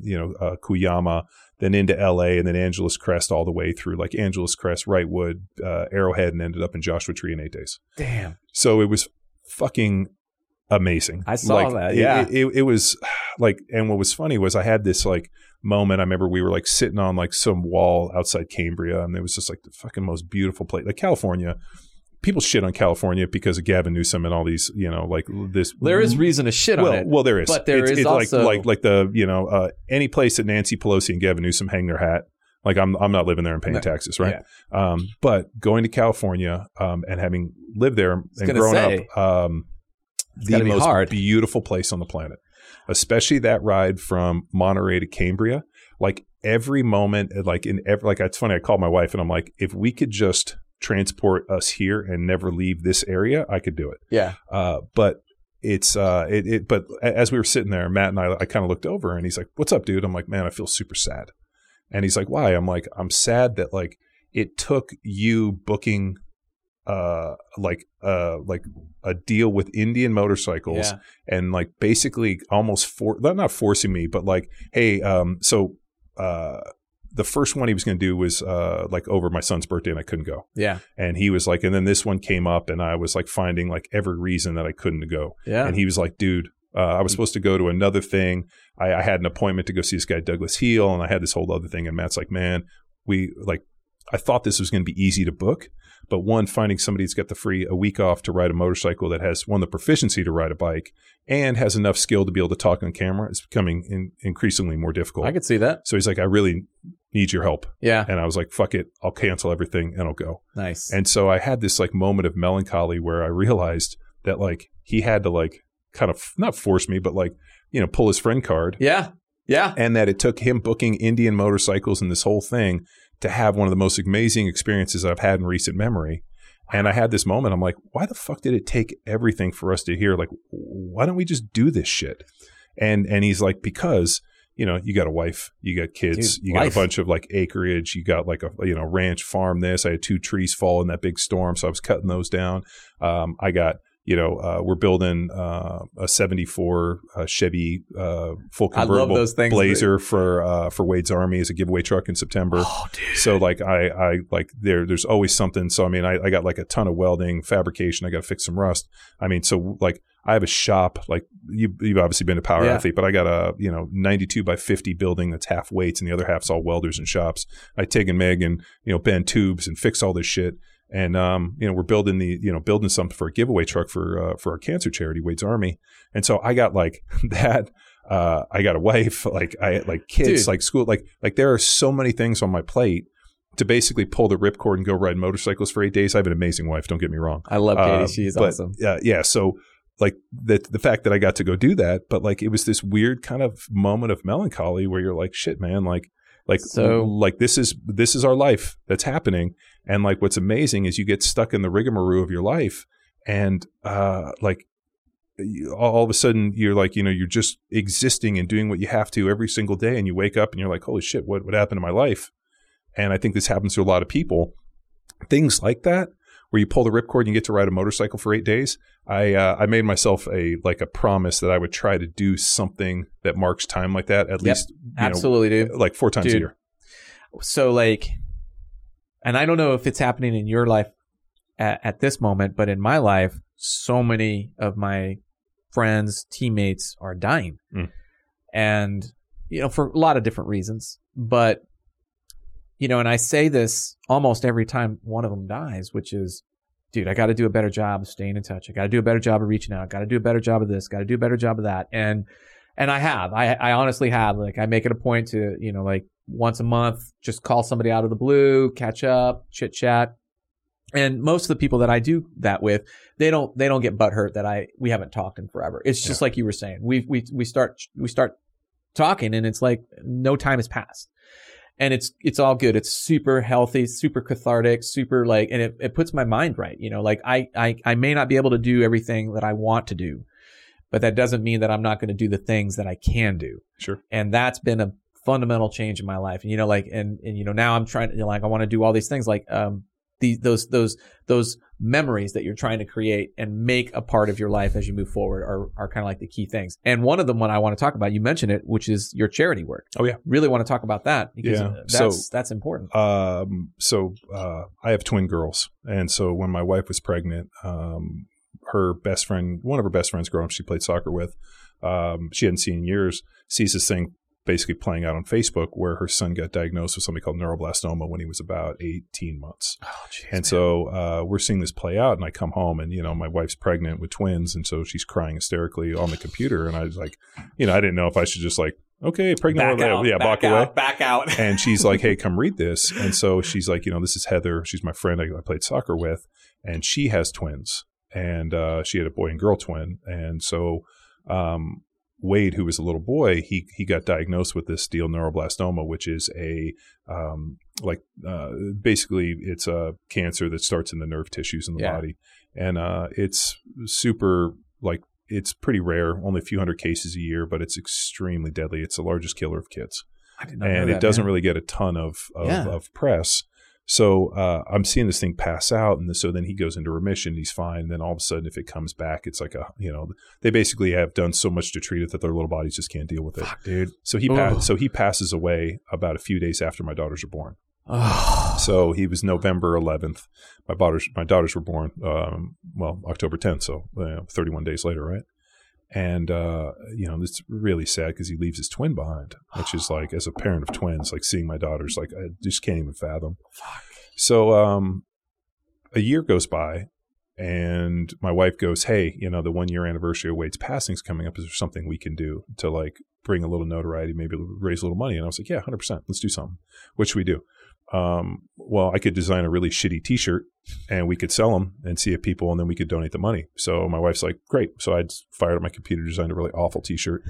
Cuyama, then into LA, and then Angeles Crest all the way through like Angeles Crest, Wrightwood, Arrowhead, and ended up in Joshua Tree in 8 days. Damn. So it was fucking amazing. I saw that. Yeah. It was like, and what was funny was I had this like moment. I remember we were like sitting on like some wall outside Cambria, and it was just like the fucking most beautiful place. Like California, people shit on California because of Gavin Newsom and all these, like this. There is reason to shit on it. Well, there is. But it's also like the, any place that Nancy Pelosi and Gavin Newsom hang their hat. Like I'm not living there and paying taxes, right? Yeah. But going to California, and having lived there and grown up, the most beautiful place on the planet, especially that ride from Monterey to Cambria. Like every moment, like it's funny. I called my wife and I'm like, if we could just transport us here and never leave this area, I could do it. Yeah. But it's but as we were sitting there, Matt and I kind of looked over and he's like, "What's up, dude?" I'm like, "Man, I feel super sad." And he's like, "Why?" I'm like, "I'm sad that like it took you booking like a deal with Indian Motorcycles and like basically almost not forcing me, but like, hey, the first one he was going to do was like over my son's birthday, and I couldn't go. Yeah. And he was like, and then this one came up, and I was like finding like every reason that I couldn't go. Yeah. And he was like, dude, I was supposed to go to another thing. I had an appointment to go see this guy Douglas Heel, and I had this whole other thing. And Matt's like, man, I thought this was going to be easy to book, But one, finding somebody that's got a week off to ride a motorcycle that has the proficiency to ride a bike and has enough skill to be able to talk on camera is becoming increasingly more difficult. I could see that. So he's like, I really need your help. Yeah. And I was like, fuck it. I'll cancel everything and I'll go. Nice. And so I had this like moment of melancholy where I realized that like he had to like kind of not force me, but like, pull his friend card. Yeah. Yeah. And that it took him booking Indian motorcycles and this whole thing to have one of the most amazing experiences I've had in recent memory. And I had this moment. I'm like, why the fuck did it take everything for us to hear? Like, why don't we just do this shit? And he's like, because, you got a wife, you got kids, you got a bunch of like acreage, you got like a, ranch farm this. I had 2 trees fall in that big storm. So I was cutting those down. I got, we're building a 74 Chevy full convertible Blazer for Wade's Army as a giveaway truck in September. Oh, dude. So like I like there's always something. So I mean I got like a ton of welding, fabrication. I got to fix some rust. I mean, so like I have a shop. Like you've obviously been a power athlete, but I got a 92 by 50 building that's half weights and the other half's all welders and shops. I take and meg and bend tubes and fix all this shit. And, we're building building something for a giveaway truck for our cancer charity, Wade's Army. And so I got like that, I got a wife, like I like kids, dude. Like school, like there are so many things on my plate to basically pull the ripcord and go ride motorcycles for 8 days. I have an amazing wife. Don't get me wrong. I love Katie. She's awesome. Yeah. So like the fact that I got to go do that, but like, it was this weird kind of moment of melancholy where you're like, shit, man, like this is our life that's happening. And like, what's amazing is you get stuck in the rigmarole of your life and, like all of a sudden you're like, you're just existing and doing what you have to every single day. And you wake up and you're like, holy shit, what happened to my life? And I think this happens to a lot of people. Things like that, where you pull the ripcord and you get to ride a motorcycle for 8 days. I made myself a promise that I would try to do something that marks time like that at least. Absolutely, dude. Like 4 times a year. So like, and I don't know if it's happening in your life at this moment, but in my life, so many of my friends, teammates are dying. And, for a lot of different reasons. But, and I say this almost every time one of them dies, which is, dude, I got to do a better job of staying in touch. I got to do a better job of reaching out. Got to do a better job of this. Got to do a better job of that. And I have. I honestly have. Like, I make it a point to, like once a month, just call somebody out of the blue, catch up, chit chat. And most of the people that I do that with, they don't get butthurt that we haven't talked in forever. It's just like you were saying. We start talking and it's like no time has passed. And it's all good. It's super healthy, super cathartic, super like, and it puts my mind right. Like I may not be able to do everything that I want to do, but that doesn't mean that I'm not going to do the things that I can do. Sure. And that's been a fundamental change in my life. And, like, and now I'm trying to, like, I want to do all these things like, those memories that you're trying to create and make a part of your life as you move forward are kind of like the key things. And one of them, when I want to talk about, you mentioned it, which is your charity work. Oh yeah. Really want to talk about that because that's important. So I have twin girls. And so when my wife was pregnant, her best friend, one of her best friends growing up, she played soccer with, she hadn't seen in years, sees this thing basically playing out on Facebook where her son got diagnosed with something called neuroblastoma when he was about 18 months. Oh, geez, and so we're seeing this play out, and I come home and, my wife's pregnant with twins, and so she's crying hysterically on the computer, and I was like, I didn't know if I should just like, okay, pregnant. Walk away. Back out. And she's like, hey, come read this. And so she's like, this is Heather. She's my friend I played soccer with, and she has twins, and she had a boy and girl twin. And so Wade, who was a little boy, he got diagnosed with this deal, neuroblastoma, which is basically it's a cancer that starts in the nerve tissues in the body. And it's super, like, it's pretty rare, only a few hundred cases a year, but it's extremely deadly. It's the largest killer of kids. I did not know and that, it doesn't man. really get a ton of press. So I'm seeing this thing pass out, and so then he goes into remission. He's fine. And then all of a sudden, if it comes back, it's like they basically have done so much to treat it that their little bodies just can't deal with it. Fuck, dude. So he passes away about a few days after my daughters are born. Oh. So he was November 11th. My daughters were born October 10th. So 31 days later, right? And it's really sad because he leaves his twin behind, which is like, as a parent of twins, like seeing my daughters, like I just can't even fathom. Fuck. So a year goes by, and my wife goes, "Hey, the 1 year anniversary of Wade's passing is coming up. Is there something we can do to like bring a little notoriety, maybe raise a little money?" And I was like, "Yeah, 100%. Let's do something." What should we do? Well, I could design a really shitty T-shirt, and we could sell them and see if people, and then we could donate the money. So my wife's like, "Great." So I fired up my computer, designed a really awful T-shirt,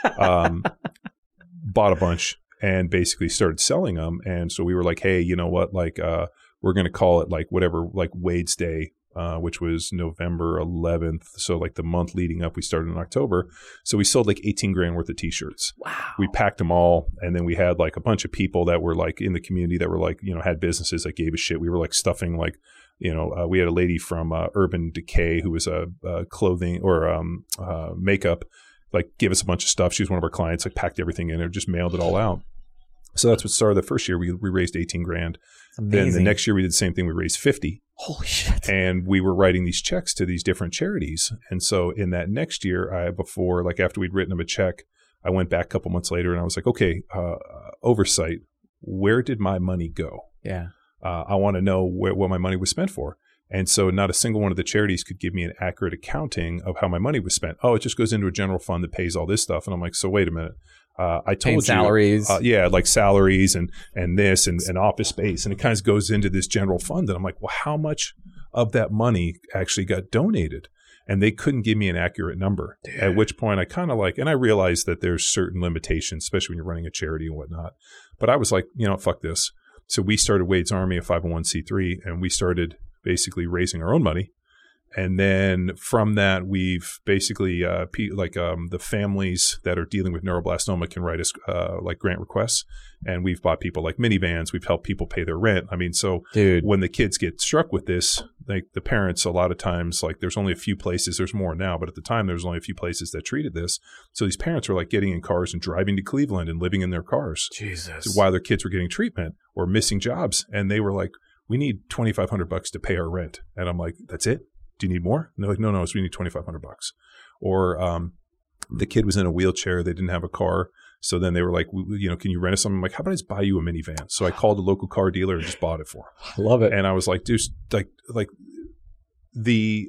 bought a bunch, and basically started selling them. And so we were like, "Hey, you know what? Like, we're going to call it like whatever, like Wade's Day." Which was November 11th. So like the month leading up, we started in October. So we sold like 18 grand worth of T-shirts. Wow. We packed them all. And then we had like a bunch of people that were like in the community that were like, had businesses that gave a shit. We were like stuffing like, we had a lady from Urban Decay who was a clothing or makeup, like give us a bunch of stuff. She was one of our clients, like packed everything in there, just mailed it all out. So that's what started the first year. We raised 18 grand. Then the next year we did the same thing. We raised 50. Holy shit. And we were writing these checks to these different charities. And so in that next year, after we'd written them a check, I went back a couple months later and I was like, okay, oversight, where did my money go? Yeah. I want to know what my money was spent for. And so not a single one of the charities could give me an accurate accounting of how my money was spent. Oh, it just goes into a general fund that pays all this stuff. And I'm like, so wait a minute. I told you salaries. Like salaries and this and office space. And it kind of goes into this general fund. And I'm like, well, how much of that money actually got donated? And they couldn't give me an accurate number. Dude. At which point I kind of like, and I realized that there's certain limitations, especially when you're running a charity and whatnot. But I was like, fuck this. So we started Wade's Army, a 501c3, and we started basically raising our own money. And then from that, we've basically the families that are dealing with neuroblastoma can write us like grant requests, and we've bought people like minivans. We've helped people pay their rent. I mean, so when the kids get struck with this, like the parents, a lot of times, like there's only a few places. There's more now, but at the time there was only a few places that treated this. So these parents were like getting in cars and driving to Cleveland and living in their cars, Jesus, while their kids were getting treatment or missing jobs, and they were like, "We need $2,500 to pay our rent," and I'm like, "That's it? Do you need more?" And they're like, no, we need $2,500. Or the kid was in a wheelchair. They didn't have a car. So then they were like, can you rent us something? I'm like, how about I just buy you a minivan? So I called a local car dealer and just bought it for him. I love it. And I was like, dude, like the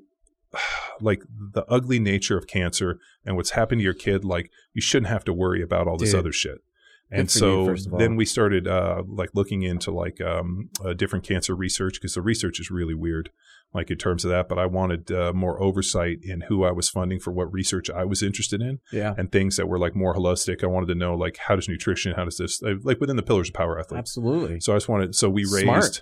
ugly nature of cancer and what's happened to your kid, like you shouldn't have to worry about all this other shit. And so then we started looking into different cancer research, because the research is really weird, like in terms of that. But I wanted more oversight in who I was funding for what research I was interested in, and things that were like more holistic. I wanted to know like, how does nutrition, how does this, like within the pillars of Power Athlete. Absolutely. So I just wanted, so we raised,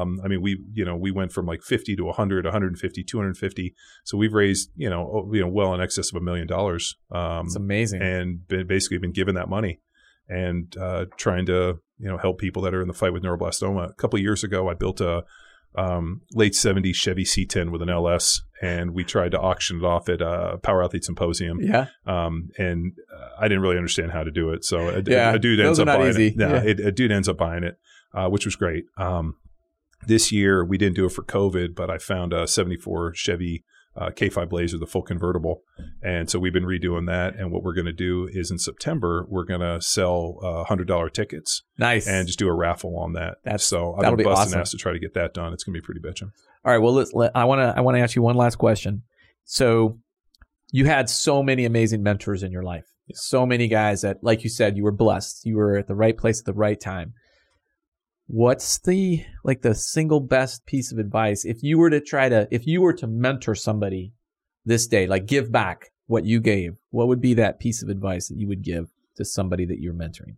we went from like 50 to 100, 150, 250. So we've raised, well in excess of $1 million. It's amazing. And basically been given that money. And trying to help people that are in the fight with neuroblastoma. A couple of years ago, I built a late 70s Chevy C10 with an LS, and we tried to auction it off at a Power Athlete Symposium. Yeah. And I didn't really understand how to do it, so a dude ends up buying it. A dude ends up buying it, which was great. This year we didn't do it for COVID, but I found a 74 Chevy K5 Blazer, the full convertible. And so we've been redoing that. And what we're going to do is in September, we're going to sell $100 tickets. Nice. And just do a raffle on that. So I've been busting ass to try to get that done. It's going to be pretty bitchin'. All right. Well, I want to ask you one last question. So you had so many amazing mentors in your life. Yeah. So many guys that, like you said, you were blessed. You were at the right place at the right time. What's the single best piece of advice if you were to mentor somebody this day, like give back what you gave? What would be that piece of advice that you would give to somebody that you're mentoring?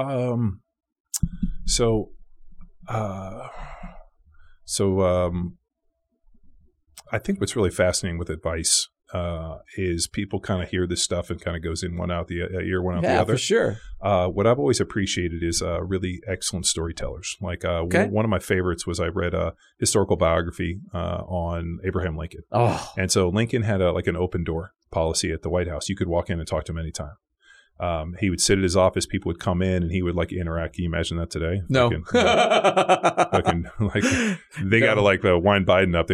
I think what's really fascinating with advice is people kind of hear this stuff and kind of goes in one out the ear, one out the other. For sure. What I've always appreciated is really excellent storytellers. Like one of my favorites was I read a historical biography on Abraham Lincoln. Oh. And so Lincoln had an open door policy at the White House. You could walk in and talk to him anytime. He would sit at his office. People would come in and he would interact. Can you imagine that today? No. They got to wind Biden up.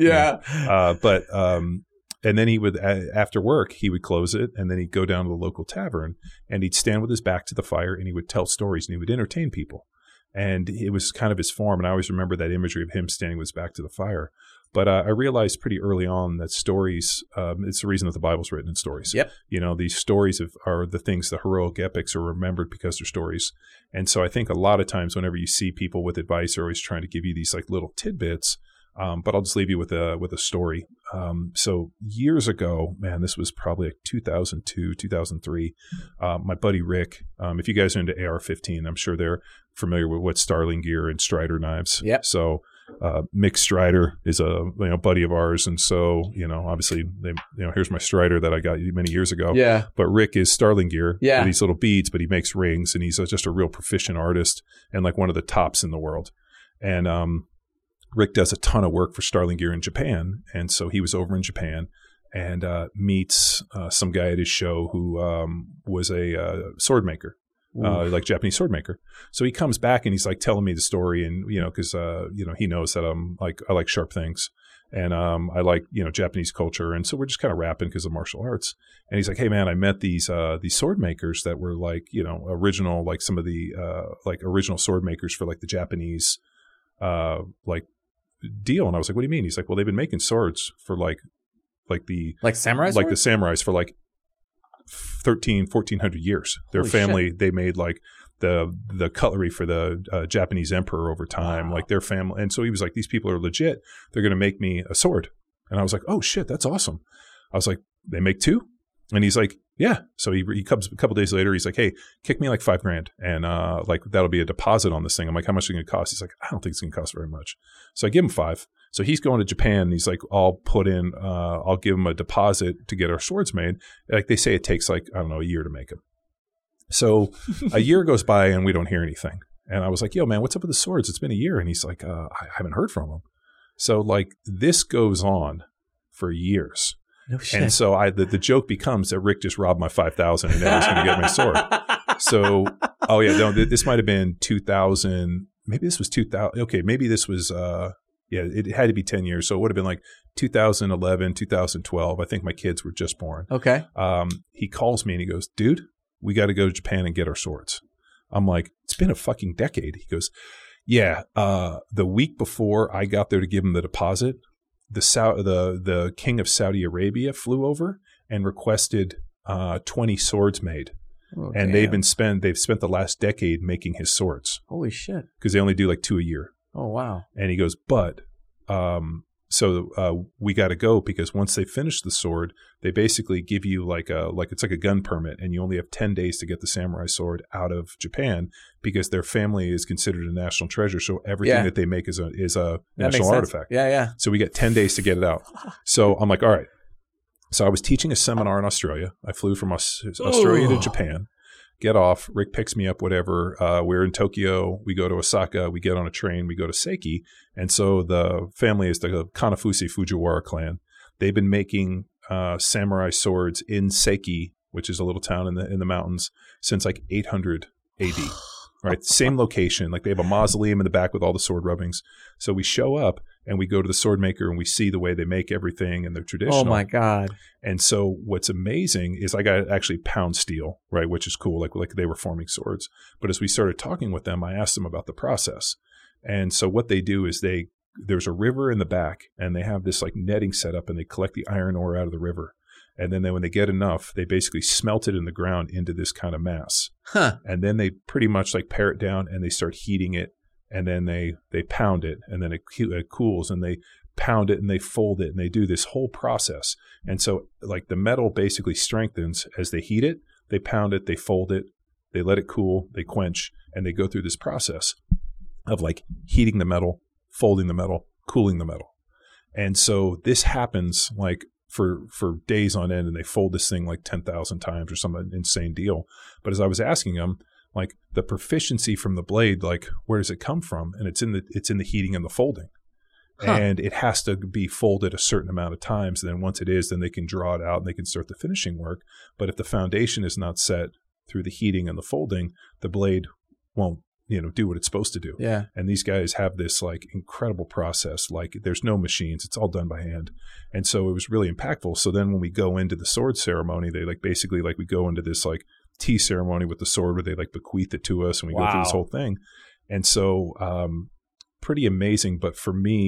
And then he would, after work, he would close it, and then he'd go down to the local tavern, and he'd stand with his back to the fire, and he would tell stories, and he would entertain people. And it was kind of his form, and I always remember that imagery of him standing with his back to the fire. But I realized pretty early on that stories, it's the reason that the Bible's written in stories. Yep. These stories are the things, the heroic epics are remembered because they're stories. And so I think a lot of times whenever you see people with advice, they're always trying to give you these like little tidbits. But I'll just leave you with a story. So years ago, man, this was probably like 2002, 2003. My buddy Rick, if you guys are into AR-15, I'm sure they're familiar with what Starling gear and Strider knives. Yep. So Mick Strider is a buddy of ours, and so obviously here's my Strider that I got many years ago. Yeah. But Rick is Starling gear. Yeah. With these little beads, but he makes rings, and he's just a real proficient artist and like one of the tops in the world. And Rick does a ton of work for Starling gear in Japan, and so he was over in Japan and meets some guy at his show who was a sword maker. Like Japanese sword maker. So he comes back and he's like telling me the story, and because he knows that I like sharp things, and I like Japanese culture, and so we're just kind of rapping because of martial arts. And he's like, "Hey man, I met these sword makers that were like original, like some of the like original sword makers for like the Japanese like deal." And I was like, "What do you mean?" He's like, "Well, they've been making swords for like samurai like the swords? samurais for like 1400 years. Their Holy family, shit. they made like the cutlery for the Japanese emperor over time, Wow. like their family." And so he was like, "These people are legit. They're going to make me a sword." And I was like, "Oh shit, that's awesome." I was like, "They make two?" And he's like, "Yeah." So he comes a couple days later. He's like, "Hey, kick me like $5,000, and like that'll be a deposit on this thing." I'm like, "How much is it going to cost?" He's like, "I don't think it's going to cost very much." So I give him $5,000. So he's going to Japan, and he's like, I'll give him a deposit to get our swords made. Like they say it takes like, I don't know, a year to make them. So a year goes by and we don't hear anything. And I was like, "Yo, man, what's up with the swords? It's been a year." And he's like, "I haven't heard from him." So like this goes on for years. No shit. And so the joke becomes that Rick just robbed my $5,000 and now he's going to get my sword. So, this might have been 2000. Maybe this was 2000. Okay, maybe this was, it had to be 10 years. So it would have been like 2011, 2012. I think my kids were just born. Okay. He calls me and he goes, "Dude, we got to go to Japan and get our swords." I'm like, "It's been a fucking decade." He goes, "Yeah, the week before I got there to give him the deposit, the king of Saudi Arabia flew over and requested 20 swords made." Oh, and damn. they've spent the last decade making his swords Holy shit. because they only do like 2 a year. Oh, wow. And he goes, "But we got to go because once they finish the sword, they basically give you it's like a gun permit, and you only have 10 days to get the samurai sword out of Japan because their family is considered a national treasure. So everything that they make is a That national makes sense. artifact. Yeah. So we get 10 days to get it out." So I'm like, "All right." So I was teaching a seminar in Australia. I flew from Australia to Japan. Get off. Rick picks me up, whatever. We're in Tokyo. We go to Osaka. We get on a train. We go to Seiki. And so the family is the Kanafusi Fujiwara clan. They've been making samurai swords in Seiki, which is a little town in the mountains, since like 800 AD. Right? Same location. Like they have a mausoleum in the back with all the sword rubbings. So we show up and we go to the sword maker and we see the way they make everything and they're traditional. Oh, my God. And so what's amazing is I got actually pound steel, right, which is cool, like they were forming swords. But as we started talking with them, I asked them about the process. And so what they do is there's a river in the back, and they have this like netting set up, and they collect the iron ore out of the river. And then when they get enough, they basically smelt it in the ground into this kind of mass. Huh. And then they pretty much like pare it down, and they start heating it, and then they pound it, and then it cools, and they pound it and they fold it, and they do this whole process. And so like the metal basically strengthens as they heat it, they pound it, they fold it, they let it cool, they quench, and they go through this process of like heating the metal, folding the metal, cooling the metal. And so this happens like for days on end, and they fold this thing like 10,000 times or some insane deal. But as I was asking them, like the proficiency from the blade, like where does it come from? And it's in the heating and the folding. Huh. And it has to be folded a certain amount of times. And then once it is, then they can draw it out and they can start the finishing work. But if the foundation is not set through the heating and the folding, the blade won't, do what it's supposed to do. Yeah. And these guys have this like incredible process. Like there's no machines. It's all done by hand. And so it was really impactful. So then when we go into the sword ceremony, they like basically like we go into this like tea ceremony with the sword where they like bequeath it to us, and we go through this whole thing. And so pretty amazing. But for me,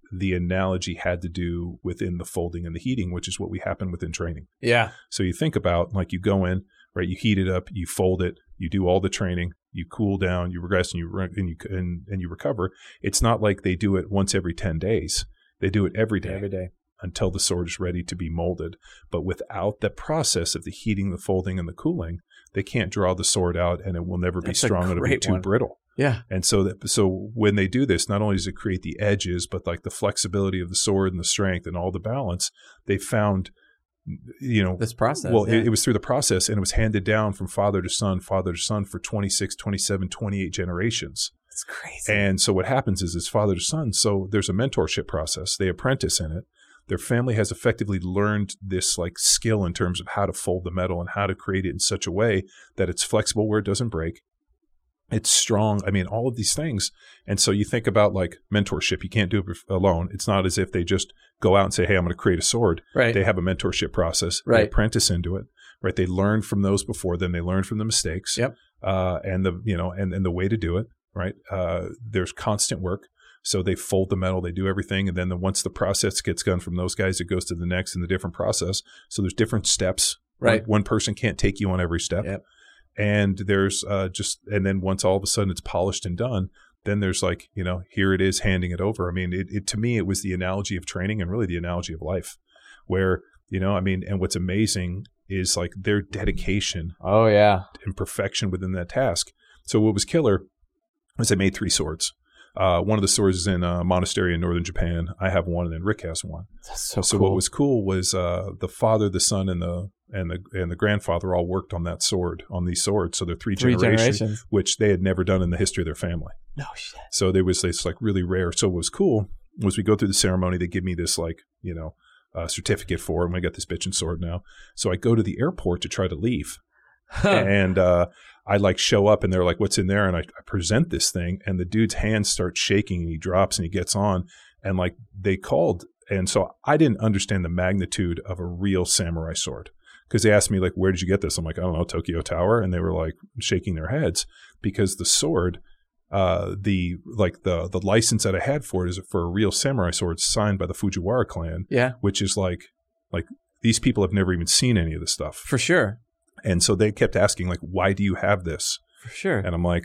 the analogy had to do within the folding and the heating, which is what we happen within training. Yeah. So you think about, like, you go in, right? You heat it up, you fold it, you do all the training, you cool down, you regress, and you recover. It's not like they do it once every 10 days. They do it every day. Every day. Until the sword is ready to be molded. But without the process of the heating, the folding, and the cooling, they can't draw the sword out, and it will never be strong. It'll be too brittle. Yeah. And so when they do this, not only does it create the edges, but like the flexibility of the sword and the strength and all the balance, they found, this process. Well, it was through the process, and it was handed down from father to son for 26, 27, 28 generations. It's crazy. And so what happens is it's father to son. So there's a mentorship process. They apprentice in it. Their family has effectively learned this like skill in terms of how to fold the metal and how to create it in such a way that it's flexible where it doesn't break. It's strong. I mean, all of these things. And so you think about like mentorship. You can't do it alone. It's not as if they just go out and say, hey, I'm going to create a sword. Right. They have a mentorship process. Right. They apprentice into it. Right. They learn from those before them. They learn from the mistakes. Yep. And the way to do it. Right. There's constant work. So they fold the metal, they do everything. And then once the process gets done from those guys, it goes to the next in the different process. So there's different steps. Right. One person can't take you on every step. Yep. And there's and then once all of a sudden it's polished and done, then there's like, here it is handing it over. I mean, to me, it was the analogy of training and really the analogy of life where, and what's amazing is like their dedication. Oh, yeah. And perfection within that task. So what was killer was I made 3 swords. One of the swords is in a monastery in northern Japan. I have one, and then Rick has one. That's so cool. What was cool was the father, the son, and the grandfather all worked on that sword, on these swords. So they're 3 generations, which they had never done in the history of their family. No shit. So there was this like really rare. So what was cool was we go through the ceremony. They give me this like certificate for it, and I got this bitchin' sword now. So I go to the airport to try to leave, and I like show up and they're like, what's in there? And I present this thing and the dude's hands start shaking and he drops and he gets on and like they called. And so I didn't understand the magnitude of a real samurai sword because they asked me like, where did you get this? I'm like, I don't know, Tokyo Tower. And they were like shaking their heads because the sword, the license that I had for it is for a real samurai sword signed by the Fujiwara clan. Yeah. Which is like these people have never even seen any of this stuff. For sure. And so they kept asking, like, why do you have this? For sure. And I'm like,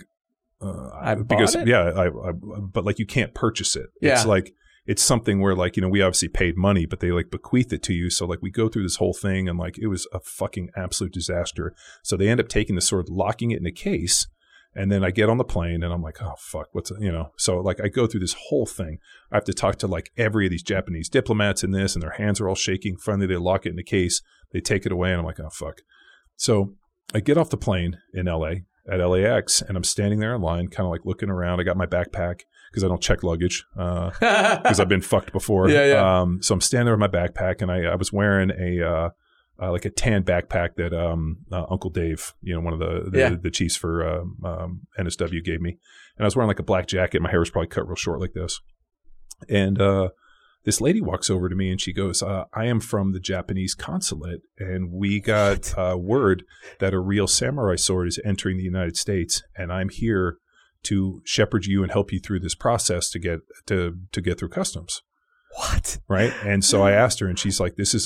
I bought it? Yeah, but like you can't purchase it. Yeah. It's like, it's something where like, we obviously paid money, but they like bequeath it to you. So like we go through this whole thing and like it was a fucking absolute disaster. So they end up taking the sword, locking it in a case. And then I get on the plane and I'm like, oh, fuck, so like I go through this whole thing. I have to talk to like every of these Japanese diplomats in this and their hands are all shaking. Finally, they lock it in a case. They take it away and I'm like, oh, fuck. So I get off the plane in LA at LAX and I'm standing there in line, kind of like looking around. I got my backpack because I don't check luggage because I've been fucked before. Yeah. So I'm standing there with my backpack and I was wearing a tan backpack that Uncle Dave, one of the chiefs for NSW gave me. And I was wearing like a black jacket. My hair was probably cut real short like this. And this lady walks over to me and she goes, I am from the Japanese consulate and we got word that a real samurai sword is entering the United States and I'm here to shepherd you and help you through this process to get through customs. What? Right. And so I asked her and she's like, this is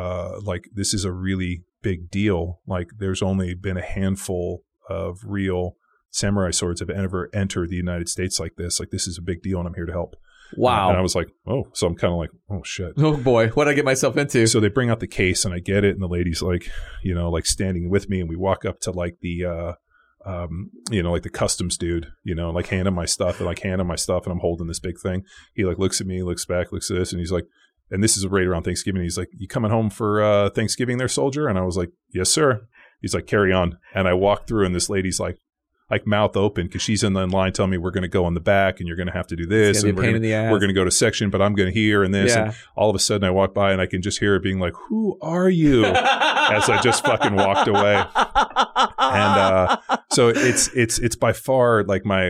a really big deal. Like there's only been a handful of real samurai swords have ever entered the United States like this. Like this is a big deal and I'm here to help. Wow. And I was like, oh, so I'm kind of like, oh shit. Oh boy, what did I get myself into? So they bring out the case and I get it. And the lady's like, like standing with me and we walk up to like the, like the customs dude, like hand him my stuff and I'm holding this big thing. He like looks at me, looks back, looks at this. And he's like, and this is right around Thanksgiving. He's like, you coming home for Thanksgiving there, soldier? And I was like, yes, sir. He's like, carry on. And I walk through and this lady's like mouth open because she's in the line telling me we're going to go in the back and you're going to have to do this and we're going to go to section, but I'm going to hear and this. Yeah. And all of a sudden I walk by and I can just hear her being like, who are you? As I just fucking walked away. And so it's by far like my,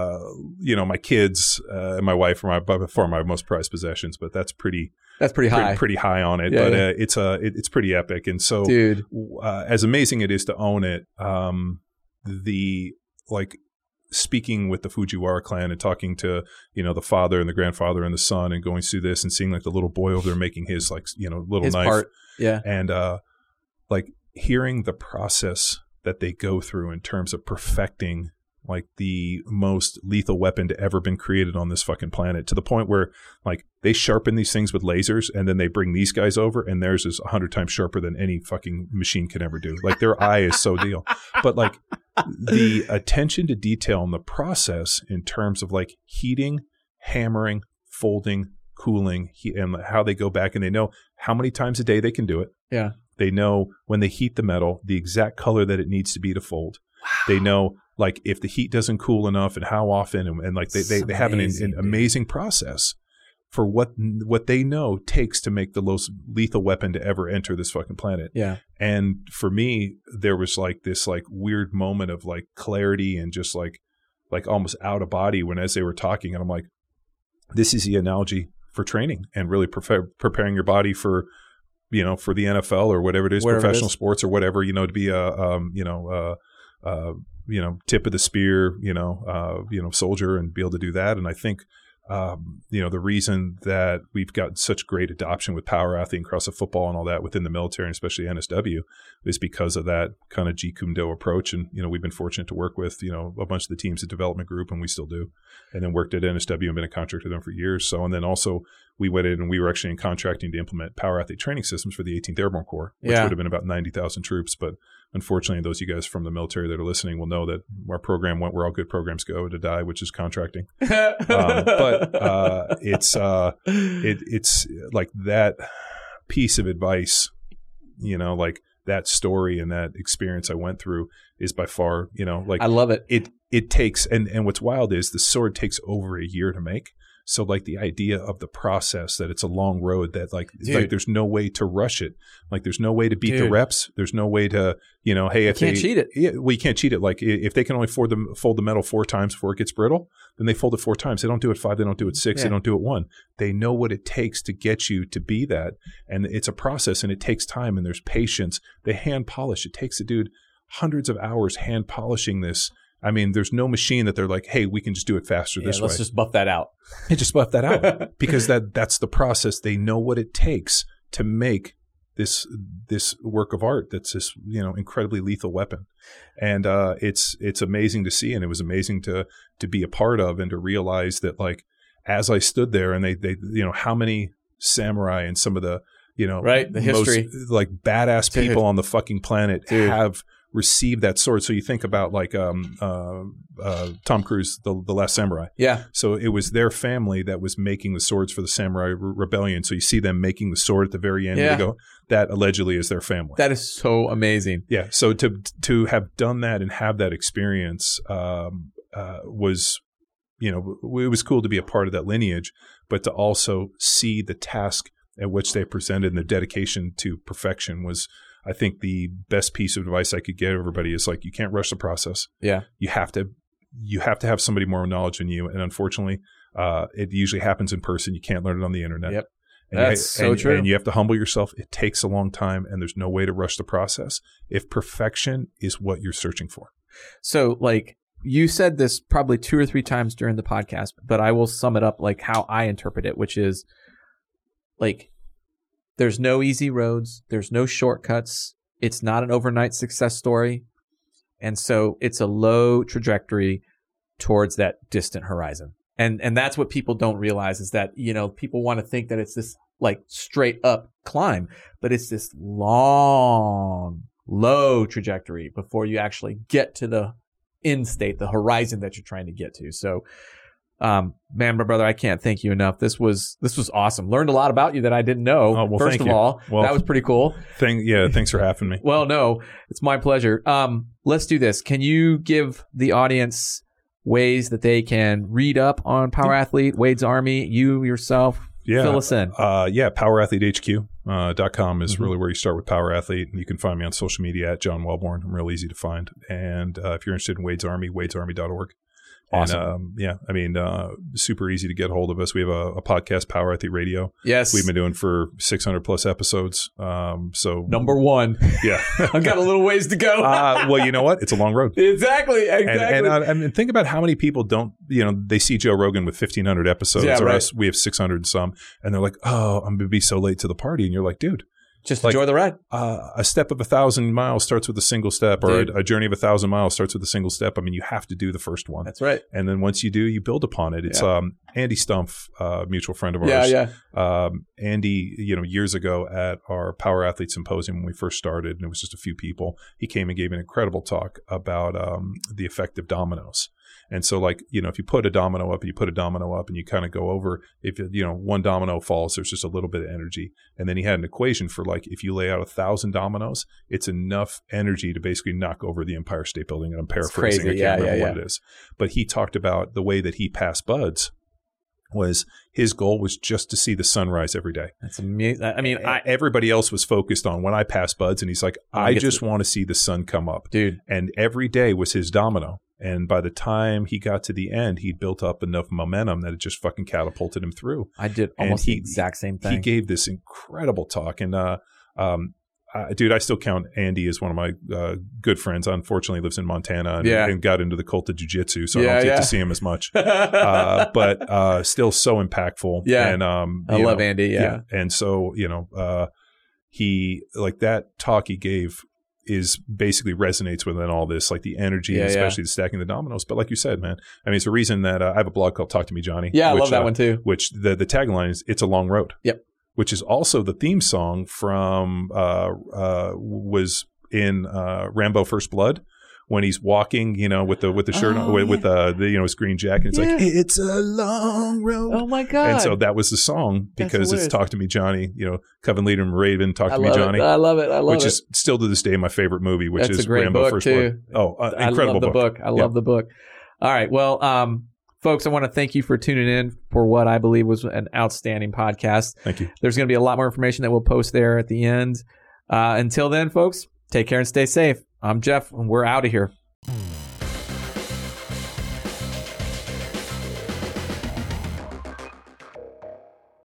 my kids and my wife are by far my most prized possessions, but that's pretty high. Pretty high on it, yeah, but it's pretty epic. And so, dude, as amazing it is to own it, speaking with the Fujiwara clan and talking to, the father and the grandfather and the son and going through this and seeing like the little boy over there making his like, little His knife. part. Yeah. And like hearing the process that they go through in terms of perfecting like the most lethal weapon to ever been created on this fucking planet, to the point where like they sharpen these things with lasers and then they bring these guys over and theirs is 100 times sharper than any fucking machine can ever do. Like their eye is so deal. But like the attention to detail in the process in terms of like heating, hammering, folding, cooling, and how they go back, and they know how many times a day they can do it. Yeah. They know when they heat the metal, the exact color that it needs to be to fold. Wow. They know like if the heat doesn't cool enough and how often, and like they have an amazing process for what they know takes to make the most lethal weapon to ever enter this fucking planet. Yeah. And for me, there was like this like weird moment of like clarity and just like almost out of body when as they were talking, and I'm like, this is the analogy for training and really preparing your body for, for the NFL or whatever it is, professional sports or whatever, to be tip of the spear, soldier and be able to do that. And I think, the reason that we've got such great adoption with power athlete and cross football and all that within the military, and especially NSW, is because of that kind of Jeet Kune Do approach. And, we've been fortunate to work with, a bunch of the teams at Development Group, and we still do, and then worked at NSW and been a contractor with them for years. So, and then also we went in and we were actually in contracting to implement power athlete training systems for the 18th Airborne Corps, which would have been about 90,000 troops. But unfortunately, those of you guys from the military that are listening will know that our program went where all good programs go to die, which is contracting. But it's like that piece of advice, like that story and that experience I went through is by far, like I love it. It takes, and what's wild is the sword takes over a year to make. So like the idea of the process, that it's a long road, that like there's no way to rush it. Like there's no way to beat the reps. There's no way to, hey, if you can't cheat it. Yeah, well, you can't cheat it. Like if they can only fold the metal 4 times before it gets brittle, then they fold it 4 times. They don't do it 5. They don't do it 6. They don't do it 1. They know what it takes to get you to be that. And it's a process, and it takes time, and there's patience. They hand polish. It takes a dude hundreds of hours hand polishing this. I mean, there's no machine that they're like, hey, we can just do it faster this way. Let's just buff that out. Hey, just buff that out because that's the process. They know what it takes to make this work of art that's this incredibly lethal weapon, and it's amazing to see, and it was amazing to be a part of, and to realize that like as I stood there, and they how many samurai and some of the the history, most like badass people on the fucking planet have received that sword. So you think about like Tom Cruise, the Last Samurai. Yeah. So it was their family that was making the swords for the Samurai Rebellion. So you see them making the sword at the very end. They go, that allegedly is their family. That is so amazing. Yeah. So to have done that and have that experience was, it was cool to be a part of that lineage, but to also see the task at which they presented and the dedication to perfection was, I think, the best piece of advice I could give everybody is like, you can't rush the process. Yeah. You have to have somebody more knowledge than you. And unfortunately, it usually happens in person. You can't learn it on the internet. Yep. And That's so true. And you have to humble yourself. It takes a long time, and there's no way to rush the process if perfection is what you're searching for. So like you said this probably 2 or 3 times during the podcast, but I will sum it up like how I interpret it, which is like, there's no easy roads. There's no shortcuts. It's not an overnight success story. And so it's a low trajectory towards that distant horizon. And that's what people don't realize is that, people want to think that it's this like straight up climb, but it's this long, low trajectory before you actually get to the end state, the horizon that you're trying to get to. So, man, my brother, I can't thank you enough. This was awesome. Learned a lot about you that I didn't know. Oh, well, first of all, that was pretty cool. Thanks for having me. Well, no, it's my pleasure. Let's do this. Can you give the audience ways that they can read up on Power Athlete, Wade's Army, you yourself? Fill us in. PowerAthleteHQ.com is really where you start with Power Athlete. You can find me on social media at John Wellborn. I'm real easy to find. And if you're interested in Wade's Army, wadesarmy.org. Awesome. And super easy to get a hold of us. We have a podcast, Power Athlete Radio. Yes. We've been doing for 600 plus episodes. So number one. Yeah. I've got a little ways to go. Well, you know what? It's a long road. Exactly. And think about how many people don't, they see Joe Rogan with 1,500 episodes us. We have 600 and some. And they're like, oh, I'm going to be so late to the party. And you're like, dude. Just enjoy the ride. A step of 1,000 miles starts with a single step, or a journey of 1,000 miles starts with a single step. I mean, you have to do the first one. That's right. And then once you do, you build upon it. It's Andy Stumpf, mutual friend of ours. Andy, years ago at our Power Athlete Symposium when we first started, and it was just a few people, he came and gave an incredible talk about the effect of dominoes. And so, if you put a domino up and you put a domino up and you kind of go over, if, one domino falls, there's just a little bit of energy. And then he had an equation for if you lay out 1,000 dominoes, it's enough energy to basically knock over the Empire State Building. And I'm paraphrasing. I can't remember what it is. But he talked about the way that he passed buds was his goal was just to see the sunrise every day. That's amazing. I mean, everybody else was focused on when I pass buds. And he's like, I just want to see the sun come up. Dude. And every day was his domino. And by the time he got to the end, he'd built up enough momentum that it just fucking catapulted him through. I did almost the exact same thing. He gave this incredible talk. And, dude, I still count Andy as one of my good friends. Unfortunately, he lives in Montana and got into the cult of jiu-jitsu, so I don't get to see him as much. But still so impactful. Yeah, and I love Andy. Yeah, and so he that talk he gave is basically resonates within all this, the energy, especially the stacking the dominoes. But like you said, man, I mean, it's a reason that I have a blog called Talk to Me, Johnny. Yeah, I love that one too. Which the tagline is, "It's a long road." Yep. Which is also the theme song from was in Rambo First Blood when he's walking, with the shirt on, with his green jacket. It's it's a long road. Oh my God. And so that was the song because it's Talk to Me, Johnny. Coven Leader and Raven, Talk to Me, Johnny. I love it. Which is still to this day my favorite movie, which is Rambo First Blood. Oh, incredible book. I love the book. All right. Well, folks, I want to thank you for tuning in for what I believe was an outstanding podcast. Thank you. There's going to be a lot more information that we'll post there at the end. Until then, folks, take care and stay safe. I'm Jeff, and we're out of here.